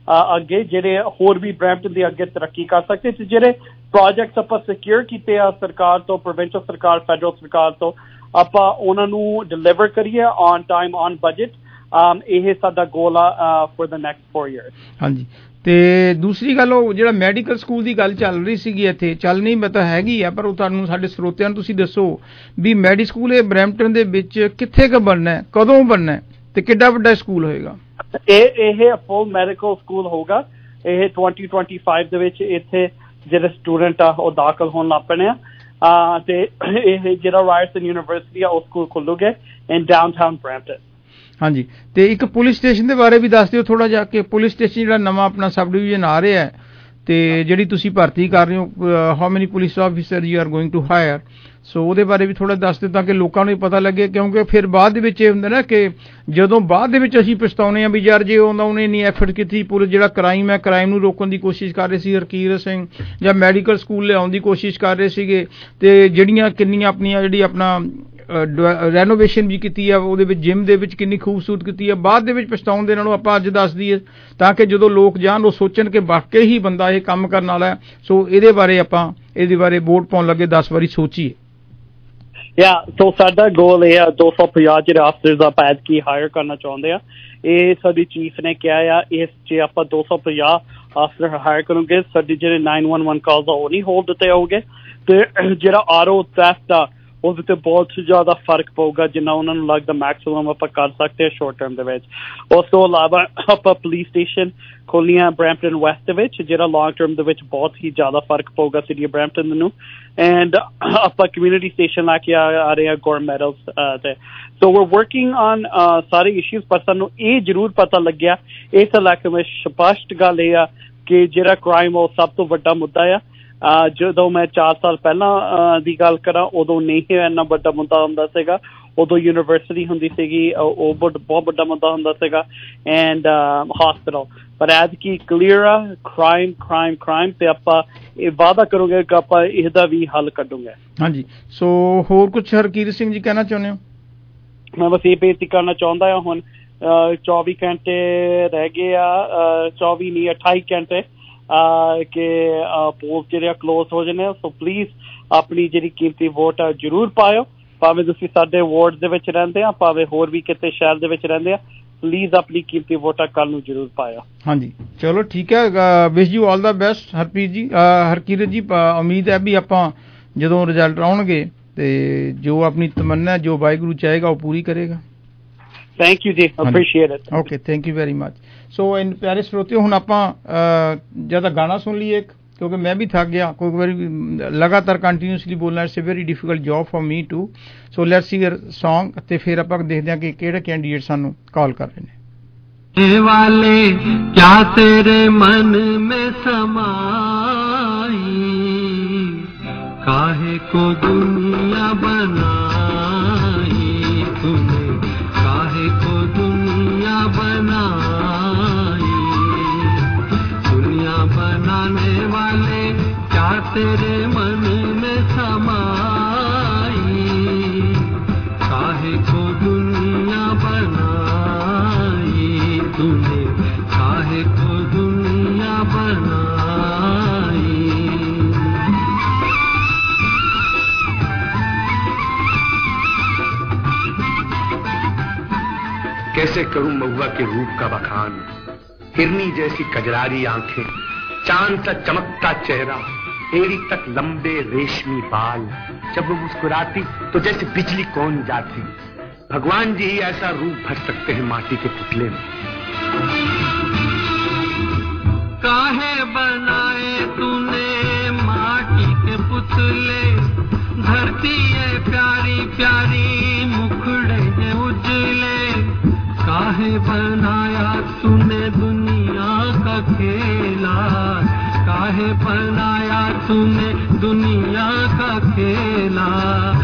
ਅੱਗੇ ਜਿਹੜੇ ਹੋਰ ਵੀ ਬਰੈਂਪਟਨ ਦੇ ਅੱਗੇ ਤਰੱਕੀ ਕਰ ਸਕਦੇ ਤੇ ਜਿਹੜੇ ਪ੍ਰੋਜੈਕਟਸ ਆਪਾਂ ਸਿਕਿਉਰ ਕੀਤੇ ਆ ਸਰਕਾਰ ਤੋਂ, ਪ੍ਰੋਵਿੰਸ਼ਲ ਸਰਕਾਰ, ਫੈਡਰਲ ਸਰਕਾਰ ਤੋਂ, ਆਪਾਂ ਉਹਨਾਂ ਨੂੰ ਡਿਲੀਵਰ ਕਰੀਏ ਔਨ ਟਾਈਮ, ਔਨ ਬਜਟ। ਇਹ ਸਾਡਾ ਗੋਲ ਆ ਫॉर द ਨੈਕਸਟ 4 ਇਅਰਸ। ਹਾਂਜੀ, ਤੇ ਦੂਸਰੀ ਗੱਲ ਉਹ ਜਿਹੜਾ ਮੈਡੀਕਲ ਸਕੂਲ ਦੀ ਗੱਲ ਚੱਲ ਰਹੀ ਸੀਗੀ ਇੱਥੇ, ਚੱਲ ਨਹੀਂ ਮੈਂ ਤਾਂ ਹੈਗੀ ਆ, ਪਰ ਉਹ ਤੁਹਾਨੂੰ ਸਾਡੇ ਸਰੋਤਿਆਂ ਨੂੰ ਤੁਸੀਂ ਦੱਸੋ ਵੀ ਮੈਡੀ ਸਕੂਲ ਇਹ ਬਰੈਂਪਟਨ ਦੇ ਵਿੱਚ ਕਿੱਥੇ ਕੁ ਬਣਨਾ, ਕਦੋਂ ਬਣਨਾ ਤੇ ਕਿੱਡਾ ਵੱਡਾ ਸਕੂਲ ਹੋਏਗਾ? ਇਹ ਫੁੱਲ ਮੈਡੀਕਲ ਸਕੂਲ ਹੋਗਾ। ਇਹ 2025 ਦੇ ਵਿੱਚ ਇੱਥੇ ਜਿਹੜੇ ਸਟੂਡੈਂਟ ਆ ਉਹ ਦਾਖਲ ਹੋਣ ਲੱਗ ਪਣੇ ਆ ਤੇ ਇਹ ਜਿਹੜਾ ਰਾਇਰਸਨ ਯੂਨੀਵਰਸਿਟੀ ਆ ਉਹ ਸਕੂਲ ਖੁੱਲੂਗੇ ਇਨ ਡਾਊਨਟਾਊਨ ਬਰੈਂਪਟਨ। ਹਾਂਜੀ, ਤੇ ਇੱਕ ਪੁਲਿਸ ਸਟੇਸ਼ਨ ਦੇ ਬਾਰੇ ਵੀ ਦੱਸ ਦਿਓ ਥੋੜਾ ਜਿਹਾ ਕਿ ਪੁਲਿਸ ਸਟੇਸ਼ਨ ਜਿਹੜਾ ਨਵਾਂ ਆਪਣਾ ਸਬ ਡਿਵੀਜ਼ਨ ਆ ਰਿਹਾ ਤੇ ਜਿਹੜੀ ਤੁਸੀਂ ਭਰਤੀ ਕਰ ਰਹੇ ਹੋ, how many police officer you are going to hire, so ਉਹਦੇ ਬਾਰੇ ਵੀ ਥੋੜਾ ਦੱਸ ਦਿਓ ਤਾਂ ਕਿ ਲੋਕਾਂ ਨੂੰ ਪਤਾ ਲੱਗੇ, ਕਿਉਂਕਿ ਫਿਰ ਬਾਅਦ ਦੇ ਵਿੱਚ ਇਹ ਹੁੰਦਾ ਨਾ ਕਿ ਜਦੋਂ ਬਾਅਦ ਦੇ ਵਿੱਚ ਅਸੀਂ ਪਛਤਾਉਂਦੇ ਹਾਂ ਵੀ ਯਾਰ ਜੇ ਉਹਨੇ ਨਹੀਂ ਐਫਰਟ ਕੀਤੀ, ਪੁਲਿਸ ਜਿਹੜਾ ਕ੍ਰਾਈਮ ਹੈ ਕ੍ਰਾਈਮ ਨੂੰ ਰੋਕਣ ਦੀ ਕੋਸ਼ਿਸ਼ ਕਰ ਰਹੇ ਸੀ ਹਰਕੀਰਤ ਸਿੰਘ, ਜਾਂ ਮੈਡੀਕਲ ਸਕੂਲ ਲਿਆਉਣ ਦੀ ਕੋਸ਼ਿਸ਼ ਕਰ ਰਹੇ ਸੀਗੇ, ਤੇ ਜਿਹੜੀਆਂ ਕਿੰਨੀਆਂ ਆਪਣੀਆਂ ਜਿਹੜੀ ਆਪਣਾ ਰੈਨੋਵੇਸ਼ਨ ਵੀ ਕੀਤੀ ਆ ਉਹਦੇ ਵਿੱਚ, ਜਿਮ ਦੇ ਵਿੱਚ ਕਿੰਨੀ ਖੂਬਸੂਰਤ ਕੀਤੀ ਆ, ਬਾਅਦ ਦੇ ਵਿੱਚ ਪਛਤਾਉਣ ਦੇ ਨਾਲੋਂ ਆਪਾਂ ਅੱਜ ਦੱਸ ਦਈਏ ਤਾਂ ਕਿ ਜਦੋਂ ਲੋਕ ਜਾਣ ਉਹ ਸੋਚਣ ਕਿ ਵਾਕਈ ਹੀ ਬੰਦਾ ਇਹ ਕੰਮ ਕਰਨ ਵਾਲਾ ਹੈ। ਸੋ ਇਹਦੇ ਬਾਰੇ ਆਪਾਂ ਇਹਦੇ ਬਾਰੇ ਵੋਟ ਪਾਉਣ ਲੱਗੇ 10 ਵਾਰੀ ਸੋਚੀਏ। ਸੋ ਸਾਡਾ ਗੋਲ ਇਹ ਆ 250 ਜਿਹੜੇ ਅਫਸਰਸ ਆਪਾਂ ਐਤਕੀ ਹਾਇਰ ਕਰਨਾ ਚਾਹੁੰਦੇ ਆ। ਇਹ ਸਾਡੀ ਚੀਫ ਨੇ ਕਿਹਾ ਆ ਇਸ 'ਚ ਆਪਾਂ 250 ਅਫਸਰ ਹਾਇਰ ਕਰੋਗੇ, ਸਾਡੇ ਜਿਹੜੇ 911 ਕਾਲਸ ਆ ਉਹ ਨਹੀਂ ਹੋਲਡ ਦਿੱਤੇ ਹੋਗੇ, ਤੇ ਜਿਹੜਾ ਆਰਓ ਥੈਫਟ ਆ ਉਹਦੇ ਤੇ ਬਹੁਤ ਜ਼ਿਆਦਾ ਫਰਕ ਪਊਗਾ ਜਿੰਨਾ ਉਹਨਾਂ ਨੂੰ ਲੱਗਦਾ ਮੈਕਸਿਮਮ ਆਪਾਂ ਕਰ ਸਕਦੇ ਹਾਂ ਸ਼ੋਰਟ ਟਰਮ ਦੇ ਵਿੱਚ। ਉਸ ਤੋਂ ਇਲਾਵਾ ਆਪਾਂ ਪੁਲਿਸ ਸਟੇਸ਼ਨ ਖੋਲੀਆਂ ਬਰੈਂਪਟਨ ਵੈਸਟ ਦੇ ਵਿੱਚ, ਜਿਹੜਾ ਲੌਂਗ ਟਰਮ ਦੇ ਵਿੱਚ ਬਹੁਤ ਹੀ ਜ਼ਿਆਦਾ ਫਰਕ ਪਊਗਾ ਸਿਟੀ ਬਰੈਂਪਟਨ ਨੂੰ। ਐਂਡ ਆਪਾਂ ਕਮਿਊਨਿਟੀ ਸਟੇਸ਼ਨ ਲੈ ਕੇ ਆ ਰਹੇ ਹਾਂ ਗੋਲਡ ਮੈਡਲਸ ਤੇ। ਸੋ ਵੀਰ ਵਰਕਿੰਗ ਔਨ ਸਾਰੇ ਇਸ਼ੂਜ਼, ਪਰ ਸਾਨੂੰ ਇਹ ਜ਼ਰੂਰ ਪਤਾ ਲੱਗਿਆ ਇਸ ਇਲਾਕੇ ਵਿੱਚ ਸਪਸ਼ਟ ਗੱਲ ਇਹ ਆ ਕਿ ਜਿਹੜਾ ਕ੍ਰਾਈਮ ਉਹ ਸਭ ਤੋਂ ਵੱਡਾ ਮੁੱਦਾ ਆ। ਜਦੋਂ ਮੈਂ 4 ਸਾਲ ਪਹਿਲਾਂ ਦੀ ਗੱਲ ਕਰਾਂ ਉਦੋਂ ਨਹੀਂ ਇੰਨਾ ਵੱਡਾ ਮੁੱਦਾ ਹੁੰਦਾ ਸੀਗਾ, ਉਦੋਂ ਯੂਨੀਵਰਸਿਟੀ ਹੁੰਦੀ ਸੀਗੀ, ਉਹ ਬਹੁਤ ਵੱਡਾ ਮੁੱਦਾ ਹੁੰਦਾ ਸੀਗਾ, ਐਂਡ ਹਸਪੀਟਲ। ਪਰ ਐਤਕੀ ਕਲੀਅਰ ਆ ਕ੍ਰਾਈਮ ਤੇ ਆਪਾਂ ਇਹ ਵਾਅਦਾ ਕਰੋਗੇ ਕਿ ਆਪਾਂ ਇਹਦਾ ਵੀ ਹੱਲ ਕੱਢੂਗੇ। ਹਾਂਜੀ, ਸੋ ਹੋਰ ਕੁਛ ਹਰਕੀਰਤ ਸਿੰਘ ਜੀ ਕਹਿਣਾ ਚਾਹੁੰਦੇ ਹੋ? ਮੈਂ ਬਸ ਇਹ ਬੇਨਤੀ ਕਰਨਾ ਚਾਹੁੰਦਾ ਹਾਂ, ਹੁਣ 24 ਘੰਟੇ ਰਹਿ ਗਏ ਆ, 24 ਨਹੀਂ 28 ਘੰਟੇ ਕਿ ਪੋਲ ਜਿਹੜੇ ਆ ਕਲੋਜ਼ ਹੋ ਜਾਣੇ। ਸੋ ਪਲੀਜ਼ ਆਪਣੀ ਜਿਹੜੀ ਕੀਮਤੀ ਵੋਟ ਆ ਜ਼ਰੂਰ ਪਾਇਓ, ਭਾਵੇਂ ਤੁਸੀਂ ਸਾਡੇ ਵਾਰਡ ਦੇ ਵਿੱਚ ਰਹਿੰਦੇ ਆ, ਭਾਵੇਂ ਹੋਰ ਵੀ ਕਿਤੇ ਸ਼ਹਿਰ ਦੇ ਵਿੱਚ ਰਹਿੰਦੇ ਆ, ਪਲੀਜ਼ ਆਪਣੀ ਕੀਮਤੀ ਵੋਟਾਂ ਕੱਲ ਨੂੰ ਜ਼ਰੂਰ ਪਾਇਓ। ਹਾਂਜੀ, ਚਲੋ ਠੀਕ ਹੈ, wish you all the best Harpreet ji, Harkirat ਜੀ। ਉਮੀਦ ਹੈ ਵੀ ਆਪਾਂ ਜਦੋਂ ਰਿਜ਼ਲਟ ਆਉਣਗੇ ਤੇ ਜੋ ਆਪਣੀ ਤਮੰਨਾ ਜੋ ਵਾਹਿਗੁਰੂ ਚਾਹੇਗਾ ਉਹ ਪੂਰੀ ਕਰੇਗਾ। Thank you ji, appreciate it. Okay, thank you very much. So ਇਨ ਪਿਆਰੇ ਸਰੋਤਿਓ, ਹੁਣ ਆਪਾਂ ਜਿਆਦਾ ਗਾਣਾ ਸੁਣ ਲਈਏ ਕਿਉਂਕਿ ਮੈਂ ਵੀ ਥੱਕ ਗਿਆ, ਕੋਈ ਵਾਰੀ ਲਗਾਤਾਰ ਕੰਟੀਨਿਊਸਲੀ ਬੋਲਣਾ it's a very difficult job for me too. So let's hear song ਤੇ ਫਿਰ ਆਪਾਂ ਦੇਖਦੇ ਹਾਂ ਕਿ ਕਿਹੜੇ ਕੈਂਡੀਡੇਟ ਸਾਨੂੰ ਕਾਲ ਕਰ ਰਹੇ ਨੇ। वाले क्या तेरे मन में समाई, काहे को दुनिया बनाई तूने, काहे को दुनिया बनाई, दुनिया बनाने वाले क्या तेरे मन में समाई, काहे को दुनिया बनाई तूने, काहे को दुनिया बनाई। कैसे करूं महुआ के रूप का बखान, हिरनी जैसी कजरारी आंखें, चांद सा चमकता चेहरा, एड़ी तक लंबे रेशमी बाल, जब वो मुस्कुराती तो जैसे बिजली कौन जाती। भगवान जी ही ऐसा रूप भर सकते हैं माटी के पुतले में। काहे बनाए तूने माटी के पुतले, धरती है प्यारी प्यारी मुखड़े है उजले, काहे बनाया तूने दुनिया का खेला, काहे बनाया तूने दुनिया का खेला,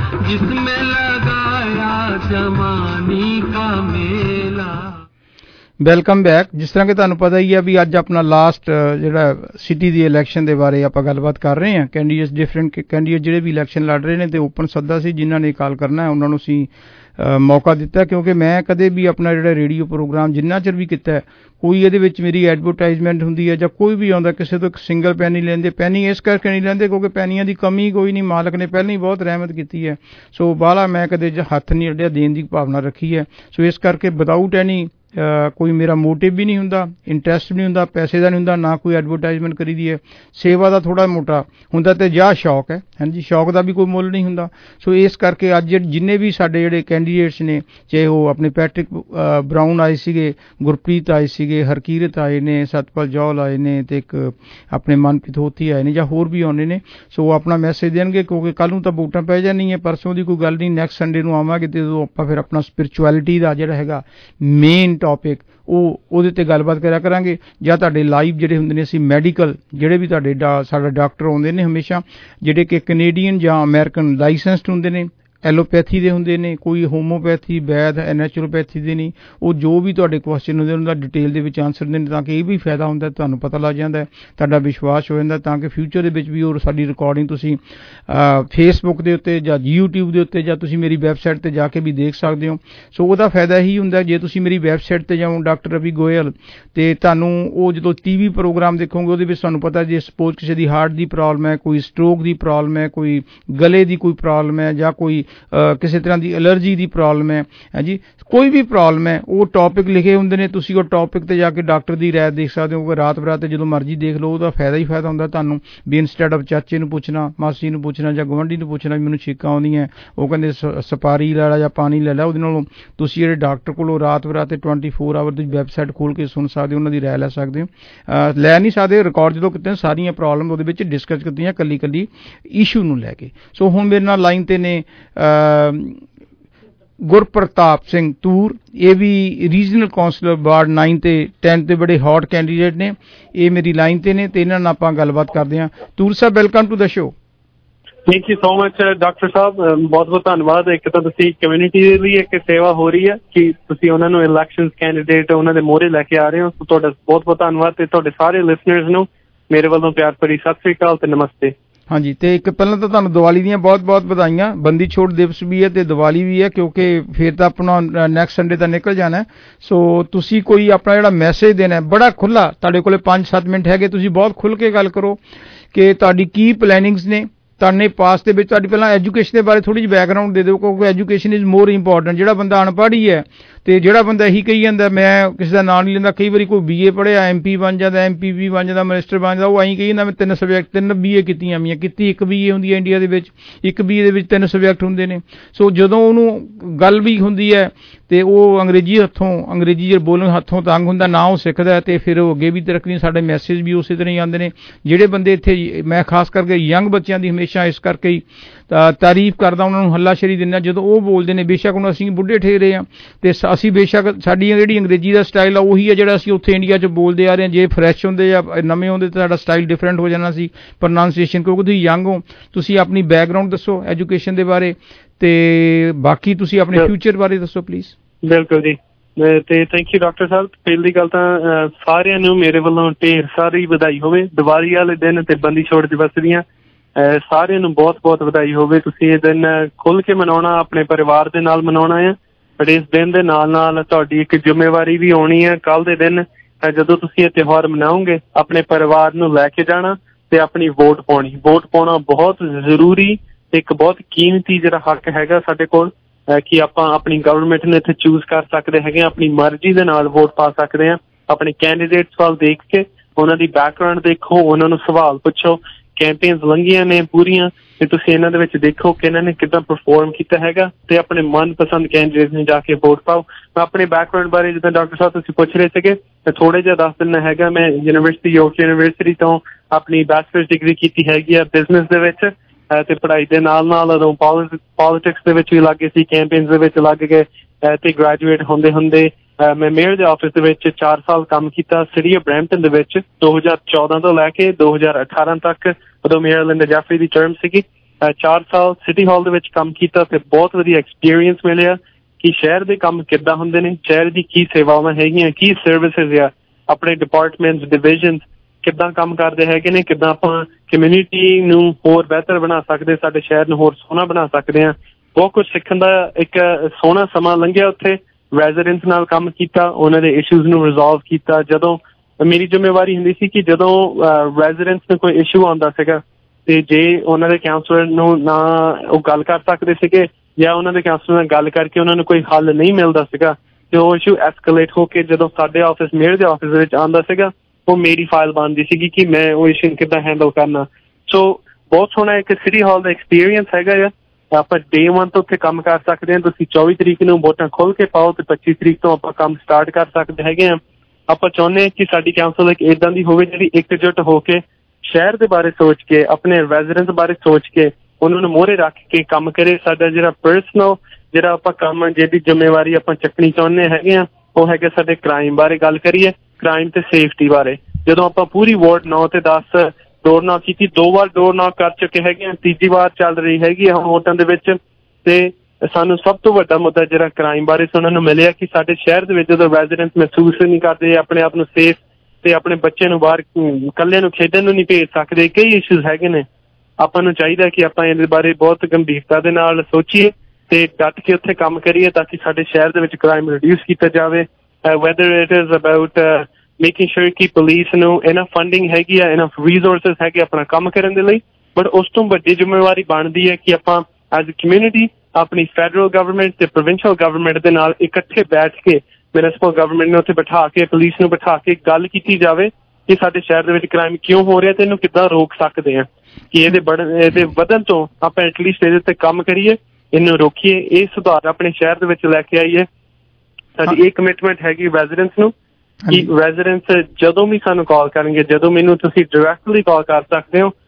जिसमें लगाया जवानी का मेला। Welcome back. ਜਿਸ ਤਰ੍ਹਾਂ ਕਿ ਤੁਹਾਨੂੰ ਪਤਾ ਹੀ ਹੈ ਵੀ ਅੱਜ ਆਪਣਾ ਲਾਸਟ ਜਿਹੜਾ ਸਿਟੀ ਦੀ ਇਲੈਕਸ਼ਨ ਦੇ ਬਾਰੇ ਆਪਾਂ ਗੱਲਬਾਤ ਕਰ ਰਹੇ ਹਾਂ। ਕੈਂਡੀਡੇਟਸ ਡਿਫਰੈਂਟ ਕੈਂਡੀਡੇਟ ਜਿਹੜੇ ਵੀ ਇਲੈਕਸ਼ਨ ਲੜ ਰਹੇ ਨੇ ਤੇ ਓਪਨ ਸੱਦਾ ਸੀ, ਜਿਨ੍ਹਾਂ ਨੇ ਕਾਲ ਕਰਨਾ ਹੈ ਉਹਨਾਂ ਨੂੰ ਅਸੀਂ ਮੌਕਾ ਦਿੱਤਾ, ਕਿਉਂਕਿ ਮੈਂ ਕਦੇ ਵੀ ਆਪਣਾ ਜਿਹੜਾ ਰੇਡੀਓ ਪ੍ਰੋਗਰਾਮ ਜਿੰਨਾ ਚਿਰ ਵੀ ਕੀਤਾ ਕੋਈ ਇਹਦੇ ਵਿੱਚ ਮੇਰੀ ਐਡਵਰਟਾਈਜ਼ਮੈਂਟ ਹੁੰਦੀ ਹੈ ਜਾਂ ਕੋਈ ਵੀ ਆਉਂਦਾ ਕਿਸੇ ਤੋਂ ਇੱਕ ਸਿੰਗਲ ਪੈਨੀ ਲੈਂਦੇ। ਪੈਨੀ ਇਸ ਕਰਕੇ ਨਹੀਂ ਲੈਂਦੇ ਕਿਉਂਕਿ ਪੈਨੀਆਂ ਦੀ ਕਮੀ ਕੋਈ ਨਹੀਂ, ਮਾਲਕ ਨੇ ਪਹਿਲਾਂ ਹੀ ਬਹੁਤ ਰਹਿਮਤ ਕੀਤੀ ਹੈ। ਸੋ ਬਾਹਲਾ ਮੈਂ ਕਦੇ ਹੱਥ ਨਹੀਂ ਅੱਡਿਆ, ਦੇਣ ਦੀ ਭਾਵਨਾ ਰੱਖੀ ਹੈ। ਸੋ ਇਸ ਕਰਕੇ ਵਿਦਾਊਟ ਐਨੀ ਕੋਈ ਮੇਰਾ ਮੋਟਿਵ ਵੀ ਨਹੀਂ ਹੁੰਦਾ, ਇੰਟਰਸਟ ਵੀ ਨਹੀਂ ਹੁੰਦਾ, ਪੈਸੇ ਦਾ ਨਹੀਂ ਹੁੰਦਾ, ਨਾ ਕੋਈ ਐਡਵਰਟਾਈਜ਼ਮੈਂਟ ਕਰੀ ਦੀ ਹੈ। ਸੇਵਾ ਦਾ ਥੋੜ੍ਹਾ ਮੋਟਾ ਹੁੰਦਾ ਤੇ ਜਾਂ ਸ਼ੌਕ ਹੈ, ਹਾਂਜੀ, ਸ਼ੌਕ ਦਾ ਵੀ ਕੋਈ ਮੁੱਲ ਨਹੀਂ ਹੁੰਦਾ। ਸੋ ਇਸ ਕਰਕੇ ਅੱਜ ਜਿੰਨੇ ਵੀ ਸਾਡੇ ਜਿਹੜੇ ਕੈਂਡੀਡੇਟਸ ਨੇ, ਚਾਹੇ ਉਹ ਆਪਣੇ ਪੈਟਰਿਕ ਬਰਾਊਨ ਆਏ ਸੀਗੇ, ਗੁਰਪ੍ਰੀਤ ਆਏ ਸੀਗੇ, ਹਰਕੀਰਤ ਆਏ ਨੇ, ਸਤਪਾਲ ਜੌਹਲ ਆਏ ਨੇ ਤੇ ਇੱਕ ਆਪਣੇ ਮਨਪ੍ਰੀਤ ਹੋਤੀ ਆਏ ਨੇ ਜਾਂ ਹੋਰ ਵੀ ਆਉਂਦੇ ਨੇ। ਸੋ ਆਪਣਾ ਮੈਸੇਜ ਦੇਣਗੇ ਕਿਉਂਕਿ ਕੱਲ੍ਹ ਨੂੰ ਤਾਂ ਵੋਟਾਂ ਪੈ ਜਾਣੀਆਂ, ਪਰਸੋਂ ਦੀ ਕੋਈ ਗੱਲ ਨਹੀਂ, ਨੈਕਸਟ ਸੰਡੇ ਨੂੰ ਆਵਾਂਗੇ ਤੇ ਉਦੋਂ ਆਪਾਂ ਫਿਰ ਆਪਣਾ ਸਪਿਰਚੁਅਲਿਟੀ ਦਾ ਜਿਹੜਾ ਹੈਗਾ ਮੇਨ ਟੌਪਿਕ ਉਹਦੇ ਤੇ ਗੱਲਬਾਤ ਕਰਿਆ ਕਰਾਂਗੇ। ਜਾਂ ਤੁਹਾਡੇ ਲਾਈਵ ਜਿਹੜੇ ਹੁੰਦੇ ਨੇ, ਅਸੀਂ ਮੈਡੀਕਲ ਜਿਹੜੇ ਵੀ ਤੁਹਾਡੇ ਸਾਡਾ ਡਾਕਟਰ ਆਉਂਦੇ ਨੇ ਹਮੇਸ਼ਾ, ਜਿਹੜੇ ਕਿ ਕੈਨੇਡੀਅਨ ਜਾਂ ਅਮਰੀਕਨ ਲਾਇਸੈਂਸਡ ਹੁੰਦੇ ਨੇ, ਐਲੋਪੈਥੀ ਦੇ ਹੁੰਦੇ ਨੇ, ਕੋਈ ਹੋਮੋਪੈਥੀ ਵੈਦ ਨੈਚੁਰੋਪੈਥੀ ਦੇ ਨਹੀਂ, ਉਹ ਜੋ ਵੀ ਤੁਹਾਡੇ ਕੁਐਸਚਨ ਹੁੰਦੇ ਉਹਨਾਂ ਦਾ ਡਿਟੇਲ ਦੇ ਵਿੱਚ ਆਨਸਰ ਦਿੰਦੇ, ਤਾਂ ਕਿ ਇਹ ਵੀ ਫਾਇਦਾ ਹੁੰਦਾ, ਤੁਹਾਨੂੰ ਪਤਾ ਲੱਗ ਜਾਂਦਾ, ਤੁਹਾਡਾ ਵਿਸ਼ਵਾਸ ਹੋ ਜਾਂਦਾ, ਤਾਂ ਕਿ ਫਿਊਚਰ ਦੇ ਵਿੱਚ ਵੀ ਉਹ ਸਾਡੀ ਰਿਕਾਰਡਿੰਗ ਤੁਸੀਂ ਫੇਸਬੁੱਕ ਦੇ ਉੱਤੇ ਜਾਂ YouTube ਦੇ ਉੱਤੇ ਜਾਂ ਤੁਸੀਂ ਮੇਰੀ ਵੈਬਸਾਈਟ 'ਤੇ ਜਾ ਕੇ ਵੀ ਦੇਖ ਸਕਦੇ ਹੋ। ਸੋ ਉਹਦਾ ਫਾਇਦਾ ਇਹੀ ਹੁੰਦਾ, ਜੇ ਤੁਸੀਂ ਮੇਰੀ ਵੈਬਸਾਈਟ 'ਤੇ ਜਾਓ ਡਾਕਟਰ ਰਵੀ ਗੋਇਲ, ਅਤੇ ਤੁਹਾਨੂੰ ਉਹ ਜਦੋਂ TV ਪ੍ਰੋਗਰਾਮ ਦੇਖੋਗੇ ਉਹਦੇ ਵਿੱਚ ਤੁਹਾਨੂੰ ਪਤਾ ਜੇ ਸਪੋਜ਼ ਕਿਸੇ ਦੀ ਹਾਰਟ ਦੀ ਪ੍ਰੋਬਲਮ ਹੈ, ਕੋਈ ਸਟ੍ਰੋਕ ਦੀ ਪ੍ਰੋਬਲਮ ਹੈ, ਕੋਈ ਗਲੇ ਦੀ ਕੋਈ ਪ੍ਰੋਬਲਮ ਹੈ ਜਾਂ ਕੋਈ ਕਿਸੇ ਤਰ੍ਹਾਂ ਦੀ ਐਲਰਜੀ ਦੀ ਪ੍ਰੋਬਲਮ ਹੈ ਜੀ, ਕੋਈ ਵੀ ਪ੍ਰੋਬਲਮ ਹੈ, ਉਹ ਟੌਪਿਕ ਲਿਖੇ ਹੁੰਦੇ ਨੇ। ਤੁਸੀਂ ਉਹ ਟੌਪਿਕ 'ਤੇ ਜਾ ਕੇ ਡਾਕਟਰ ਦੀ ਰਾਏ ਦੇਖ ਸਕਦੇ ਹੋ। ਰਾਤ ਬਰਾਤ ਜਦੋਂ ਮਰਜ਼ੀ ਦੇਖ ਲਓ, ਉਹਦਾ ਫਾਇਦਾ ਹੀ ਫਾਇਦਾ ਹੁੰਦਾ ਤੁਹਾਨੂੰ, ਵੀ ਇੰਸਟੈਡ ਆਫ ਚਾਚੇ ਨੂੰ ਪੁੱਛਣਾ, ਮਾਸੀ ਨੂੰ ਪੁੱਛਣਾ ਜਾਂ ਗੁਆਂਢੀ ਨੂੰ ਪੁੱਛਣਾ ਵੀ ਮੈਨੂੰ ਛੀਕਾਂ ਆਉਂਦੀਆਂ, ਉਹ ਕਹਿੰਦੇ ਸਪਾਰੀ ਲੈ ਲਾ ਜਾਂ ਪਾਣੀ ਲੈ ਲਾ, ਉਹਦੇ ਨਾਲੋਂ ਤੁਸੀਂ ਜਿਹੜੇ ਡਾਕਟਰ ਕੋਲੋਂ ਰਾਤ ਬਰਾਤ 24 ਆਵਰ ਦੀ ਵੈਬਸਾਈਟ ਖੋਲ੍ਹ ਕੇ ਸੁਣ ਸਕਦੇ ਹੋ, ਉਹਨਾਂ ਦੀ ਰਾਏ ਲੈ ਸਕਦੇ ਹੋ। ਲੈ ਨਹੀਂ ਸਕਦੇ, ਰਿਕਾਰਡ ਜਦੋਂ ਕੀਤੇ ਸਾਰੀਆਂ ਪ੍ਰੋਬਲਮ ਉਹਦੇ ਵਿੱਚ ਡਿਸਕਸ ਕੀਤੀਆਂ ਇਕੱਲੀ ਇਕੱਲੀ ਇਸ਼ੂ ਨੂੰ ਲੈ ਕੇ। ਸੋ ਹੁਣ ਮੇਰੇ ਨਾਲ ਲਾਈਨ 'ਤੇ ਨੇ ਗੁਰਪ੍ਰਤਾਪ ਸਿੰਘ ਤੂਰ, ਇਹ ਵੀ ਰੀਜਨਲ ਕਾਉਂਸਲਰ ਵਾਰਡ 9 ਤੇ 10 ਤੇ ਬੜੇ ਹੌਟ ਕੈਂਡੀਡੇਟ ਨੇ, ਇਹ ਮੇਰੀ ਲਾਈਨ ਤੇ ਨੇ ਤੇ ਇਹਨਾਂ ਨਾਲ ਆਪਾਂ ਗੱਲਬਾਤ ਕਰਦੇ ਹਾਂ। Toor sahib, welcome to the show. Thank you so much doctor sahib, ਬਹੁਤ ਬਹੁਤ ਧੰਨਵਾਦ। ਇੱਕ ਤਾਂ ਤੁਸੀਂ ਕਮਿਊਨਿਟੀ ਦੇ ਲਈ ਇੱਕ ਸੇਵਾ ਹੋ ਰਹੀ ਹੈ ਕਿ ਤੁਸੀਂ ਉਹਨਾਂ ਨੂੰ ਇਲੈਕਸ਼ਨ ਕੈਂਡੀਡੇਟ ਉਹਨਾਂ ਦੇ ਮੋਹਰੇ ਲੈ ਕੇ ਆ ਰਹੇ ਹੋ, ਤੁਹਾਡਾ ਬਹੁਤ ਬਹੁਤ ਧੰਨਵਾਦ। ਤੇ ਤੁਹਾਡੇ ਸਾਰੇ ਲਿਸਨਰਸ ਨੂੰ ਮੇਰੇ ਵੱਲੋਂ ਪਿਆਰ ਭਰੀ ਸਤਿ ਸ੍ਰੀ ਅਕਾਲ ਤੇ ਨਮਸਤੇ। ਹਾਂਜੀ, ਤੇ ਇੱਕ ਪਹਿਲਾਂ ਤਾਂ ਤੁਹਾਨੂੰ ਦੀਵਾਲੀ ਦੀਆਂ ਬਹੁਤ ਬਹੁਤ ਵਧਾਈਆਂ। ਬੰਦੀ ਛੋੜ ਦਿਵਸ ਵੀ ਹੈ ਤੇ ਦੀਵਾਲੀ ਵੀ ਹੈ, ਕਿਉਂਕਿ ਫਿਰ ਤਾਂ ਆਪਣਾ ਨੈਕਸਟ ਸੰਡੇ ਤਾਂ ਨਿਕਲ ਜਾਣਾ। ਸੋ ਤੁਸੀਂ ਕੋਈ ਆਪਣਾ ਜਿਹੜਾ ਮੈਸੇਜ ਦੇਣਾ ਬੜਾ ਖੁੱਲ੍ਹਾ, ਤੁਹਾਡੇ ਕੋਲ 5-7 ਮਿੰਟ ਹੈਗੇ, ਤੁਸੀਂ ਬਹੁਤ ਖੁੱਲ੍ਹ ਕੇ ਗੱਲ ਕਰੋ ਕਿ ਤੁਹਾਡੀ ਕੀ ਪਲੈਨਿੰਗਸ ਨੇ। ਤੁਹਾਡੇ ਪਾਸ ਦੇ ਵਿੱਚ ਤੁਹਾਡੀ ਪਹਿਲਾਂ ਐਜੂਕੇਸ਼ਨ ਦੇ ਬਾਰੇ ਥੋੜ੍ਹੀ ਜਿਹੀ ਬੈਕਗਰਾਊਂਡ ਦੇ ਦਿਓ, ਕਿਉਂਕਿ ਐਜੂਕੇਸ਼ਨ ਇਜ਼ ਮੋਰ ਇੰਪੋਰਟੈਂਟ। ਜਿਹੜਾ ਬੰਦਾ ਅਨਪੜ੍ਹ ਹੀ ਹੈ ਤੇ ਜਿਹੜਾ ਬੰਦਾ ਇਹੀ ਕਹੀ ਜਾਂਦਾ, ਮੈਂ ਕਿਸੇ ਦਾ ਨਾਂ ਨਹੀਂ ਲੈਂਦਾ, ਕਈ ਵਾਰੀ ਕੋਈ BA ਪੜ੍ਹਿਆ MP ਬਣ ਜਾਂਦਾ, MP ਬਣ ਜਾਂਦਾ, ਮਿਨਿਸਟਰ ਬਣ ਜਾਂਦਾ, ਉਹ ਐਂ ਕਹੀ ਜਾਂਦਾ ਮੈਂ 3 ਸਬਜੈਕਟ 3 BA ਕੀਤੀਆਂ ਹੋਈਆਂ, ਕੀਤੀ ਇੱਕ BA ਹੁੰਦੀ ਹੈ ਇੰਡੀਆ ਦੇ ਵਿੱਚ, ਇੱਕ BA ਦੇ ਵਿੱਚ 3 ਸਬਜੈਕਟ ਹੁੰਦੇ ਨੇ। ਸੋ ਜਦੋਂ ਉਹਨੂੰ ਗੱਲ ਵੀ ਹੁੰਦੀ ਹੈ ਤੇ ਉਹ ਅੰਗਰੇਜ਼ੀ ਬੋਲਣ ਹੱਥੋਂ ਤੰਗ ਹੁੰਦਾ, ਨਾ ਉਹ ਸਿੱਖਦਾ ਤੇ ਫਿਰ ਉਹ ਅੱਗੇ ਵੀ ਤਰੱਕੀ ਨਹੀਂ। ਸਾਡੇ ਮੈਸੇਜ ਵੀ ਉਸੇ ਤਰ੍ਹਾਂ ਹੀ ਆਉਂਦੇ ਨੇ। ਜਿਹੜੇ ਬੰਦੇ ਇੱਥੇ, ਮੈਂ ਖਾਸ ਕਰਕੇ ਯੰਗ ਬੱਚਿਆਂ ਦੀ ਹਮੇਸ਼ਾ ਇਸ ਕਰਕੇ ਹੀ ਤਾਰੀਫ ਕਰਦਾ, ਉਹਨਾਂ ਨੂੰ ਹੱਲਾਸ਼ੇਰੀ ਦਿੰਦਾ ਜਦੋਂ ਉਹ ਬੋਲਦੇ ਨੇ। ਬੇਸ਼ੱਕ ਹੁਣ ਅਸੀਂ ਬੁੱਢੇ ਠੇਰੇ ਹਾਂ ਤੇ ਅਸੀਂ ਬੇਸ਼ੱਕ ਸਾਡੀ ਜਿਹੜੀ ਅੰਗਰੇਜ਼ੀ ਦਾ ਸਟਾਈਲ ਆ ਉਹੀ ਹੈ ਜਿਹੜਾ ਅਸੀਂ ਉੱਥੇ ਇੰਡੀਆ 'ਚ ਬੋਲਦੇ ਆ ਰਹੇ ਹਾਂ। ਜੇ ਫਰੈਸ਼ ਹੁੰਦੇ ਜਾਂ ਨਵੇਂ ਹੁੰਦੇ ਤਾਂ ਸਾਡਾ ਸਟਾਈਲ ਡਿਫਰੈਂਟ ਹੋ ਜਾਣਾ ਸੀ, ਪ੍ਰੋਨਾਂਸੀਏਸ਼ਨ। ਕਿਉਂਕਿ ਤੁਸੀਂ ਯੰਗ ਹੋ, ਤੁਸੀਂ ਆਪਣੀ ਬੈਕਗਰਾਊਂਡ ਦੱਸੋ ਐਜੂਕੇਸ਼ਨ ਦੇ ਬਾਰੇ ਤੇ ਬਾਕੀ ਤੁਸੀਂ ਆਪਣੇ ਫਿਊਚਰ ਬਾਰੇ ਦੱਸੋ ਪਲੀਜ਼। ਬਿਲਕੁਲ ਜੀ, ਤੇ ਥੈਂਕ ਯੂ ਡਾਕਟਰ ਸਾਹਿਬ। ਪਹਿਲੀ ਗੱਲ ਤਾਂ ਸਾਰਿਆਂ ਨੂੰ ਮੇਰੇ ਵੱਲੋਂ ਢੇਰ ਸਾਰੀ ਵਧਾਈ ਹੋਵੇ ਦੀਵਾਲੀ ਵਾਲੇ ਦਿਨ ਤੇ ਬੰਦੀ ਛੋੜ ਦਿਵਸ ਦੀਆਂ। ਸਾਰਿਆਂ ਨੂੰ ਬਹੁਤ ਬਹੁਤ ਵਧਾਈ ਹੋਵੇ। ਤੁਸੀਂ ਇਹ ਦਿਨ ਖੁੱਲ੍ਹ ਕੇ ਮਨਾਉਣਾ, ਆਪਣੇ ਪਰਿਵਾਰ ਦੇ ਨਾਲ ਮਨਾਉਣਾ ਆ, ਪਰ ਇਸ ਦਿਨ ਦੇ ਨਾਲ ਨਾਲ ਤੁਹਾਡੀ ਇੱਕ ਜ਼ਿੰਮੇਵਾਰੀ ਵੀ ਆਉਣੀ ਹੈ। ਕੱਲ੍ਹ ਦੇ ਦਿਨ ਜਦੋਂ ਤੁਸੀਂ ਇਹ ਤਿਉਹਾਰ ਮਨਾਓਗੇ, ਆਪਣੇ ਪਰਿਵਾਰ ਨੂੰ ਲੈ ਕੇ ਜਾਣਾ ਤੇ ਆਪਣੀ ਵੋਟ ਪਾਉਣੀ। ਵੋਟ ਪਾਉਣਾ ਬਹੁਤ ਜ਼ਰੂਰੀ, ਇੱਕ ਬਹੁਤ ਕੀਮਤੀ ਜਿਹੜਾ ਹੱਕ ਹੈਗਾ ਸਾਡੇ ਕੋਲ ਕਿ ਆਪਾਂ ਆਪਣੀ ਗਵਰਨਮੈਂਟ ਨੂੰ ਇੱਥੇ ਚੂਜ਼ ਕਰ ਸਕਦੇ ਹੈਗੇ, ਆਪਣੀ ਮਰਜ਼ੀ ਦੇ ਨਾਲ ਵੋਟ ਪਾ ਸਕਦੇ ਹਾਂ। ਆਪਣੇ ਕੈਂਡੀਡੇਟਸ ਵੱਲ ਦੇਖ ਕੇ ਉਹਨਾਂ ਦੀ ਬੈਕਗਰਾਊਂਡ ਦੇਖੋ, ਉਹਨਾਂ ਨੂੰ ਸਵਾਲ ਪੁੱਛੋ। ਕੈਂਪੇਨਸ ਲੰਘੀਆਂ ਨੇ ਪੂਰੀਆਂ ਤੇ ਤੁਸੀਂ ਇਹਨਾਂ ਦੇ ਵਿੱਚ ਦੇਖੋ ਕਿ ਇਹਨਾਂ ਨੇ ਕਿੱਦਾਂ ਪਰਫੋਰਮ ਕੀਤਾ ਹੈਗਾ ਤੇ ਆਪਣੇ ਮਨਪਸੰਦ ਕੈਂਡੀਡੇਟ ਨੂੰ ਜਾ ਕੇ ਵੋਟ ਪਾਓ। ਮੈਂ ਆਪਣੇ ਬੈਕਗਰਾਊਂਡ ਬਾਰੇ ਜਿੱਦਾਂ ਡਾਕਟਰ ਸਾਹਿਬ ਤੁਸੀਂ ਪੁੱਛ ਰਹੇ ਸੀਗੇ ਤੇ ਥੋੜ੍ਹਾ ਜਿਹਾ ਦੱਸ ਦਿੰਦਾ ਹੈਗਾ। ਮੈਂ ਯੋਰਕ ਯੂਨੀਵਰਸਿਟੀ ਤੋਂ ਆਪਣੀ ਬੈਚਲਰਸ ਡਿਗਰੀ ਕੀਤੀ ਹੈਗੀ ਆ ਬਿਜ਼ਨਸ ਦੇ ਵਿੱਚ, ਤੇ ਪੜ੍ਹਾਈ ਦੇ ਨਾਲ ਨਾਲ ਉਦੋਂ ਪੋਲੀਟਿਕਸ ਦੇ ਵਿੱਚ ਵੀ ਲੱਗ ਗਏ ਸੀ, ਕੈਂਪੇਨਸ ਦੇ ਵਿੱਚ ਲੱਗ ਗਏ ਤੇ ਗ੍ਰੈਜੂਏਟ ਹੁੰਦੇ ਹੁੰਦੇ ਮੈਂ ਮੇਅਰ ਦੇ ਆਫਿਸ ਦੇ ਵਿੱਚ 4 ਸਾਲ ਕੰਮ ਕੀਤਾ ਸਿਟੀ ਆਫ ਬਰੈਂਪਟਨ ਦੇ ਵਿੱਚ 2014 ਤੋਂ ਲੈ ਕੇ 2018 ਤੱਕ। ਉਦੋਂ ਮੇਅਰ ਲਿੰਡਾ ਜੈਫਰੀ ਦੀ ਟਰਮ ਸੀਗੀ। 4 ਸਾਲ ਸਿਟੀ ਹਾਲ ਦੇ ਵਿੱਚ ਕੰਮ ਕੀਤਾ ਤੇ ਬਹੁਤ ਵਧੀਆ ਐਕਸਪੀਰੀਅੰਸ ਮਿਲਿਆ ਕਿ ਸ਼ਹਿਰ ਦੇ ਕੰਮ ਕਿੱਦਾਂ ਹੁੰਦੇ ਨੇ, ਸ਼ਹਿਰ ਦੀ ਕੀ ਸੇਵਾਵਾਂ ਹੈਗੀਆਂ, ਕੀ ਸਰਵਿਸਿਜ਼ ਆ, ਆਪਣੇ ਡਿਪਾਰਟਮੈਂਟਸ, ਡਿਵੀਜ਼ਨਸ ਕਿੱਦਾਂ ਕੰਮ ਕਰਦੇ ਹੈਗੇ ਨੇ, ਕਿੱਦਾਂ ਆਪਾਂ ਕਮਿਊਨਿਟੀ ਨੂੰ ਹੋਰ ਬਿਹਤਰ ਬਣਾ ਸਕਦੇ, ਸਾਡੇ ਸ਼ਹਿਰ ਨੂੰ ਹੋਰ ਸੋਹਣਾ ਬਣਾ ਸਕਦੇ ਹਾਂ। ਬਹੁਤ ਕੁਝ ਸਿੱਖਣ ਦਾ ਇੱਕ ਸੋਹਣਾ ਸਮਾਂ ਲੰਘਿਆ ਉੱਥੇ। ਰੈਜ਼ੀਡੈਂਟਸ ਨਾਲ ਕੰਮ ਕੀਤਾ, ਉਹਨਾਂ ਦੇ ਇਸ਼ੂਜ਼ ਨੂੰ ਰਿਜ਼ੋਲਵ ਕੀਤਾ। ਜਦੋਂ ਮੇਰੀ ਜ਼ਿੰਮੇਵਾਰੀ ਹੁੰਦੀ ਸੀ ਕਿ ਜਦੋਂ ਰੈਜ਼ੀਡੈਂਟਸ ਨੂੰ ਕੋਈ ਇਸ਼ੂ ਆਉਂਦਾ ਸੀਗਾ ਤੇ ਜੇ ਉਹਨਾਂ ਦੇ ਕਾਉਂਸਲਰ ਨੂੰ ਨਾ ਉਹ ਗੱਲ ਕਰ ਸਕਦੇ ਸੀਗੇ ਜਾਂ ਉਹਨਾਂ ਦੇ ਕਾਉਂਸਲਰ ਨਾਲ ਗੱਲ ਕਰਕੇ ਉਹਨਾਂ ਨੂੰ ਕੋਈ ਹੱਲ ਨਹੀਂ ਮਿਲਦਾ ਸੀਗਾ ਤੇ ਉਹ ਇਸ਼ੂ ਐਸਕੇਲੇਟ ਹੋ ਕੇ ਜਦੋਂ ਸਾਡੇ ਆਫਿਸ, ਮੇਰੇ ਦੇ ਆਫਿਸ ਦੇ ਵਿੱਚ ਆਉਂਦਾ ਸੀਗਾ, ਉਹ ਮੇਰੀ ਫਾਈਲ ਬਣਦੀ ਸੀਗੀ ਕਿ ਮੈਂ ਉਹ ਇਸ਼ੂ ਕਿੱਦਾਂ ਹੈਂਡਲ ਕਰਨਾ। ਸੋ ਬਹੁਤ ਸੋਹਣਾ ਇੱਕ ਸਿਟੀ ਹਾਲ ਦਾ ਐਕਸਪੀਰੀਅੰਸ ਹੈਗਾ ਆ। ਆਪਾਂ day 1 ਤੋਂ ਉੱਥੇ ਕੰਮ ਕਰ ਸਕਦੇ ਹਾਂ। ਤੁਸੀਂ 24 ਤਰੀਕ ਨੂੰ ਵੋਟਾਂ ਖੋਲ ਕੇ ਪਾਓ ਤੇ 25 ਤਰੀਕ ਤੋਂ ਆਪਾਂ ਕੰਮ ਸਟਾਰਟ ਕਰ ਸਕਦੇ ਹੈਗੇ ਹਾਂ। ਆਪਾਂ ਚਾਹੁੰਦੇ ਹਾਂ ਕਿ ਸਾਡੀ ਕਾਉਂਸਲ ਇੱਕ ਏਦਾਂ ਦੀ ਹੋਵੇ ਜਿਹੜੀ ਇਕਜੁੱਟ ਹੋ ਕੇ ਸ਼ਹਿਰ ਦੇ ਬਾਰੇ ਸੋਚ ਕੇ, ਆਪਣੇ ਰੈਜ਼ੀਡੈਂਟਸ ਬਾਰੇ ਸੋਚ ਕੇ ਉਹਨਾਂ ਨੂੰ ਮੋਹਰੇ ਰੱਖ ਕੇ ਕੰਮ ਕਰੇ। ਸਾਡਾ ਜਿਹੜਾ ਪਰਸਨਲ ਜਿਹੜਾ ਆਪਾਂ ਕੰਮ, ਜਿਹਦੀ ਜ਼ਿੰਮੇਵਾਰੀ ਆਪਾਂ ਚੱਕਣੀ ਚਾਹੁੰਦੇ ਹੈਗੇ ਆ, ਉਹ ਹੈਗਾ ਸਾਡੇ ਕ੍ਰਾਈਮ ਬਾਰੇ ਗੱਲ ਕਰੀਏ, ਕ੍ਰਾਈਮ ਤੇ ਸੇਫਟੀ ਬਾਰੇ। ਜਦੋਂ ਆਪਾਂ ਪੂਰੀ ਵਾਰਡ 9 ਤੇ 10 ਡੋਰ ਨੌਕ ਕੀਤੀ, 2 ਵਾਰ ਡੋਰ ਨੌਕ ਕਰ ਚੁੱਕੇ ਹੈਗੇ ਆ, ਤੀਜੀ ਵਾਰ ਚੱਲ ਰਹੀ ਹੈਗੀ ਆ ਵੋਟਾਂ ਦੇ ਵਿੱਚ। ਤੇ ਸਾਨੂੰ ਸਭ ਤੋਂ ਵੱਡਾ ਮੁੱਦਾ ਜਿਹੜਾ ਕ੍ਰਾਈਮ ਬਾਰੇ ਸੁਣਨ ਨੂੰ ਮਿਲਿਆ ਕਿ ਸਾਡੇ ਸ਼ਹਿਰ ਦੇ ਵਿੱਚ ਜਦੋਂ ਰੈਜ਼ੀਡੈਂਟਸ ਮਹਿਸੂਸ ਨਹੀਂ ਕਰਦੇ ਆਪਣੇ ਆਪ ਨੂੰ ਸੇਫ ਤੇ ਆਪਣੇ ਬੱਚੇ ਨੂੰ ਬਾਹਰ ਇਕੱਲੇ ਨੂੰ ਖੇਡਣ ਨੂੰ ਨਹੀਂ ਭੇਜ ਸਕਦੇ, ਕਈ ਇਸ਼ੂਜ਼ ਹੈਗੇ ਨੇ। ਆਪਾਂ ਨੂੰ ਚਾਹੀਦਾ ਕਿ ਆਪਾਂ ਇਹਦੇ ਬਾਰੇ ਬਹੁਤ ਗੰਭੀਰਤਾ ਦੇ ਨਾਲ ਸੋਚੀਏ ਤੇ ਡਟ ਕੇ ਉੱਥੇ ਕੰਮ ਕਰੀਏ ਤਾਂ ਕਿ ਸਾਡੇ ਸ਼ਹਿਰ ਦੇ ਵਿੱਚ ਕ੍ਰਾਈਮ ਰਿਡਿਊਸ ਕੀਤਾ ਜਾਵੇ। Whether it is about making sure ਕਿ ਪੁਲਿਸ ਨੂੰ ਇਨਫ ਫੰਡਿੰਗ ਹੈਗੀ ਆ, ਇਨਫ ਰਿਸੋਰਸਿਸ ਹੈਗੇ ਆਪਣਾ ਕੰਮ ਕਰਨ ਦੇ ਲਈ। ਬਟ ਉਸ ਤੋਂ ਵੱਡੀ ਜ਼ਿੰਮੇਵਾਰੀ ਬਣਦੀ ਹੈ ਕਿ ਆਪਾਂ ਐਜ਼ ਅ ਕਮਿਊਨਿਟੀ ਆਪਣੀ ਫੈਡਰਲ ਗਵਰਨਮੈਂਟ ਤੇ ਪ੍ਰੋਵਿੰਸ਼ੀਅਲ ਗਵਰਨਮੈਂਟ ਦੇ ਨਾਲ ਇਕੱਠੇ ਬੈਠ ਕੇ, ਮਿਊਨਿਸਪਲ ਗਵਰਨਮੈਂਟ ਨੂੰ ਉੱਥੇ ਬਿਠਾ ਕੇ, ਪੁਲਿਸ ਨੂੰ ਬਿਠਾ ਕੇ ਗੱਲ ਕੀਤੀ ਜਾਵੇ ਕਿ ਸਾਡੇ ਸ਼ਹਿਰ ਦੇ ਵਿੱਚ ਕ੍ਰਾਈਮ ਕਿਉਂ ਹੋ ਰਿਹਾ ਤੇ ਇਹਨੂੰ ਕਿੱਦਾਂ ਰੋਕ ਸਕਦੇ ਹਾਂ, ਕਿ ਇਹਦੇ ਵਧਣ ਤੋਂ ਆਪਾਂ ਐਟਲੀਸਟ ਇਹਦੇ ਤੇ ਕੰਮ ਕਰੀਏ, ਇਹਨੂੰ ਰੋਕੀਏ, ਇਹ ਸੁਧਾਰ ਆਪਣੇ ਸ਼ਹਿਰ ਦੇ ਵਿੱਚ ਲੈ ਕੇ ਆਈਏ। ਸਾਡੀ ਇਹ ਕਮਿਟਮੈਂਟ ਹੈਗੀ ਰੈਜ਼ੀਡੈਂਟਸ ਨੂੰ ਕਿ ਰੈਜ਼ੀਡੈਂਟਸ ਜਦੋਂ ਵੀ ਸਾਨੂੰ ਕਾਲ ਕਰਨਗੇ, ਜਦੋਂ ਮੈਨੂੰ ਤੁਸੀਂ ਡਾਇਰੈਕਟਲੀ ਕਾਲ ਕਰ ਸਕਦੇ ਹੋ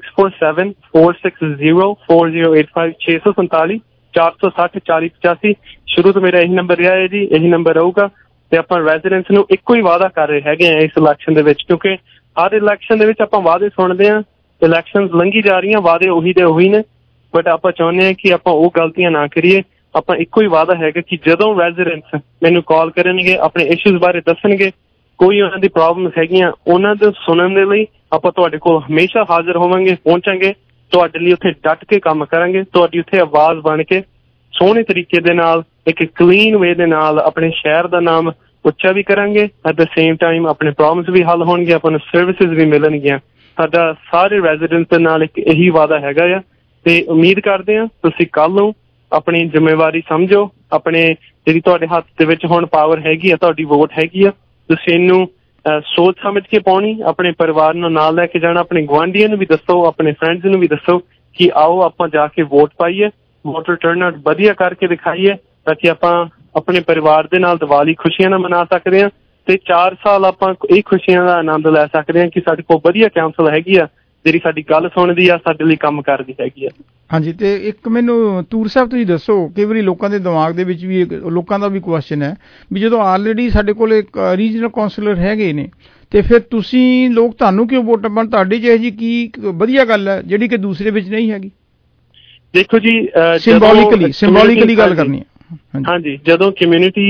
647-460-4085 647 460 4085। ਸ਼ੁਰੂ ਤੋਂ ਮੇਰਾ ਇਹੀ ਨੰਬਰ ਰਿਹਾ ਹੈ ਜੀ, ਇਹੀ ਨੰਬਰ ਰਹੂਗਾ। ਤੇ ਆਪਾਂ ਰੈਜ਼ੀਡੈਂਟਸ ਨੂੰ ਇੱਕੋ ਹੀ ਵਾਅਦਾ ਕਰ ਰਹੇ ਹੈਗੇ ਆ ਇਸ ਇਲੈਕਸ਼ਨ ਦੇ ਵਿੱਚ, ਕਿਉਂਕਿ ਹਰ ਇਲੈਕਸ਼ਨ ਦੇ ਵਿੱਚ ਆਪਾਂ ਵਾਅਦੇ ਸੁਣਦੇ ਹਾਂ, ਇਲੈਕਸ਼ਨ ਲੰਘੀ ਜਾ ਰਹੀਆਂ, ਵਾਅਦੇ ਉਹੀ ਦੇ ਉਹੀ ਨੇ। ਬਟ ਆਪਾਂ ਚਾਹੁੰਦੇ ਹਾਂ ਕਿ ਆਪਾਂ ਉਹ ਗਲਤੀਆਂ ਨਾ ਕਰੀਏ। ਆਪਾਂ ਇੱਕੋ ਹੀ ਵਾਅਦਾ ਹੈਗਾ ਕਿ ਜਦੋਂ ਰੈਜ਼ੀਡੈਂਟਸ ਮੈਨੂੰ ਕਾਲ ਕਰਨਗੇ, ਆਪਣੇ ਇਸ਼ੂਜ਼ ਬਾਰੇ ਦੱਸਣਗੇ, ਕੋਈ ਉਹਨਾਂ ਦੀ ਪ੍ਰੋਬਲਮਸ ਹੈਗੀਆਂ, ਉਹਨਾਂ ਦੇ ਸੁਣਨ ਦੇ ਲਈ ਆਪਾਂ ਤੁਹਾਡੇ ਕੋਲ ਹਮੇਸ਼ਾ ਹਾਜ਼ਰ ਹੋਵਾਂਗੇ, ਪਹੁੰਚਾਂਗੇ, ਤੁਹਾਡੇ ਲਈ ਉੱਥੇ ਡਟ ਕੇ ਕੰਮ ਕਰਾਂਗੇ, ਤੁਹਾਡੀ ਉੱਥੇ ਆਵਾਜ਼ ਬਣ ਕੇ ਸੋਹਣੇ ਤਰੀਕੇ ਦੇ ਨਾਲ, ਇੱਕ ਕਲੀਨ ਵੇ ਦੇ ਨਾਲ ਆਪਣੇ ਸ਼ਹਿਰ ਦਾ ਨਾਮ ਉੱਚਾ ਵੀ ਕਰਾਂਗੇ। ਐਟ ਦ ਸੇਮ ਟਾਈਮ ਆਪਣੇ ਪ੍ਰੋਬਲਮਸ ਵੀ ਹੱਲ ਹੋਣਗੇ, ਆਪਾਂ ਨੂੰ ਸਰਵਿਸਿਜ਼ ਵੀ ਮਿਲਣਗੀਆਂ। ਸਾਡਾ ਸਾਰੇ ਰੈਜ਼ੀਡੈਂਟਸ ਦੇ ਨਾਲ ਇੱਕ ਇਹੀ ਵਾਅਦਾ ਹੈਗਾ ਆ ਤੇ ਉਮੀਦ ਕਰਦੇ ਹਾਂ ਤੁਸੀਂ ਕੱਲ੍ਹ ਨੂੰ ਆਪਣੀ ਜ਼ਿੰਮੇਵਾਰੀ ਸਮਝੋ। ਆਪਣੇ ਜਿਹੜੀ ਤੁਹਾਡੇ ਹੱਥ ਦੇ ਵਿੱਚ ਹੁਣ ਪਾਵਰ ਹੈਗੀ ਆ, ਤੁਹਾਡੀ ਵੋਟ ਹੈਗੀ ਆ, ਤੁਸੀਂ ਇਹਨੂੰ ਸੋਚ ਸਮਝ ਕੇ ਪਾਉਣੀ, ਆਪਣੇ ਪਰਿਵਾਰ ਨੂੰ ਨਾਲ ਲੈ ਕੇ ਜਾਣਾ, ਆਪਣੇ ਗੁਆਂਢੀਆਂ ਨੂੰ ਵੀ ਦੱਸੋ, ਆਪਣੇ ਫਰੈਂਡਸ ਨੂੰ ਵੀ ਦੱਸੋ ਕਿ ਆਓ ਆਪਾਂ ਜਾ ਕੇ ਵੋਟ ਪਾਈਏ, ਵੋਟਰ ਟਰਨ-ਆਊਟ ਵਧੀਆ ਕਰਕੇ ਦਿਖਾਈਏ ਤਾਂ ਕਿ ਆਪਾਂ ਆਪਣੇ ਪਰਿਵਾਰ ਦੇ ਨਾਲ ਦੀਵਾਲੀ ਖੁਸ਼ੀਆਂ ਨਾਲ ਮਨਾ ਸਕਦੇ ਹਾਂ ਤੇ 4 ਸਾਲ ਆਪਾਂ ਇਹ ਖੁਸ਼ੀਆਂ ਦਾ ਆਨੰਦ ਲੈ ਸਕਦੇ ਹਾਂ ਕਿ ਸਾਡੇ ਕੋਲ ਵਧੀਆ ਕਾਉਂਸਲ ਹੈਗੀ ਆ ਜਿਹੜੀ ਸਾਡੀ ਗੱਲ ਸੁਣਦੀ ਆ, ਸਾਡੇ ਲਈ ਕੰਮ ਕਰਦੀ ਹੈਗੀ ਆ। ਹਾਂਜੀ, ਤੇ ਇੱਕ ਮੈਨੂੰ ਤੂਰ ਸਾਹਿਬ ਤੁਸੀਂ ਦੱਸੋ, ਕਈ ਵਾਰੀ ਲੋਕਾਂ ਦੇ ਦਿਮਾਗ ਦੇ ਵਿੱਚ ਵੀ ਲੋਕਾਂ ਦਾ ਵੀ ਕੁਐਸਚਨ ਹੈ ਵੀ ਜਦੋਂ ਆਲਰੇਡੀ ਸਾਡੇ ਕੋਲ ਇੱਕ ਰੀਜਨਲ ਕਾਉਂਸਲਰ ਹੈਗੇ ਨੇ ਤੇ ਫਿਰ ਤੁਸੀਂ ਲੋਕ ਤੁਹਾਨੂੰ ਕਿਉਂ ਵੋਟ ਪਾਉਣ? ਤੁਹਾਡੀ ਚ ਇਹ ਜੀ ਕੀ ਵਧੀਆ ਗੱਲ ਹੈ ਜਿਹੜੀ ਕਿ ਦੂਸਰੇ ਵਿੱਚ ਨਹੀਂ ਹੈਗੀ? ਦੇਖੋ ਜੀ, ਸਿੰਬੋਲਿਕਲੀ ਗੱਲ ਕਰਨੀ ਹੈ। ਹਾਂਜੀ, ਜਦੋਂ ਕਮਿਊਨਿਟੀ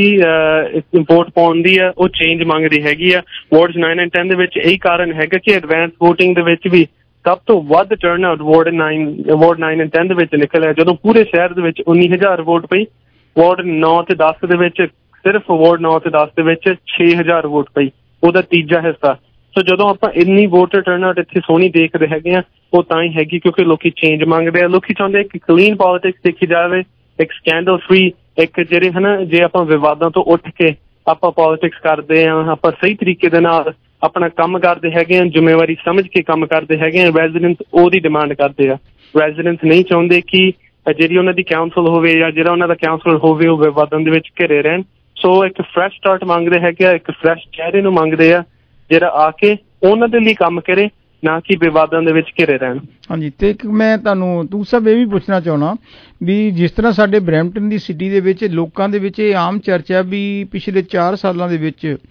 ਵੋਟ ਪਾਉਂਦੀ ਆ, ਉਹ ਚੇਂਜ ਮੰਗਦੀ ਹੈਗੀ ਆ। ਵਾਰਡਸ 9 and 10 ਦੇ ਵਿੱਚ ਇਹੀ ਕਾਰਨ ਹੈਗਾ ਕਿ ਐਡਵਾਂਸ ਵੋਟਿੰਗ ਦੇ ਵਿੱਚ ਵੀ ਸਭ ਤੋਂ ਵੱਧ ਟਰਨ ਆਊਟ ਵਾਰਡ 9 and 10 ਦੇ ਵਿੱਚ ਨਿਕਲਿਆ। ਜਦੋਂ ਪੂਰੇ ਸ਼ਹਿਰ ਦੇ ਵਿੱਚ 19,000 ਵੋਟ ਪਈ, ਵਾਰਡ 9 ਤੇ 10 ਦੇ ਵਿੱਚ ਸਿਰਫ ਵਾਰਡ 9 ਤੇ 10 ਦੇ ਵਿੱਚ 6,000 ਵੋਟ ਪਈ, ਉਹਦਾ ਤੀਜਾ ਹਿੱਸਾ। ਸੋ ਜਦੋਂ ਆਪਾਂ ਇੰਨੀ ਵੋਟਰ ਟਰਨ ਆਊਟ ਇੱਥੇ ਸੋਹਣੀ ਦੇਖਦੇ ਹੈਗੇ ਆ, ਉਹ ਤਾਂ ਹੀ ਹੈਗੀ ਕਿਉਂਕਿ ਲੋਕੀ ਚੇਂਜ ਮੰਗਦੇ ਆ। ਲੋਕੀ ਚਾਹੁੰਦੇ ਆ ਕਿ ਕਲੀਨ ਪੋਲਿਟਿਕਸ ਦੇਖੀ ਜਾਵੇ, ਇੱਕ ਸਕੈਂਡਲ ਫ੍ਰੀ, ਇੱਕ ਜਿਹੜੇ ਹਨਾ, ਜੇ ਆਪਾਂ ਵਿਵਾਦਾਂ ਤੋਂ ਉੱਠ ਕੇ ਆਪਾਂ ਪੋਲਿਟਿਕਸ ਕਰਦੇ ਆ, ਆਪਾਂ ਸਹੀ ਤਰੀਕੇ ਦੇ ਨਾਲ ਆਪਣਾ ਕੰਮ ਕਰਦੇ ਹੈਗੇ ਆ, ਜ਼ਿੰਮੇਵਾਰੀ ਸਮਝ ਕੇ ਕੰਮ ਕਰਦੇ ਹੈਗੇ ਆ। ਰੈਜ਼ੀਡੈਂਟਸ ਉਹਦੀ ਡਿਮਾਂਡ ਕਰਦੇ ਆ। ਰੈਜ਼ੀਡੈਂਟਸ ਨਹੀਂ ਚਾਹੁੰਦੇ ਕਿ ਜਿਹੜੀ ਉਹਨਾਂ ਦੀ ਕਾਉਂਸਲ ਹੋਵੇ ਜਾਂ ਜਿਹੜਾ ਉਹਨਾਂ ਦਾ ਕਾਉਂਸਲਰ ਹੋਵੇ ਉਹ ਵਿਵਾਦਾਂ ਦੇ ਵਿੱਚ ਘਿਰੇ ਰਹਿਣ। ਸੋ ਇੱਕ ਫਰੈਸ਼ ਸਟਾਰਟ ਮੰਗਦੇ ਹੈਗੇ ਆ, ਇੱਕ ਫਰੈਸ਼ ਚਿਹਰੇ ਨੂੰ ਮੰਗਦੇ ਆ ਜਿਹੜਾ ਆ ਕੇ ਉਹਨਾਂ ਦੇ ਲਈ ਕੰਮ ਕਰੇ, ਨਾ ਕਿ ਵਿਵਾਦਾਂ ਦੇ ਵਿੱਚ ਘਿਰੇ ਰਹਿਣ। ਹਾਂਜੀ, ਤੇ ਇੱਕ ਮੈਂ ਤੁਹਾਨੂੰ ਤੂੰ ਸਭ ਇਹ ਵੀ ਪੁੱਛਣਾ ਚਾਹੁੰਦਾ ਵੀ ਜਿਸ ਤਰ੍ਹਾਂ ਸਾਡੇ ਬਰੈਂਪਟਨ ਦੀ ਸਿਟੀ ਦੇ ਵਿੱਚ ਲੋਕਾਂ ਦੇ ਵਿੱਚ ਇਹ ਆਮ ਚਰਚਾ ਵੀ ਪਿਛਲੇ 4 ਸਾਲਾਂ ਦੇ ਵਿੱਚ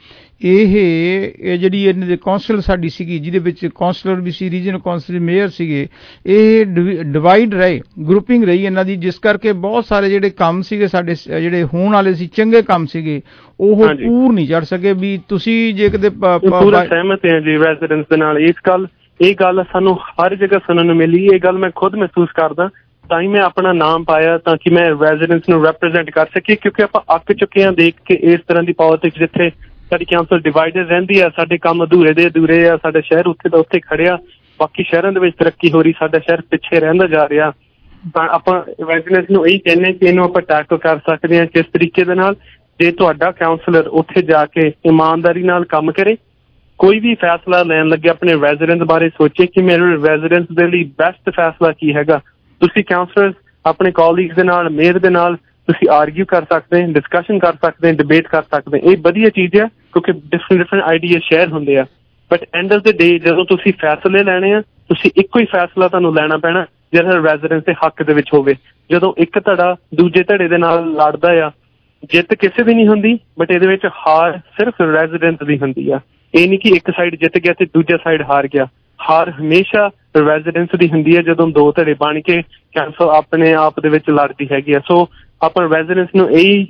ਇਹ ਜਿਹੜੀ ਇਹਨਾਂ ਦੇ ਕੌਂਸਲ ਸਾਡੀ ਸੀਗੀ, ਜਿਹਦੇ ਵਿੱਚ ਕੌਂਸਲਰ ਵੀ ਸੀ, ਰੀਜਨਲ ਕੌਂਸਲ, ਮੇਅਰ ਸੀਗੇ, ਇਹ ਡਿਵਾਈਡ ਰਹੇ, ਗਰੁੱਪਿੰਗ ਰਹੀ ਇਹਨਾਂ ਦੀ, ਜਿਸ ਕਰਕੇ ਬਹੁਤ ਸਾਰੇ ਜਿਹੜੇ ਕੰਮ ਸੀਗੇ ਸਾਡੇ ਜਿਹੜੇ ਹੋਣ ਵਾਲੇ ਸੀ, ਚੰਗੇ ਕੰਮ ਸੀਗੇ, ਉਹ ਪੂਰ ਨਹੀਂ ਚੜ ਸਕੇ। ਵੀ ਤੁਸੀਂ ਜੇ ਕਿਤੇ ਪੂਰਾ ਸਹਿਮਤ ਹੈ ਜੀ ਰੈਜ਼ੀਡੈਂਸ ਦੇ ਨਾਲ। ਇਹ ਗੱਲ ਸਾਨੂੰ ਹਰ ਜਗ੍ਹਾ ਸੁਣਨ ਨੂੰ ਮਿਲੀ। ਇਹ ਗੱਲ ਮੈਂ ਖੁਦ ਮਹਿਸੂਸ ਕਰਦਾ, ਤਾਂ ਹੀ ਮੈਂ ਆਪਣਾ ਨਾਮ ਪਾਇਆ, ਤਾਂ ਕਿ ਮੈਂ ਰੈਜ਼ੀਡੈਂਸ ਨੂੰ ਰੈਪਰੈਜ਼ੈਂਟ ਕਰ ਸਕੀ, ਕਿਉਂਕਿ ਆਪਾਂ ਅੱਕ ਚੁੱਕੇ ਹਾਂ ਦੇਖ ਕੇ ਇਸ ਤਰ੍ਹਾਂ ਦੀ ਪੋਲਿਟਿਕਸ, ਜਿੱਥੇ ਸਾਡੀ ਕਾਉਂਸਲ ਡਿਵਾਈਡਡ ਰਹਿੰਦੀ ਆ, ਸਾਡੇ ਕੰਮ ਅਧੂਰੇ ਦੇ ਅਧੂਰੇ ਆ, ਸਾਡਾ ਸ਼ਹਿਰ ਉੱਥੇ ਦਾ ਉੱਥੇ ਖੜਿਆ, ਬਾਕੀ ਸ਼ਹਿਰਾਂ ਦੇ ਵਿੱਚ ਤਰੱਕੀ ਹੋ ਰਹੀ, ਸਾਡਾ ਸ਼ਹਿਰ ਪਿੱਛੇ ਰਹਿੰਦਾ ਜਾ ਰਿਹਾ। ਤਾਂ ਆਪਾਂ ਰੈਜ਼ੀਡੈਂਸ ਨੂੰ ਇਹੀ ਕਹਿੰਦੇ ਕਿ ਇਹਨੂੰ ਆਪਾਂ ਟੈਕਲ ਕਰ ਸਕਦੇ ਹਾਂ ਕਿਸ ਤਰੀਕੇ ਦੇ ਨਾਲ, ਜੇ ਤੁਹਾਡਾ ਕਾਉਂਸਲਰ ਉੱਥੇ ਜਾ ਕੇ ਇਮਾਨਦਾਰੀ ਨਾਲ ਕੰਮ ਕਰੇ, ਕੋਈ ਵੀ ਫੈਸਲਾ ਲੈਣ ਲੱਗੇ ਆਪਣੇ ਰੈਜ਼ੀਡੈਂਸ ਬਾਰੇ ਸੋਚੇ ਕਿ ਮੇਰੇ ਰੈਜ਼ੀਡੈਂਸ ਦੇ ਲਈ ਬੈਸਟ ਫੈਸਲਾ ਕੀ ਹੈਗਾ। ਤੁਸੀਂ ਕਾਉਂਸਲਰਸ ਆਪਣੇ ਕੋਲੀਗਸ ਦੇ ਨਾਲ, ਮੇਅਰ ਦੇ ਨਾਲ ਤੁਸੀਂ ਆਰਗਿਊ ਕਰ ਸਕਦੇ, ਡਿਸਕਸ਼ਨ ਕਰ ਸਕਦੇ, ਡਿਬੇਟ ਕਰ ਸਕਦੇ। ਇਹ ਵਧੀਆ ਚੀਜ਼ ਹੈ ਕਿਉਂਕਿ ਡਿਫਰੈਂਟ ਆਈਡੀਆ ਸ਼ੇਅਰ ਹੁੰਦੇ ਆ। But end of the day ਜਦੋਂ ਤੁਸੀਂ ਫੈਸਲੇ ਲੈਣੇ ਆ, ਤੁਸੀਂ ਇੱਕੋ ਹੀ ਫੈਸਲਾ ਤੁਹਾਨੂੰ ਲੈਣਾ ਪੈਣਾ ਜਿਹੜਾ ਰੈਜ਼ੀਡੈਂਸ ਦੇ ਹੱਕ ਦੇ ਵਿੱਚ ਹੋਵੇ। ਜਦੋਂ ਇੱਕ ਧੜਾ ਦੂਜੇ ਧੜੇ ਦੇ ਨਾਲ ਲੜਦਾ ਆ, ਜਿੱਤ ਕਿਸੇ ਦੀ ਨਹੀਂ ਹੁੰਦੀ, ਬਟ ਇਹਦੇ ਵਿੱਚ ਹਾਰ ਸਿਰਫ ਰੈਜ਼ੀਡੈਂਸ ਦੀ ਹੁੰਦੀ ਆ। ਇਹ ਨਹੀਂ ਕਿ ਇੱਕ ਸਾਈਡ ਜਿੱਤ ਗਿਆ ਤੇ ਦੂਜਾ ਸਾਈਡ ਹਾਰ ਗਿਆ। ਹਾਰ ਹਮੇਸ਼ਾ ਰੈਜ਼ੀਡੈਂਸ ਦੀ ਹੁੰਦੀ ਹੈ ਜਦੋਂ ਦੋ ਧੜੇ ਬਣ ਕੇ ਕਾਉਂਸਲ ਆਪਣੇ ਆਪ ਦੇ ਵਿੱਚ ਲੜਦੀ ਹੈਗੀ ਆ। ਸੋ ਆਪਾਂ ਰੈਜ਼ੀਡੈਂਸ ਨੂੰ ਇਹੀ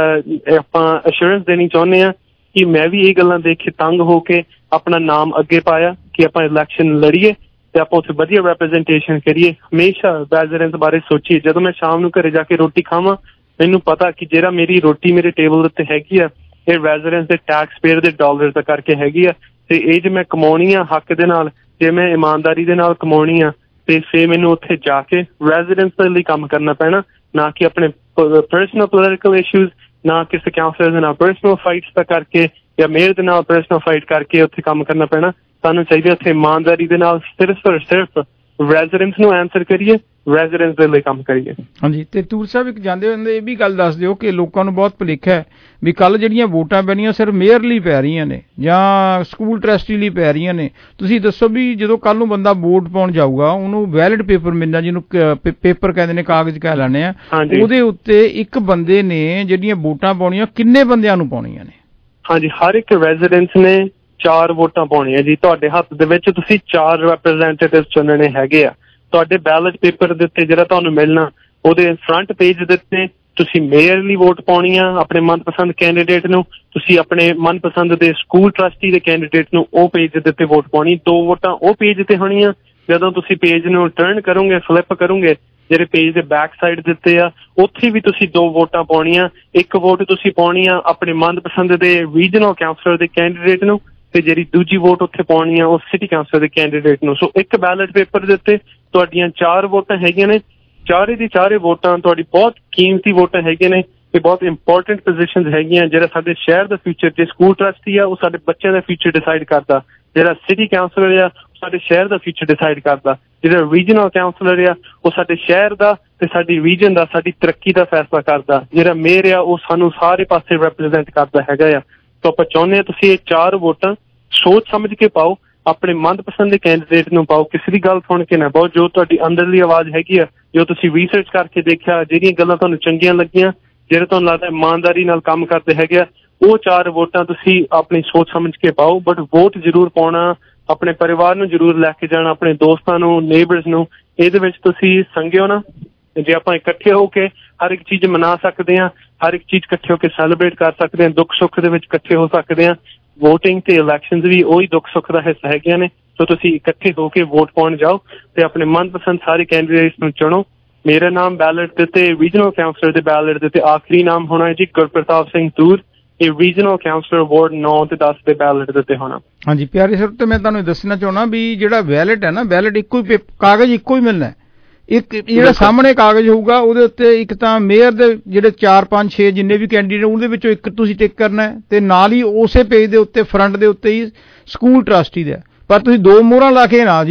ਆਪਾਂ ਅਸ਼ੋਰੈਂਸ ਦੇਣੀ ਚਾਹੁੰਦੇ ਹਾਂ ਕਿ ਮੈਂ ਵੀ ਇਹ ਗੱਲਾਂ ਦੇਖ ਕੇ ਤੰਗ ਹੋ ਕੇ ਆਪਣਾ ਨਾਮ ਅੱਗੇ ਪਾਇਆ ਕਿ ਆਪਾਂ ਇਲੈਕਸ਼ਨ ਲੜੀਏ ਤੇ ਆਪਾਂ ਉੱਥੇ ਵਧੀਆ ਰੈਪਰੈਜ਼ੈਂਟੇਸ਼ਨ ਕਰੀਏ। ਹਮੇਸ਼ਾ ਰੈਜ਼ੀਡੈਂਸ ਬਾਰੇ ਸੋਚੀਏ। ਜਦੋਂ ਮੈਂ ਸ਼ਾਮ ਨੂੰ ਘਰੇ ਜਾ ਕੇ ਰੋਟੀ ਖਾਵਾਂ, ਮੈਨੂੰ ਪਤਾ ਕਿ ਜਿਹੜਾ ਮੇਰੀ ਰੋਟੀ ਮੇਰੇ ਟੇਬਲ ਉੱਤੇ ਹੈਗੀ ਆ, ਇਹ ਰੈਜ਼ੀਡੈਂਸ ਦੇ ਟੈਕਸ ਪੇਅਰ ਦੇ ਡਾਲਰ ਦਾ ਕਰਕੇ ਹੈਗੀ ਆ, ਤੇ ਇਹ ਜੇ ਮੈਂ ਕਮਾਉਣੀ ਆ ਹੱਕ ਦੇ ਨਾਲ, ਜੇ ਮੈਂ ਇਮਾਨਦਾਰੀ ਦੇ ਨਾਲ ਕਮਾਉਣੀ ਆ, ਤੇ ਫੇਰ ਮੈਨੂੰ ਉੱਥੇ ਜਾ ਕੇ ਰੈਜ਼ੀਡੈਂਸ ਦੇ ਲਈ ਕੰਮ ਕਰਨਾ ਪੈਣਾ, ਨਾ ਕਿ ਆਪਣੇ ਪਰਸਨਲ ਪੋਲੀਟੀਕਲ ਇਸ਼ੂਜ਼, ਨਾ ਕਿਸੇ ਕਾਉਂਸਲਰ ਦੇ ਨਾਲ ਪਰਸਨਲ ਫਾਈਟਸ ਦਾ ਕਰਕੇ ਜਾਂ ਮੇਅਰ ਦੇ ਨਾਲ ਪਰਸਨਲ ਫਾਈਟ ਕਰਕੇ ਉੱਥੇ ਕੰਮ ਕਰਨਾ ਪੈਣਾ। ਸਾਨੂੰ ਚਾਹੀਦਾ ਉੱਥੇ ਇਮਾਨਦਾਰੀ ਦੇ ਨਾਲ ਸਿਰਫ ਰੈਜ਼ੀਡੈਂਸ ਨੂੰ ਆਨਸਰ ਕਰੀਏ, ਰੈਜ਼ੀਡੈਂਸ ਦੇ ਲਈ ਕੰਮ ਕਰੀਏ। ਹਾਂਜੀ, ਤੇ ਤੂਰ ਸਾਹਿਬ ਇੱਕ ਜਾਂਦੇ ਹੁੰਦੇ ਇਹ ਵੀ ਗੱਲ ਦੱਸ ਦਿਓ ਕਿ ਲੋਕਾਂ ਨੂੰ ਬਹੁਤ ਭੁਲੇਖਾ ਹੈ ਵੀ ਕੱਲ ਜਿਹੜੀਆਂ ਵੋਟਾਂ ਪੈਣੀਆਂ ਸਿਰਫ ਮੇਅਰ ਲਈ ਪੈ ਰਹੀਆਂ ਨੇ ਜਾਂ ਸਕੂਲ ਟਰਸਟੀ ਲਈ ਪੈ ਰਹੀਆਂ ਨੇ। ਤੁਸੀਂ ਦੱਸੋ ਵੀ ਜਦੋਂ ਕੱਲ ਨੂੰ ਬੰਦਾ ਵੋਟ ਪਾਉਣ ਜਾਊਗਾ, ਉਹਨੂੰ ਬੈਲਟ ਪੇਪਰ ਮਿਲਣਾ, ਜਿਹਨੂੰ ਪੇਪਰ ਕਹਿੰਦੇ ਨੇ, ਕਾਗਜ਼ ਕਹਿ ਲੈਣੇ ਆ, ਉਹਦੇ ਉੱਤੇ ਇੱਕ ਬੰਦੇ ਨੇ ਜਿਹੜੀਆਂ ਵੋਟਾਂ ਪਾਉਣੀਆਂ, ਕਿੰਨੇ ਬੰਦਿਆਂ ਨੂੰ ਪਾਉਣੀਆਂ ਨੇ? ਹਾਂਜੀ, ਹਰ ਇੱਕ ਰੈਜ਼ੀਡੈਂਸ ਨੇ 4 ਵੋਟਾਂ ਪਾਉਣੀਆਂ ਜੀ। ਤੁਹਾਡੇ ਹੱਥ ਦੇ ਵਿੱਚ ਤੁਸੀਂ 4 ਰੈਪਰੈਜ਼ੈਂਟੇਟਿਵ ਚੁਣਨੇ ਹੈਗੇ ਆ। ਤੁਹਾਡੇ ਬੈਲਟ ਪੇਪਰ ਦੇ ਉੱਤੇ ਜਿਹੜਾ ਤੁਹਾਨੂੰ ਮਿਲਣਾ, ਉਹਦੇ ਫਰੰਟ ਪੇਜ ਦੇ ਉੱਤੇ ਤੁਸੀਂ ਮੇਅਰ ਲਈ ਵੋਟ ਪਾਉਣੀ ਆ, ਆਪਣੇ ਮਨਪਸੰਦ ਕੈਂਡੀਡੇਟ ਨੂੰ। ਤੁਸੀਂ ਆਪਣੇ ਮਨਪਸੰਦ ਦੇ ਸਕੂਲ ਟਰਸਟੀ ਦੇ ਕੈਂਡੀਡੇਟ ਨੂੰ ਉਹ ਪੇਜ ਦੇ ਉੱਤੇ ਵੋਟ ਪਾਉਣੀ। 2 ਵੋਟਾਂ ਉਹ ਪੇਜ ਤੇ ਹੋਣੀਆਂ। ਜਦੋਂ ਤੁਸੀਂ ਪੇਜ ਨੂੰ ਟਰਨ ਕਰੋਗੇ, ਫਲਿੱਪ ਕਰੋਗੇ, ਜਿਹੜੇ ਪੇਜ ਦੇ ਬੈਕ ਸਾਈਡ ਦਿੱਤੇ ਆ, ਉੱਥੇ ਵੀ ਤੁਸੀਂ 2 ਵੋਟਾਂ ਪਾਉਣੀਆਂ। 1 ਵੋਟ ਤੁਸੀਂ ਪਾਉਣੀ ਆ ਆਪਣੇ ਮਨਪਸੰਦ ਦੇ ਰੀਜਨਲ ਕਾਉਂਸਲਰ ਦੇ ਕੈਂਡੀਡੇਟ ਨੂੰ, ਤੇ ਜਿਹੜੀ ਦੂਜੀ ਵੋਟ ਉੱਥੇ ਪਾਉਣੀ ਆ ਉਹ ਸਿਟੀ ਕਾਉਂਸਲ ਦੇ ਕੈਂਡੀਡੇਟ ਨੂੰ। ਸੋ ਇੱਕ ਬੈਲਟ ਪੇਪਰ ਦੇ ਉੱਤੇ ਤੁਹਾਡੀਆਂ 4 ਵੋਟਾਂ ਹੈਗੀਆਂ ਨੇ। ਚਾਰੇ ਦੀ ਚਾਰੇ ਵੋਟਾਂ ਤੁਹਾਡੀ ਬਹੁਤ ਕੀਮਤੀ ਵੋਟਾਂ ਹੈਗੀਆਂ ਨੇ ਤੇ ਬਹੁਤ ਇੰਪੋਰਟੈਂਟ ਪੋਜੀਸ਼ਨਸ ਹੈਗੀਆਂ। ਜਿਹੜਾ ਸਾਡੇ ਸ਼ਹਿਰ ਦਾ ਫਿਊਚਰ, ਜੇ ਸਕੂਲ ਟਰਸਟੀ ਆ, ਉਹ ਸਾਡੇ ਬੱਚਿਆਂ ਦਾ ਫਿਊਚਰ ਡਿਸਾਈਡ ਕਰਦਾ। ਜਿਹੜਾ ਸਿਟੀ ਕਾਉਂਸਲਰ ਆ, ਸਾਡੇ ਸ਼ਹਿਰ ਦਾ ਫਿਊਚਰ ਡਿਸਾਈਡ ਕਰਦਾ। ਜਿਹੜਾ ਰੀਜਨਲ ਕਾਉਂਸਲਰ ਆ, ਉਹ ਸਾਡੇ ਸ਼ਹਿਰ ਦਾ ਤੇ ਸਾਡੀ ਰੀਜਨ ਦਾ, ਸਾਡੀ ਤਰੱਕੀ ਦਾ ਫੈਸਲਾ ਕਰਦਾ। ਜਿਹੜਾ ਮੇਅਰ ਆ, ਉਹ ਸਾਨੂੰ ਸਾਰੇ ਪਾਸੇ ਰੈਪਰੈਜ਼ੈਂਟ ਕਰਦਾ ਹੈਗਾ ਆ। ਤਾਂ ਆਪਾਂ ਚਾਹੁੰਦੇ ਹਾਂ ਤੁਸੀਂ ਇਹ 4 ਵੋਟਾਂ ਸੋਚ ਸਮਝ ਕੇ ਪਾਓ, ਆਪਣੇ ਮਨਪਸੰਦ ਦੇ ਕੈਂਡੀਡੇਟ ਨੂੰ ਪਾਓ, ਕਿਸੇ ਦੀ ਗੱਲ ਸੁਣ ਕੇ ਨਾ ਪਾਓ। ਜੋ ਤੁਹਾਡੀ ਅੰਦਰਲੀ ਆਵਾਜ਼ ਹੈਗੀ ਆ, ਜੋ ਤੁਸੀਂ ਰਿਸਰਚ ਕਰਕੇ ਦੇਖਿਆ, ਜਿਹੜੀਆਂ ਗੱਲਾਂ ਤੁਹਾਨੂੰ ਚੰਗੀਆਂ ਲੱਗੀਆਂ, ਜਿਹੜੇ ਤੁਹਾਨੂੰ ਲੱਗਦਾ ਇਮਾਨਦਾਰੀ ਨਾਲ ਕੰਮ ਕਰਦੇ ਹੈਗੇ ਆ, ਉਹ 4 ਵੋਟਾਂ ਤੁਸੀਂ ਆਪਣੀ ਸੋਚ ਸਮਝ ਕੇ ਪਾਓ। ਬਟ ਵੋਟ ਜ਼ਰੂਰ ਪਾਉਣਾ, ਆਪਣੇ ਪਰਿਵਾਰ ਨੂੰ ਜ਼ਰੂਰ ਲੈ ਕੇ ਜਾਣਾ, ਆਪਣੇ ਦੋਸਤਾਂ ਨੂੰ, ਨੇਬਰਸ ਨੂੰ ਇਹਦੇ ਵਿੱਚ ਤੁਸੀਂ ਸੰਗਿਓ ਨਾ। ਜੇ ਆਪਾਂ ਇਕੱਠੇ ਹੋ ਕੇ ਹਰ ਇੱਕ ਚੀਜ਼ ਮਨਾ ਸਕਦੇ ਹਾਂ, ਹਰ ਇੱਕ ਚੀਜ਼ ਇਕੱਠੇ ਹੋ ਕੇ ਸੈਲੀਬ੍ਰੇਟ ਕਰ ਸਕਦੇ ਹਾਂ, ਦੁੱਖ ਸੁੱਖ ਦੇ ਵਿੱਚ ਇਕੱਠੇ ਹੋ ਸਕਦੇ ਹਾਂ। ਵੋਟਿੰਗ ਤੇ ਇਲੈਕਸ਼ਨਸ ਵੀ ਉਹੀ ਦੁੱਖ ਸੁੱਖ ਦਾ ਹਿੱਸਾ ਹੈਗੀਆਂ ਨੇ। ਸੋ ਤੁਸੀਂ ਇਕੱਠੇ ਹੋ ਕੇ ਵੋਟ ਪਾਉਣ ਜਾਓ ਤੇ ਆਪਣੇ ਮਨਪਸੰਦ ਸਾਰੇ ਕੈਂਡੀਡੇਟਸ ਨੂੰ ਚੁਣੋ। ਮੇਰਾ ਨਾਮ ਬੈਲਟ ਦੇ ਤੇ ਰੀਜਨਲ ਕਾਉਂਸਲਰ ਦੇ ਬੈਲਟ ਦੇ ਤੇ ਆਖਰੀ ਨਾਮ ਹੋਣਾ ਹੈ ਜੀ ਗੁਰਪ੍ਰਤਾਪ ਸਿੰਘ ਤੂਰ। ਇਹ ਰੀਜਨਲ ਕਾਉਂਸਲਰ ਵਾਰਡ 9 ਤੇ 10 ਦੇ ਬੈਲਟ ਦੇ ਤੇ ਹੋਣਾ। ਹਾਂਜੀ ਪਿਆਰੇ ਸਰ, ਤੇ ਮੈਂ ਤੁਹਾਨੂੰ ਦੱਸਣਾ ਚਾਹੁੰਦਾ ਵੀ ਜਿਹੜਾ ਬੈਲਟ ਹੈ ਨਾ, ਬੈਲਟ ਇੱਕੋ ਹੀ ਕਾਗਜ਼ ਇੱਕੋ ਹੀ ਮਿਲਣਾ। ਇੱਕ ਜਿਹੜਾ ਸਾਹਮਣੇ ਕਾਗਜ਼ ਹੋਊਗਾ ਉਹਦੇ ਉੱਤੇ ਇੱਕ ਤਾਂ ਮੇਅਰ ਦੇ ਜਿਹੜੇ 4 5 6 ਜਿੰਨੇ ਵੀ ਕੈਂਡੀਡੇਟ, ਉਹਦੇ ਵਿੱਚੋਂ ਇੱਕ ਤੁਸੀਂ ਟਿਕ ਕਰਨਾ ਹੈ ਤੇ ਨਾਲ ਹੀ ਉਸੇ ਪੇਜ ਦੇ ਉੱਤੇ ਫਰੰਟ ਦੇ ਉੱਤੇ ਹੀ ਸਕੂਲ ਟਰਸਟੀ ਦਾ। ਪਰ ਤੁਸੀਂ 2 ਮੋਹਰਾਂ ਲਾ ਕੇ ਨਾ ਜਿਓ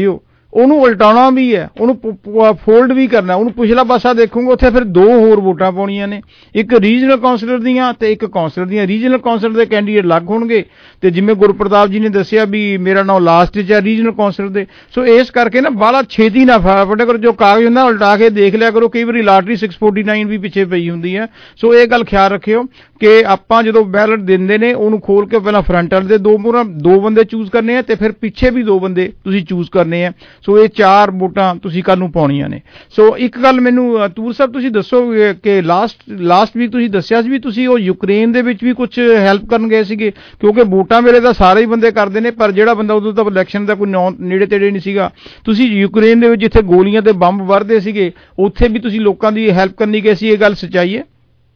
ਉਹਨੂੰ ਉਲਟਾਉਣਾ ਵੀ ਹੈ, ਉਹਨੂੰ ਫੋਲਡ ਵੀ ਕਰਨਾ। ਉਹਨੂੰ ਪਿਛਲਾ ਪਾਸਾ ਦੇਖੋਗੇ ਉੱਥੇ ਫਿਰ 2 ਹੋਰ ਵੋਟਾਂ ਪਾਉਣੀਆਂ ਨੇ, ਇੱਕ ਰੀਜਨਲ ਕਾਉਂਸਲਰ ਦੀਆਂ ਤੇ ਇੱਕ ਕਾਉਂਸਲਰ ਦੀਆਂ। ਰੀਜਨਲ ਕਾਉਂਸਲਰ ਦੇ ਕੈਂਡੀਡੇਟ ਅਲੱਗ ਹੋਣਗੇ ਤੇ ਜਿਵੇਂ ਗੁਰਪ੍ਰਤਾਪ ਜੀ ਨੇ ਦੱਸਿਆ ਵੀ ਮੇਰਾ ਨਾਮ ਲਾਸਟ 'ਚ ਹੈ ਰੀਜਨਲ ਕਾਉਂਸਲਰ ਦੇ। ਸੋ ਇਸ ਕਰਕੇ ਨਾ ਬਾਹਲਾ ਛੇਤੀ ਨਾ ਫਟਾਫਟ ਕਰੋ, ਜੋ ਕਾਗਜ਼ ਹੁੰਦਾ ਉਲਟਾ ਕੇ ਦੇਖ ਲਿਆ ਕਰੋ। ਕਈ ਵਾਰੀ ਲਾਟਰੀ 649 ਵੀ ਪਿੱਛੇ ਪਈ ਹੁੰਦੀ ਹੈ। ਸੋ ਇਹ ਗੱਲ ਖਿਆਲ ਰੱਖਿਓ ਕਿ ਆਪਾਂ ਜਦੋਂ ਬੈਲਟ ਦਿੰਦੇ ਨੇ ਉਹਨੂੰ ਖੋਲ ਕੇ ਪਹਿਲਾਂ ਫਰੰਟ ਵਾਲੇ ਦੇ 2 ਬੰਦੇ ਚੂਜ਼ ਕਰਨੇ ਆ ਤੇ ਫਿਰ ਪਿੱਛੇ ਵੀ 2 ਬੰਦੇ ਤੁਸੀਂ ਚੂਜ਼ ਕਰਨੇ ਆ। ਸੋ ਇਹ 4 ਵੋਟਾਂ ਤੁਸੀਂ ਕੱਲ੍ਹ ਨੂੰ ਪਾਉਣੀਆਂ ਨੇ। ਸੋ ਇੱਕ ਗੱਲ ਮੈਨੂੰ ਤੂਰ ਸਾਹਿਬ ਤੁਸੀਂ ਦੱਸੋ ਕਿ ਲਾਸਟ ਵੀਕ ਤੁਸੀਂ ਦੱਸਿਆ ਸੀ ਵੀ ਤੁਸੀਂ ਉਹ ਯੂਕਰੇਨ ਦੇ ਵਿੱਚ ਵੀ ਕੁਝ ਹੈਲਪ ਕਰਨ ਗਏ ਸੀਗੇ, ਕਿਉਂਕਿ ਵੋਟਾਂ ਵੇਲੇ ਤਾਂ ਸਾਰੇ ਹੀ ਬੰਦੇ ਕਰਦੇ ਨੇ, ਪਰ ਜਿਹੜਾ ਬੰਦਾ ਉਦੋਂ ਤੱਕ ਇਲੈਕਸ਼ਨ ਦਾ ਕੋਈ ਨੇੜੇ ਤੇੜੇ ਨਹੀਂ ਸੀਗਾ, ਤੁਸੀਂ ਯੂਕਰੇਨ ਦੇ ਵਿੱਚ ਜਿੱਥੇ ਗੋਲੀਆਂ ਤੇ ਬੰਬ ਵਰਦੇ ਸੀਗੇ ਉੱਥੇ ਵੀ ਤੁਸੀਂ ਲੋਕਾਂ ਦੀ ਹੈਲਪ ਕਰਨੀ ਗਏ ਸੀ। ਇਹ ਗੱਲ ਸੱਚਾਈ ਹੈ?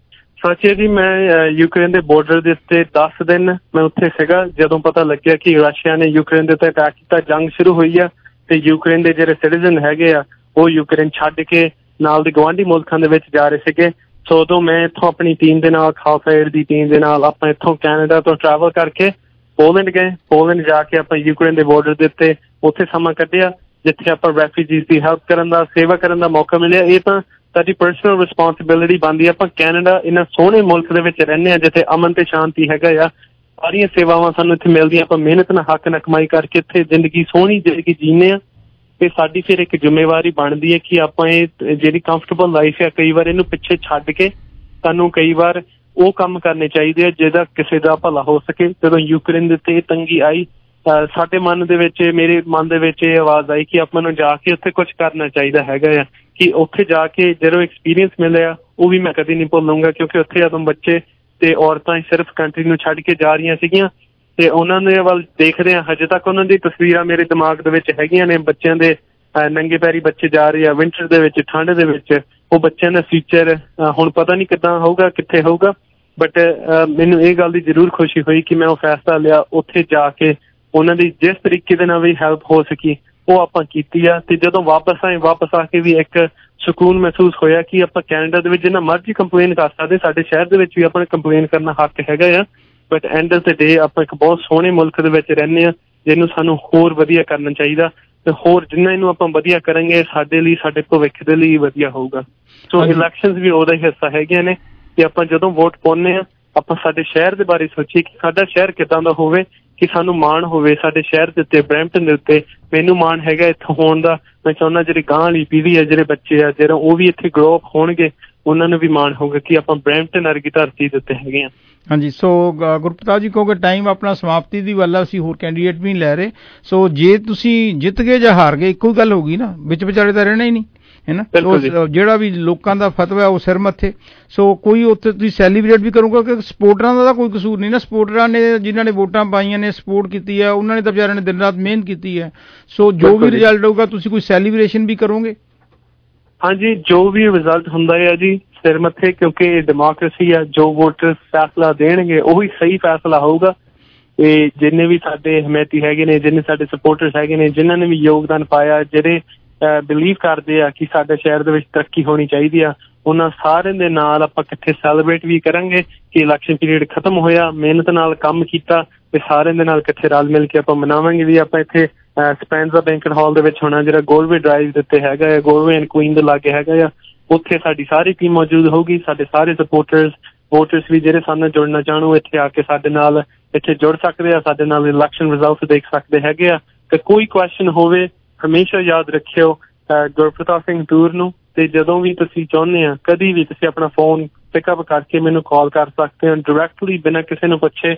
ਸੱਚ ਹੈ ਜੀ, ਮੈਂ ਯੂਕਰੇਨ ਦੇ ਬਾਰਡਰ ਦੇ ਉੱਤੇ 10 ਦਿਨ ਮੈਂ ਉੱਥੇ ਸੀਗਾ ਜਦੋਂ ਪਤਾ ਲੱਗਿਆ ਕਿ ਰਸ਼ੀਆ ਨੇ ਯੂਕਰੇਨ ਦੇ ਉੱਤੇ ਅਟੈਕ ਕੀਤਾ, ਜੰਗ ਸ਼ੁਰੂ ਹੋਈ ਆ ਤੇ ਯੂਕਰੇਨ ਦੇ ਜਿਹੜੇ ਸਿਟੀਜ਼ਨ ਹੈਗੇ ਆ ਉਹ ਯੂਕਰੇਨ ਛੱਡ ਕੇ ਨਾਲ ਦੇ ਗਵਾਂਢੀ ਮੁਲਕਾਂ ਦੇ ਵਿੱਚ ਜਾ ਰਹੇ ਸੀਗੇ। ਸੋ ਉਦੋਂ ਮੈਂ ਇੱਥੋਂ ਆਪਣੀ ਟੀਮ ਦੇ ਨਾਲ, ਖਾਲਸਾ ਏਡ ਦੀ ਟੀਮ ਦੇ ਨਾਲ, ਆਪਾਂ ਇੱਥੋਂ ਕੈਨੇਡਾ ਤੋਂ ਟਰੈਵਲ ਕਰਕੇ ਪੋਲੈਂਡ ਗਏ। ਪੋਲੈਂਡ ਜਾ ਕੇ ਆਪਾਂ ਯੂਕਰੇਨ ਦੇ ਬਾਰਡਰ ਦੇ ਉੱਤੇ ਉੱਥੇ ਸਮਾਂ ਕੱਢਿਆ ਜਿੱਥੇ ਆਪਾਂ ਰੈਫਿਊਜੀਜ਼ ਦੀ ਹੈਲਪ ਕਰਨ ਦਾ, ਸੇਵਾ ਕਰਨ ਦਾ ਮੌਕਾ ਮਿਲਿਆ। ਇਹ ਤਾਂ ਸਾਡੀ ਪਰਸਨਲ ਰਿਸਪੌਂਸਿਬਿਲਿਟੀ ਬਣਦੀ ਹੈ। ਆਪਾਂ ਕੈਨੇਡਾ ਇੰਨਾ ਸੋਹਣੇ ਮੁਲਕ ਦੇ ਵਿੱਚ ਰਹਿੰਦੇ ਹਾਂ ਜਿੱਥੇ ਅਮਨ ਤੇ ਸ਼ਾਂਤੀ ਹੈਗਾ ਆ, ਸਾਰੀਆਂ ਸੇਵਾਵਾਂ ਸਾਨੂੰ ਇੱਥੇ ਮਿਲਦੀਆਂ। ਆਪਾਂ ਮਿਹਨਤ ਨਾਲ ਹੱਕ ਨਾਲ ਕਮਾਈ ਕਰਕੇ ਇੱਥੇ ਜ਼ਿੰਦਗੀ ਸੋਹਣੀ ਜ਼ਿੰਦਗੀ ਜੀਨੇ ਆ ਤੇ ਸਾਡੀ ਫਿਰ ਇੱਕ ਜ਼ਿੰਮੇਵਾਰੀ ਬਣਦੀ ਹੈ ਕਿ ਆਪਾਂ ਇਹ ਜਿਹੜੀ ਕੰਫਰਟੇਬਲ ਲਾਈਫ ਹੈ ਕਈ ਵਾਰ ਇਹਨੂੰ ਪਿੱਛੇ ਛੱਡ ਕੇ ਸਾਨੂੰ ਕਈ ਵਾਰ ਉਹ ਕੰਮ ਕਰਨੇ ਚਾਹੀਦੇ ਆ ਜਿਹਦਾ ਕਿਸੇ ਦਾ ਭਲਾ ਹੋ ਸਕੇ। ਜਦੋਂ ਯੂਕਰੇਨ ਦੇ ਉੱਤੇ ਇਹ ਤੰਗੀ ਆਈ ਸਾਡੇ ਮਨ ਦੇ ਵਿੱਚ, ਮੇਰੇ ਮਨ ਦੇ ਵਿੱਚ ਇਹ ਆਵਾਜ਼ ਆਈ ਕਿ ਆਪਾਂ ਨੂੰ ਜਾ ਕੇ ਉੱਥੇ ਕੁਝ ਕਰਨਾ ਚਾਹੀਦਾ ਹੈਗਾ ਆ, ਕਿ ਉੱਥੇ ਜਾ ਕੇ ਜਦੋਂ ਐਕਸਪੀਰੀਅੰਸ ਮਿਲਿਆ ਉਹ ਵੀ ਮੈਂ ਕਦੇ ਨਹੀਂ ਭੁੱਲੂੰਗਾ, ਕਿਉਂਕਿ ਉੱਥੇ ਜਦੋਂ ਬੱਚੇ ਤੇ ਔਰਤਾਂ ਸਿਰਫ ਕੰਟਰੀ ਨੂੰ ਛੱਡ ਕੇ ਜਾ ਰਹੀਆਂ ਸੀਗੀਆਂ ਤੇ ਉਹਨਾਂ ਦੇ ਵੱਲ ਦੇਖਦੇ ਆ, ਹਜੇ ਤੱਕ ਉਹਨਾਂ ਦੀ ਤਸਵੀਰਾਂ ਮੇਰੇ ਦਿਮਾਗ ਦੇ ਵਿੱਚ ਹੈਗੀਆਂ ਨੇ। ਬੱਚਿਆਂ ਦੇ ਨੰਗੇ ਪੈਰੀ ਬੱਚੇ ਜਾ ਰਹੇ ਆ ਵਿੰਟਰ ਦੇ ਵਿੱਚ, ਠੰਡ ਦੇ ਵਿੱਚ। ਉਹ ਬੱਚਿਆਂ ਦਾ ਫਿਊਚਰ ਹੁਣ ਪਤਾ ਨਹੀਂ ਕਿੱਦਾਂ ਹੋਊਗਾ, ਕਿੱਥੇ ਹੋਊਗਾ, ਬਟ ਮੈਨੂੰ ਇਹ ਗੱਲ ਦੀ ਜ਼ਰੂਰ ਖੁਸ਼ੀ ਹੋਈ ਕਿ ਮੈਂ ਉਹ ਫੈਸਲਾ ਲਿਆ ਉੱਥੇ ਜਾ ਕੇ ਉਹਨਾਂ ਦੀ ਜਿਸ ਤਰੀਕੇ ਦੇ ਨਾਲ ਵੀ ਹੈਲਪ ਹੋ ਸਕੀ ਉਹ ਆਪਾਂ ਕੀਤੀ ਆ। ਤੇ ਜਦੋਂ ਵਾਪਸ ਆਏ, ਵਾਪਸ ਆ ਕੇ ਵੀ ਇੱਕ ਸਕੂਨ ਮਹਿਸੂਸ ਹੋਇਆ ਕਿ ਆਪਾਂ ਕੈਨੇਡਾ ਦੇ ਵਿੱਚ ਜਿੰਨਾ ਮਰਜ਼ੀ ਕੰਪਲੇਨ ਕਰ ਸਕਦੇ, ਸਾਡੇ ਸ਼ਹਿਰ ਦੇ ਵਿੱਚ ਵੀ ਆਪਾਂ ਕੰਪਲੇਨ ਕਰਨਾ ਹੱਕ ਹੈਗਾ ਆ, but end of the day ਆਪਾਂ ਇੱਕ ਬਹੁਤ ਸੋਹਣੇ ਮੁਲਕ ਦੇ ਵਿੱਚ ਰਹਿੰਦੇ ਆ ਜਿਹਨੂੰ ਸਾਨੂੰ ਹੋਰ ਵਧੀਆ ਕਰਨਾ ਚਾਹੀਦਾ ਤੇ ਹੋਰ ਜਿੰਨਾ ਇਹਨੂੰ ਆਪਾਂ ਵਧੀਆ ਕਰਾਂਗੇ ਸਾਡੇ ਲਈ, ਸਾਡੇ ਭਵਿੱਖ ਦੇ ਲਈ ਵਧੀਆ ਹੋਊਗਾ। ਸੋ ਇਲੈਕਸ਼ਨਸ ਵੀ ਉਹਦਾ ਹੀ ਹਿੱਸਾ ਹੈਗੀਆਂ ਨੇ ਕਿ ਆਪਾਂ ਜਦੋਂ ਵੋਟ ਪਾਉਂਦੇ ਆ ਆਪਾਂ ਸਾਡੇ ਸ਼ਹਿਰ ਦੇ ਬਾਰੇ ਸੋਚੀਏ ਕਿ ਸਾਡਾ ਸ਼ਹਿਰ ਕਿੱਦਾਂ ਦਾ ਹੋਵੇ, ਕਿ ਸਾਨੂੰ ਮਾਣ ਹੋਵੇ ਸਾਡੇ ਸ਼ਹਿਰ ਦੇ ਉੱਤੇ, ਬਰੈਂਪਟਨ ਦੇ ਉੱਤੇ। ਮੈਨੂੰ ਮਾਣ ਹੈਗਾ ਇੱਥੋਂ ਹੋਣ ਦਾ। ਮੈਂ ਚਾਹੁੰਦਾ ਜਿਹੜੀ ਗਾਂਹ ਵਾਲੀ ਪੀੜ੍ਹੀ ਹੈ, ਜਿਹੜੇ ਬੱਚੇ ਆ, ਜਿਹੜਾ ਉਹ ਵੀ ਇੱਥੇ ਗਰੋ ਅਪ ਹੋਣਗੇ, ਉਹਨਾਂ ਨੂੰ ਵੀ ਮਾਣ ਹੋਊਗਾ ਕਿ ਆਪਾਂ ਬਰੈਂਪਟਨ ਵਰਗੀ ਧਰਤੀ ਦੇ ਉੱਤੇ ਹੈਗੇ ਆ। ਹਾਂਜੀ, ਸੋ ਗੁਰਪ੍ਰਤਾਪ ਜੀ ਕਹੋਗੇ ਟਾਈਮ ਆਪਣਾ ਸਮਾਪਤੀ ਦੀ ਵੱਲ, ਅਸੀਂ ਹੋਰ ਕੈਂਡੀਡੇਟ ਵੀ ਨਹੀਂ ਲੈ ਰਹੇ। ਸੋ ਜੇ ਤੁਸੀਂ ਜਿੱਤ ਗਏ ਜਾਂ ਹਾਰ ਗਏ ਇੱਕੋ ਹੀ ਗੱਲ ਹੋਊਗੀ ਨਾ, ਵਿੱਚ ਵਿਚਾਲੇ ਤਾਂ ਰਹਿਣਾ ਹੀ ਨਹੀਂ ਹੈ ਨਾ। ਜਿਹੜਾ ਵੀ ਲੋਕਾਂ ਦਾ ਫਤਵਾ ਉਹ ਸਿਰ ਮੱਥੇ। ਸੋ ਕੋਈ ਉੱਥੇ ਤੁਸੀਂ ਸੈਲੀਬ੍ਰੇਟ ਵੀ ਕਰੋਗੇ ਕਿ ਸਪੋਰਟਰਾਂ ਦਾ ਤਾਂ ਕੋਈ ਕਸੂਰ ਨਹੀਂ ਨਾ। ਸਪੋਰਟਰਾਂ ਨੇ ਜਿਨ੍ਹਾਂ ਨੇ ਵੋਟਾਂ ਪਾਈਆਂ ਨੇ, ਸਪੋਰਟ ਕੀਤੀ ਹੈ, ਉਹਨਾਂ ਨੇ ਤਾਂ ਵਿਚਾਰਿਆਂ ਨੇ ਦਿਨ ਰਾਤ ਮਿਹਨਤ ਕੀਤੀ ਹੈ। ਸੋ ਜੋ ਵੀ ਰਿਜ਼ਲਟ ਹੋਊਗਾ ਤੁਸੀਂ ਕੋਈ ਸੈਲੀਬ੍ਰੇਸ਼ਨ ਵੀ ਕਰੋਗੇ? ਹਾਂਜੀ, ਜੋ ਵੀ ਰਿਜ਼ਲਟ ਹੁੰਦਾ ਹੈ ਜੀ ਸਿਰ ਮੱਥੇ, ਕਿਉਂਕਿ ਇਹ ਡੈਮੋਕ੍ਰੇਸੀ ਆ। ਜੋ ਵੋਟਰ ਫੈਸਲਾ ਦੇਣਗੇ ਉਹੀ ਸਹੀ ਫੈਸਲਾ ਹੋਊਗਾ। ਤੇ ਜਿੰਨੇ ਵੀ ਸਾਡੇ ਹਮਾਇਤੀ ਹੈਗੇ ਨੇ, ਜਿੰਨੇ ਸਾਡੇ ਸਪੋਰਟਰਸ ਹੈਗੇ ਨੇ, ਜਿਨ੍ਹਾਂ ਨੇ ਵੀ ਯੋਗਦਾਨ ਪਾਇਆ, ਜਿਹੜੇ ਬਿਲੀਵ ਕਰਦੇ ਆ ਕਿ ਸਾਡੇ ਸ਼ਹਿਰ ਦੇ ਵਿੱਚ ਤਰੱਕੀ ਹੋਣੀ ਚਾਹੀਦੀ ਆ, ਉਹਨਾਂ ਸਾਰਿਆਂ ਦੇ ਨਾਲ ਆਪਾਂ ਇਕੱਠੇ ਸੈਲੀਬ੍ਰੇਟ ਵੀ ਕਰਾਂਗੇ ਕਿ ਇਲੈਕਸ਼ਨ ਪੀਰੀਅਡ ਖਤਮ ਹੋਇਆ, ਮਿਹਨਤ ਨਾਲ ਕੰਮ ਕੀਤਾ ਤੇ ਸਾਰਿਆਂ ਦੇ ਨਾਲ ਇਕੱਠੇ ਰਲ ਮਿਲ ਕੇ ਆਪਾਂ ਮਨਾਵਾਂਗੇ ਵੀ। ਆਪਾਂ ਇੱਥੇ ਸਪੈਂਜ਼ਾ ਬੈਂਕਟ ਹਾਲ ਦੇ ਵਿੱਚ ਹੋਣਾ, ਜਿਹੜਾ ਗੋਲਵੇ ਡਰਾਈਵ ਦੇ ਉੱਤੇ ਹੈਗਾ ਆ, ਗੋਲਵੇ ਐਂਡ ਕੁਈਨ ਦੇ ਲਾਗੇ ਹੈਗਾ ਆ, ਉੱਥੇ ਸਾਡੀ ਸਾਰੀ ਟੀਮ ਮੌਜੂਦ ਹੋਊਗੀ। ਸਾਡੇ ਸਾਰੇ ਵੋਟਰਸ ਵੀ ਜਿਹੜੇ ਸਾਡੇ ਨਾਲ ਜੁੜਨਾ ਚਾਹਣ ਉਹ ਇੱਥੇ ਆ ਕੇ ਸਾਡੇ ਨਾਲ ਇੱਥੇ ਜੁੜ ਸਕਦੇ ਆ, ਸਾਡੇ ਨਾਲ ਇਲੈਕਸ਼ਨ ਰਿਜ਼ਲਟ ਦੇਖ ਸਕਦੇ ਹੈਗੇ ਆ। ਤੇ ਕੋਈ ਕੁਐਸਚਨ ਹੋਵੇ ਹਮੇਸ਼ਾ ਯਾਦ ਰੱਖਿਓ ਗੁਰਪ੍ਰਤਾਪ ਸਿੰਘ ਤੂਰ ਨੂੰ, ਤੇ ਜਦੋਂ ਵੀ ਤੁਸੀਂ ਚਾਹੁੰਦੇ ਆ ਕਦੀ ਵੀ ਤੁਸੀਂ ਆਪਣਾ ਫੋਨ ਪਿਕਅਪ ਕਰਕੇ ਮੈਨੂੰ ਕਾਲ ਕਰ ਸਕਦੇ ਹੋ ਡਾਇਰੈਕਟਲੀ, ਬਿਨਾਂ ਕਿਸੇ ਨੂੰ ਪੁੱਛੇ।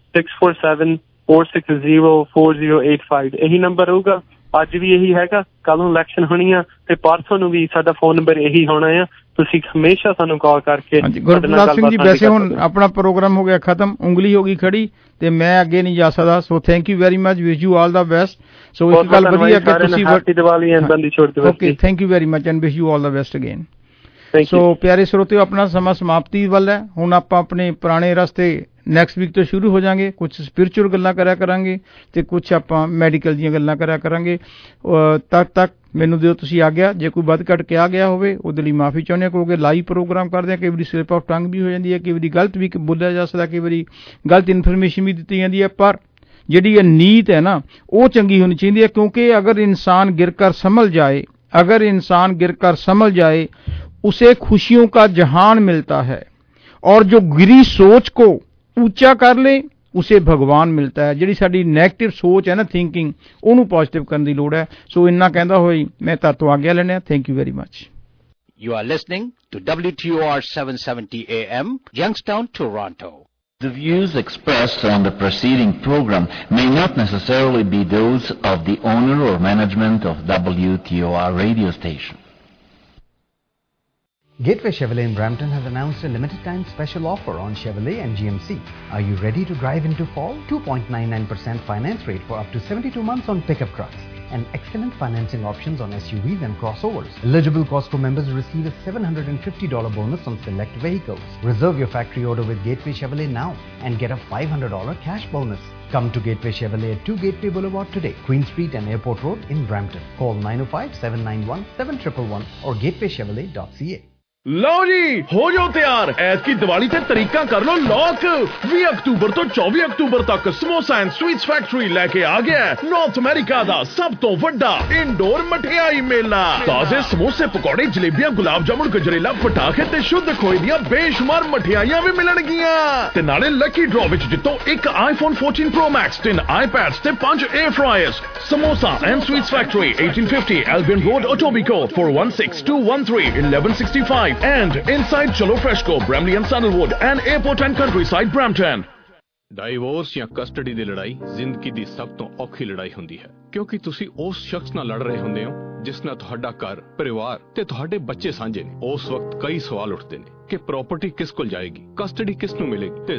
647-460-4085 ਇਹੀ ਨੰਬਰ ਹੋਊਗਾ। ਅੱਜ ਵੀ ਇਹੀ ਹੈਗਾ, ਕੱਲ ਨੂੰ ਇਲੈਕਸ਼ਨ ਹੋਣੀ ਆ ਤੇ ਪਰਸੋਂ ਨੂੰ ਵੀ ਸਾਡਾ ਫੋਨ ਨੰਬਰ ਇਹੀ ਹੋਣਾ ਆ। ਤੁਸੀਂ ਹਮੇਸ਼ਾ ਸਾਨੂੰ ਕਾਲ ਕਰਕੇ। ਗੁਰਪ੍ਰਤਾਪ ਸਿੰਘ ਜੀ, ਵੈਸੇ ਹੁਣ ਆਪਣਾ ਪ੍ਰੋਗਰਾਮ ਹੋ ਗਿਆ ਖਤਮ, ਉਂਗਲੀ ਹੋ ਗਈ ਖੜੀ ਤੇ ਮੈਂ ਅੱਗੇ ਨਹੀਂ ਜਾ ਸਕਦਾ। So thank you very much, wish you all the best. So ਇੱਕ ਗੱਲ ਵਧੀਆ ਕਿ ਤੁਸੀਂ okay, thank you very much and wish you all the best again. So ਪਿਆਰੇ ਸਰੋਤਿਓ, ਆਪਣਾ ਸਮਾਂ ਸਮਾਪਤੀ ਵੱਲ ਹੈ। ਹੁਣ ਆਪਾਂ ਆਪਣੇ ਪੁਰਾਣੇ ਰਸਤੇ ਨੈਕਸਟ ਵੀਕ ਤੋਂ ਸ਼ੁਰੂ ਹੋ ਜਾਵਾਂਗੇ। ਕੁਝ ਸਪਿਰਿਚੁਅਲ ਗੱਲਾਂ ਕਰਿਆ ਕਰਾਂਗੇ ਤੇ ਕੁਝ ਆਪਾਂ ਮੈਡੀਕਲ ਦੀਆਂ ਗੱਲਾਂ ਕਰਿਆ ਕਰਾਂਗੇ। ਤਦ ਤੱਕ ਮੈਨੂੰ ਦਿਓ ਤੁਸੀਂ ਆ ਗਿਆ। ਜੇ ਕੋਈ ਵੱਧ ਘੱਟ ਕਿਹਾ ਗਿਆ ਹੋਵੇ ਉਹਦੇ ਲਈ ਮਾਫੀ ਚਾਹੁੰਦੇ ਹਾਂ, ਕਿਉਂਕਿ ਲਾਈਵ ਪ੍ਰੋਗਰਾਮ ਕਰਦੇ ਹਾਂ, ਕਈ ਵਾਰੀ ਸਲਿਪ ਆਫ ਟੰਗ ਵੀ ਹੋ ਜਾਂਦੀ ਹੈ, ਕਈ ਵਾਰੀ ਗਲਤ ਵੀ ਬੋਲਿਆ ਜਾ ਸਕਦਾ, ਕਈ ਵਾਰੀ ਗਲਤ ਇਨਫੋਰਮੇਸ਼ਨ ਵੀ ਦਿੱਤੀ ਜਾਂਦੀ ਹੈ। ਪਰ ਜਿਹੜੀ ਇਹ ਨੀਤ ਹੈ ਨਾ ਉਹ ਚੰਗੀ ਹੋਣੀ ਚਾਹੀਦੀ ਹੈ, क्योंकि अगर इंसान गिरकर संभल जाए उसे खुशियों का जहान मिलता है, और जो गिरी सोच को ऊंचा कर ले उसे भगवान मिलता है। ਜਿਹੜੀ ਸਾਡੀ ਨੈਗੇਟਿਵ ਸੋਚ ਹੈ ਨਾ ਥਿੰਕਿੰਗ, ਉਹਨੂੰ ਪੋਜ਼ਿਟਿਵ ਕਰਨ ਦੀ ਲੋੜ ਹੈ। ਸੋ ਇੰਨਾ ਕਹਿੰਦਾ ਹੋਈ ਮੈਂ ਤਾਂ ਤੋਂ ਆਗਿਆ ਲੈਣਾ। Thank you very much. You are listening to WTOR 770 AM, Youngstown, Toronto. The views expressed on the preceding program may not necessarily be those of the owner or management of WTOR radio station. Gateway Chevrolet in Brampton has announced a limited-time special offer on Chevrolet and GMC. Are you ready to drive into fall? 2.99% finance rate for up to 72 months on pickup trucks, and excellent financing options on SUVs and crossovers. Eligible Costco members receive a $750 bonus on select vehicles. Reserve your factory order with Gateway Chevrolet now and get a $500 cash bonus. Come to Gateway Chevrolet at 2 Gateway Boulevard today, Queen Street and Airport Road in Brampton. Call 905-791-7111 or gatewaychevrolet.ca. ਲਓ ਜੀ ਹੋ ਜਾਓ ਤਿਆਰ, ਐਤਕੀ ਦੀਵਾਲੀ ਤੇ ਤਰੀਕਾ ਕਰ ਲਓ ਲੋਕ। 20 ਅਕਤੂਬਰ ਤੋਂ 24 ਅਕਤੂਬਰ ਤੱਕ ਸਮੋਸਾ ਐਂਡ ਸਵੀਟਸ ਫੈਕਟਰੀ ਲੈ ਕੇ ਆ ਗਿਆ ਨਾਰਥ ਅਮਰੀਕਾ ਦਾ ਸਭ ਤੋਂ ਵੱਡਾ ਇੰਡੋਰ ਮਠਿਆਈ ਮੇਲਾ। ਤਾਜ਼ੇ ਸਮੋਸੇ, ਪਕੌੜੇ, ਜਲੇਬੀਆਂ, ਗੁਲਾਬ ਜਾਮੁਨ, ਗਜਰੇਲਾ, ਪਟਾਖੇ ਤੇ ਸ਼ੁੱਧ ਖੋਏ ਦੀਆਂ ਬੇਸ਼ੁਮਾਰ ਮਠਿਆਈਆਂ ਵੀ ਮਿਲਣਗੀਆਂ। ਤੇ ਨਾਲੇ ਲੱਕੀ ਡਰਾਅ ਵਿੱਚ ਜਿੱਤੋ ਇੱਕ iPhone 14 Pro Max, 3 iPads ਤੇ 5 air fryers। Samosa and sweets factory, 1850 Albion Road, Etobicoke, 4162131165 and inside Chalo Freshco, Bramley and Sandalwood and Airport and Countryside, Brampton. Divorce ਜਾਂ ਕਸਟਡੀ ਦੀ ਲੜਾਈ ਜ਼ਿੰਦਗੀ ਦੀ ਸਭ ਤੋਂ ਔਖੀ ਲੜਾਈ ਹੁੰਦੀ ਹੈ, ਕਿਉਂਕਿ ਤੁਸੀਂ ਉਸ ਸ਼ਖਸ ਨਾਲ ਲੜ ਰਹੇ ਹੁੰਦੇ ਹੋ ਜਿਸ ਨਾਲ ਤੁਹਾਡਾ ਘਰ, ਪਰਿਵਾਰ ਤੇ ਤੁਹਾਡੇ ਬੱਚੇ ਸਾਂਝੇ ਨੇ। ਉਸ ਵਕਤ ਕਈ ਸਵਾਲ ਉੱਠਦੇ ਨੇ ਕਿ ਪ੍ਰਾਪਰਟੀ ਕਿਸ ਕੋਲ ਜਾਏਗੀ, ਕਸਟਡੀ ਕਿਸ ਨੂੰ ਮਿਲੇਗੀ ਤੇ